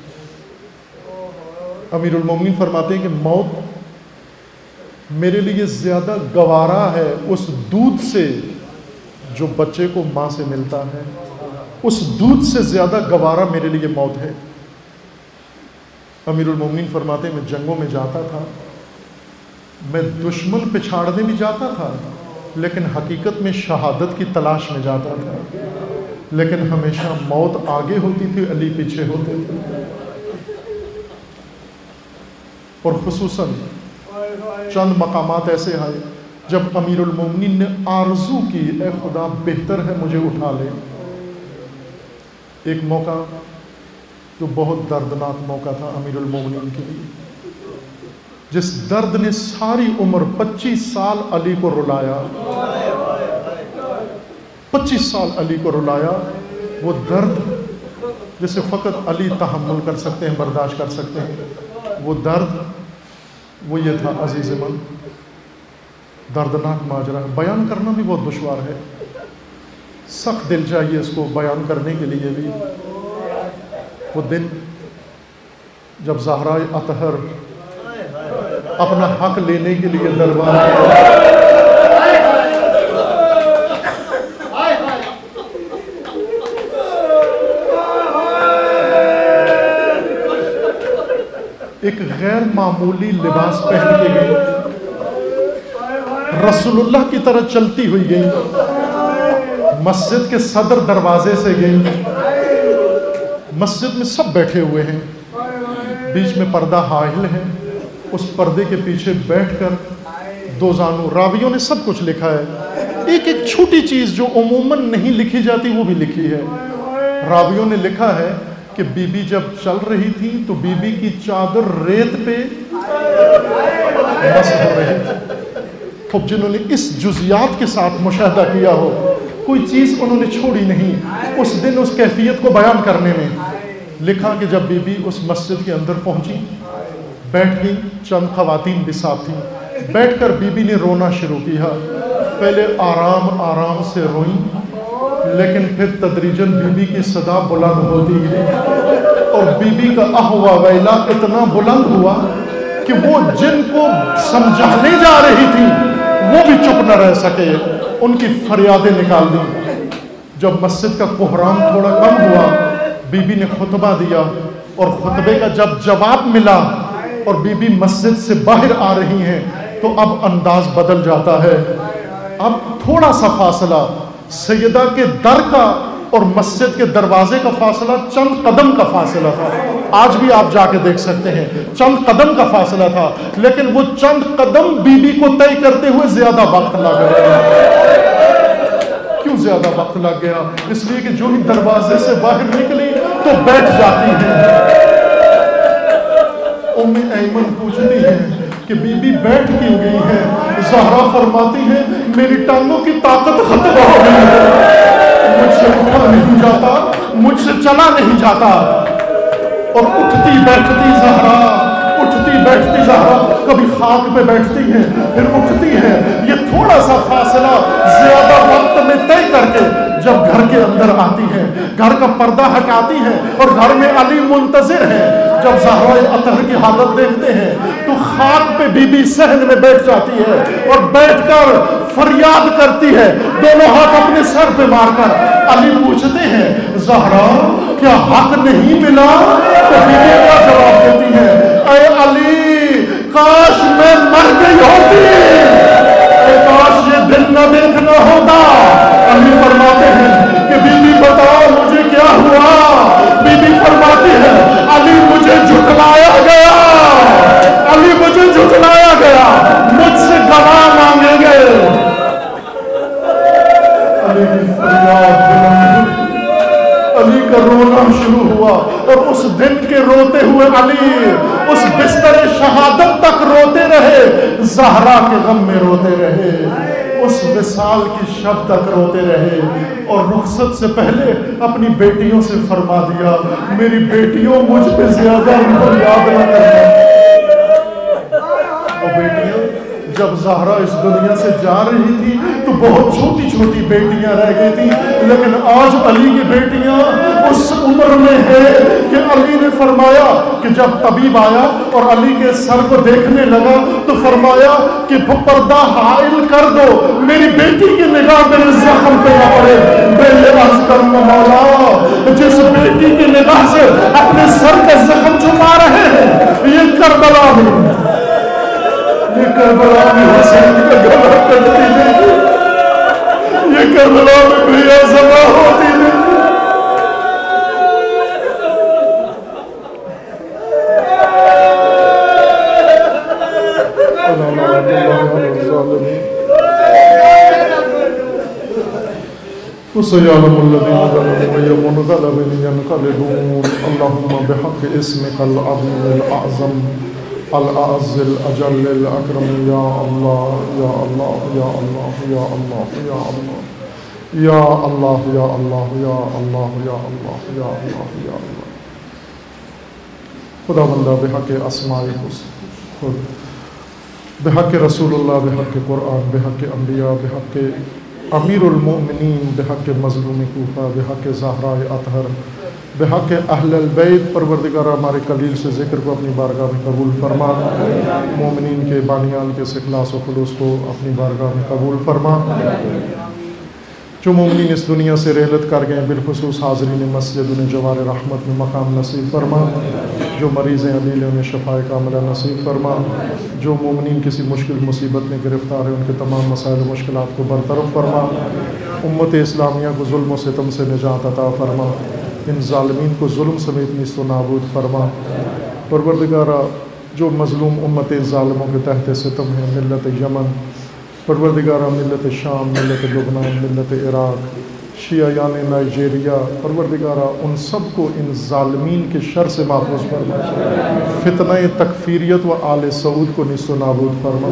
امیر المومنین فرماتے ہیں کہ موت میرے لیے زیادہ گوارا ہے اس دودھ سے جو بچے کو ماں سے ملتا ہے، اس دودھ سے زیادہ گوارا میرے لیے موت ہے۔ امیر المومنین فرماتے ہیں میں جنگوں میں جاتا تھا، میں دشمن پچھاڑنے بھی جاتا تھا، لیکن حقیقت میں شہادت کی تلاش میں جاتا تھا، لیکن ہمیشہ موت آگے ہوتی تھی، علی پیچھے ہوتے تھے۔ اور خصوصاً چند مقامات ایسے آئے جب امیر المومنین نے آرزو کی اے خدا بہتر ہے مجھے اٹھا لے۔ ایک موقع جو بہت دردناک موقع تھا امیر المومنین کے لیے، جس درد نے ساری عمر پچیس سال علی کو رلایا، پچیس سال علی کو رلایا، وہ درد جسے فقط علی تحمل کر سکتے ہیں، برداشت کر سکتے ہیں، وہ درد وہ یہ تھا عزیز من، دردناک ماجرا ہے، بیان کرنا بھی بہت دشوار ہے، سخت دل چاہیے اس کو بیان کرنے کے لیے بھی۔ وہ دن جب زہرا اطہر اپنا حق لینے کے لیے دربار ایک غیر معمولی لباس پہن کے گئی، رسول اللہ کی طرح چلتی ہوئی گئی، مسجد کے صدر دروازے سے گئی، مسجد میں سب بیٹھے ہوئے ہیں، بیچ میں پردہ حائل ہے، اس پردے کے پیچھے بیٹھ کر دو زانو، راویوں نے سب کچھ لکھا ہے، ایک ایک چھوٹی چیز جو عموماً نہیں لکھی جاتی وہ بھی لکھی ہے۔ راویوں نے لکھا ہے کہ بی بی جب چل رہی تھی تو بی بی کی چادر ریت پہ مس ہو رہی تھی۔ خب جنہوں نے اس جزیات کے ساتھ مشاہدہ کیا ہو، کوئی چیز انہوں نے چھوڑی نہیں اس دن اس کیفیت کو بیان کرنے میں۔ لکھا کہ جب بی بی اس مسجد کے اندر پہنچی، بیٹھ گئی، چند خواتین بھی ساتھ تھیں، بیٹھ کر بی بی نے رونا شروع کیا، پہلے آرام آرام سے روئیں، لیکن پھر تدریجاً بی بی کی صدا بلند ہوتی گئی، اور بی بی کا آہ و ویلا اتنا بلند ہوا کہ وہ جن کو سمجھانے جا رہی تھی وہ بھی چپ نہ رہ سکے، ان کی فریادیں نکال دی۔ جب مسجد کا کوہرام تھوڑا کم ہوا، بی بی نے خطبہ دیا، اور خطبے کا جب جواب ملا اور بی بی مسجد سے باہر آ رہی ہیں تو اب انداز بدل جاتا ہے۔ اب تھوڑا سا فاصلہ سیدہ کے در کا اور مسجد کے دروازے کا فاصلہ چند قدم کا فاصلہ تھا، آج بھی آپ جا کے دیکھ سکتے ہیں، چند قدم کا فاصلہ تھا، لیکن وہ چند قدم بی بی کو طے کرتے ہوئے زیادہ وقت لگ گیا۔ کیوں زیادہ وقت لگ گیا؟ اس لیے کہ جو ہی دروازے سے باہر نکلی تو بیٹھ جاتی ہے۔ ام ایمن پوچھتی ہے کہ بی بی بیٹھ کیوں گئی ہے؟ زہرا فرماتی ہے میری ٹانگوں کی طاقت ختم ہو گئی ہے، مجھ سے اٹھا نہیں جاتا، مجھ سے چلا نہیں جاتا۔ اور اٹھتی بیٹھتی زہرا اٹھتی بیٹھتی زہرا کبھی خاک پہ بیٹھتی ہیں پھر اٹھتی ہیں، یہ تھوڑا سا فاصلہ زیادہ وقت میں طے کر کے جب گھر کے اندر آتی ہے، گھر کا پردہ ہٹاتی ہے اور گھر میں علی منتظر ہے، جب زہرا اطہر کی حالت دیکھتے ہیں تو خاک پہ بی بی صحن میں بیٹھ جاتی ہے اور بیٹھ کر فریاد کرتی ہے، دونوں ہاتھ اپنے سر پہ مار کر۔ علی پوچھتے ہیں زہرا کیا حق نہیں ملا؟ تو بی بی کیا جواب دیتی ہے، اے علی کاش میں مر گئی ہوتی، اے کاش یہ دن نہ دیکھنا ہوتا۔ علی فرماتے ہیں کہ بی بی بتاؤ مجھے کیا ہوا؟ بی بی فرماتی ہے علی مجھے جھٹلایا گیا، علی مجھے جھٹلایا گیا، مجھ سے گواہ مانگے گئے۔ علی کی فریاد بلند، علی کا رونا شروع ہوا اور اس دن کے روتے ہوئے علی اس بستر شہادت تک روتے رہے، زہرا کے غم میں روتے رہے، اس وصال کی شب تک روتے رہے، اور رخصت سے پہلے اپنی بیٹیوں سے فرما دیا میری بیٹیوں مجھ پہ زیادہ فریاد نہ کرنا۔ وہ بیٹیاں جب زہرا اس دنیا سے جا رہی تھی تو بہت چھوٹی چھوٹی بیٹیاں رہ گئی تھی، لیکن آج علی کی بیٹیاں اس عمر میں ہے کہ علی نے فرمایا کہ جب طبیب آیا اور علی کے سر کو دیکھنے لگا تو فرمایا کہ پردہ حائل کر دو، میری بیٹی کی نگاہ میرے زخم پہ نہ پڑے۔ میں یہ عرض کروں مولا جس بیٹی کی نگاہ سے اپنے سر کا زخم چھپا رہے ہیں، یہ کربلا میں یہ کربلا میں حسین کا گلا کٹتی نہیں، یہ کربلا میں بھیا زبا ہوتی نہیں۔ وسيعلم الذين ظلموا أي منقلب ينقلبون اللهم بحق اسمك العظيم الأعظم الأعز الأجل الأكرم يا الله يا الله يا الله يا الله يا الله يا الله يا الله يا الله يا الله يا الله يا الله خدا بندہ بحق اسماء خود بحق رسول اللہ بحق قرآن بحق انبیاء بحق امیر المؤمنین بحق مظلوم کوفہ بحق زہراء اطہر بحق اہل البیت پروردگار ہمارے قلیل سے ذکر کو اپنی بارگاہ میں قبول فرما، مومنین کے بانیان کے اخلاص و خلوص کو اپنی بارگاہ میں قبول فرما۔ جو مومنین اس دنیا سے رحلت کر گئے بالخصوص حاضرین مسجد انہیں جوار رحمت میں مقام نصیب فرما، جو مریض ہیں علیل انہیں شفاء کاملہ نصیب فرما، جو مومنین کسی مشکل مصیبت میں گرفتار ہیں ان کے تمام مسائل و مشکلات کو برطرف فرما، امت اسلامیہ کو ظلم و ستم سے نجات عطا فرما، ان ظالمین کو ظلم سمیت نیست و نابود فرما۔ پروردگارہ جو مظلوم امت ظالموں کے تحت ستم ہیں، ملت یمن، پروردگارہ ملت شام، ملت لبنان، ملت عراق، شیعیان نائجیریا، پروردگارہ ان سب کو ان ظالمین کے شر سے محفوظ فرما، فتنہ تکفیریت و آل سعود کو نیست و نابود فرما،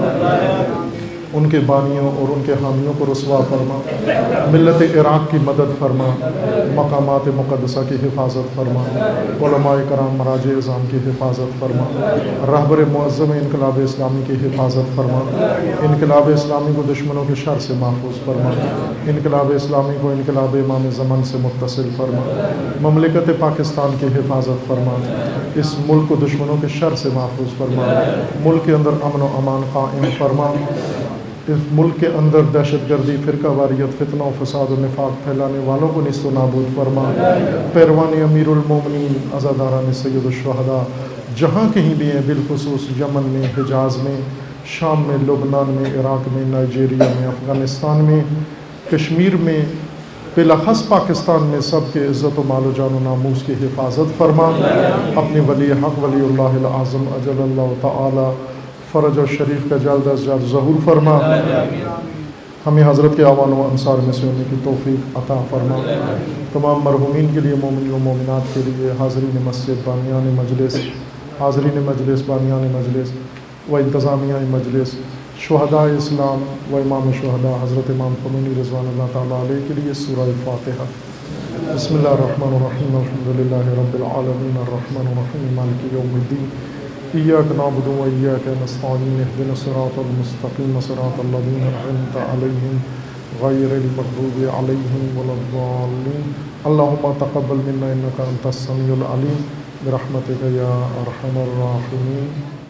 ان کے بانیوں اور ان کے حامیوں کو رسوا فرما، ملت عراق کی مدد فرما، مقامات مقدسہ کی حفاظت فرما، علماء کرام مراجع اعظام کی حفاظت فرما، رہبر معظم انقلاب اسلامی کی حفاظت فرما، انقلاب اسلامی کو دشمنوں کے شر سے محفوظ فرما، انقلاب اسلامی کو انقلاب امام زمان سے متصل فرما، مملکت پاکستان کی حفاظت فرما، اس ملک کو دشمنوں کے شر سے محفوظ فرما، ملک کے اندر امن و امان قائم فرما، اس ملک کے اندر دہشت گردی، فرقہ واریت، فتنہ و فساد و نفاق پھیلانے والوں کو نیست و نابود فرما، پیروان امیر المومنین، عزاداران سید الشہداء جہاں کہیں بھی ہیں، بالخصوص یمن میں، حجاز میں، شام میں، لبنان میں، عراق میں، نائجیریا میں، افغانستان میں، کشمیر میں، بالاخص پاکستان میں، سب کے عزت و مال و جان و ناموس کی حفاظت فرما، اپنے ولی حق ولی اللہ العظم اجل اللہ تعالی فرج و شریف کا جلد از جلد ظہور فرما، ہمیں حضرت کے اعوان و انصار میں سے ہونے کی توفیق عطا فرما، تمام مرحومین کے لیے، مومنین و مومنات کے لیے، حاضرین مسجد، بانیان مجلس، حاضرین مجلس، بانیان مجلس و انتظامیہ مجلس، شہداء اسلام و امام شہداء حضرت امام خمینی رضوان اللہ تعالیٰ علیہ کے لیے سورہ فاتحہ۔ بسم اللہ الرحمن الرحیم، الحمد للہ رب العالمین، الرحمن الرحیم، مالک یوم الدین، إياك نعبد وإياك نستعين اهدنا الصراط المستقيم صراط الذين أنعمت عليهم غير المغضوب عليهم ولا الضالين اللهم تقبل منا إنك أنت السميع العليم برحمتك يا أرحم الراحمين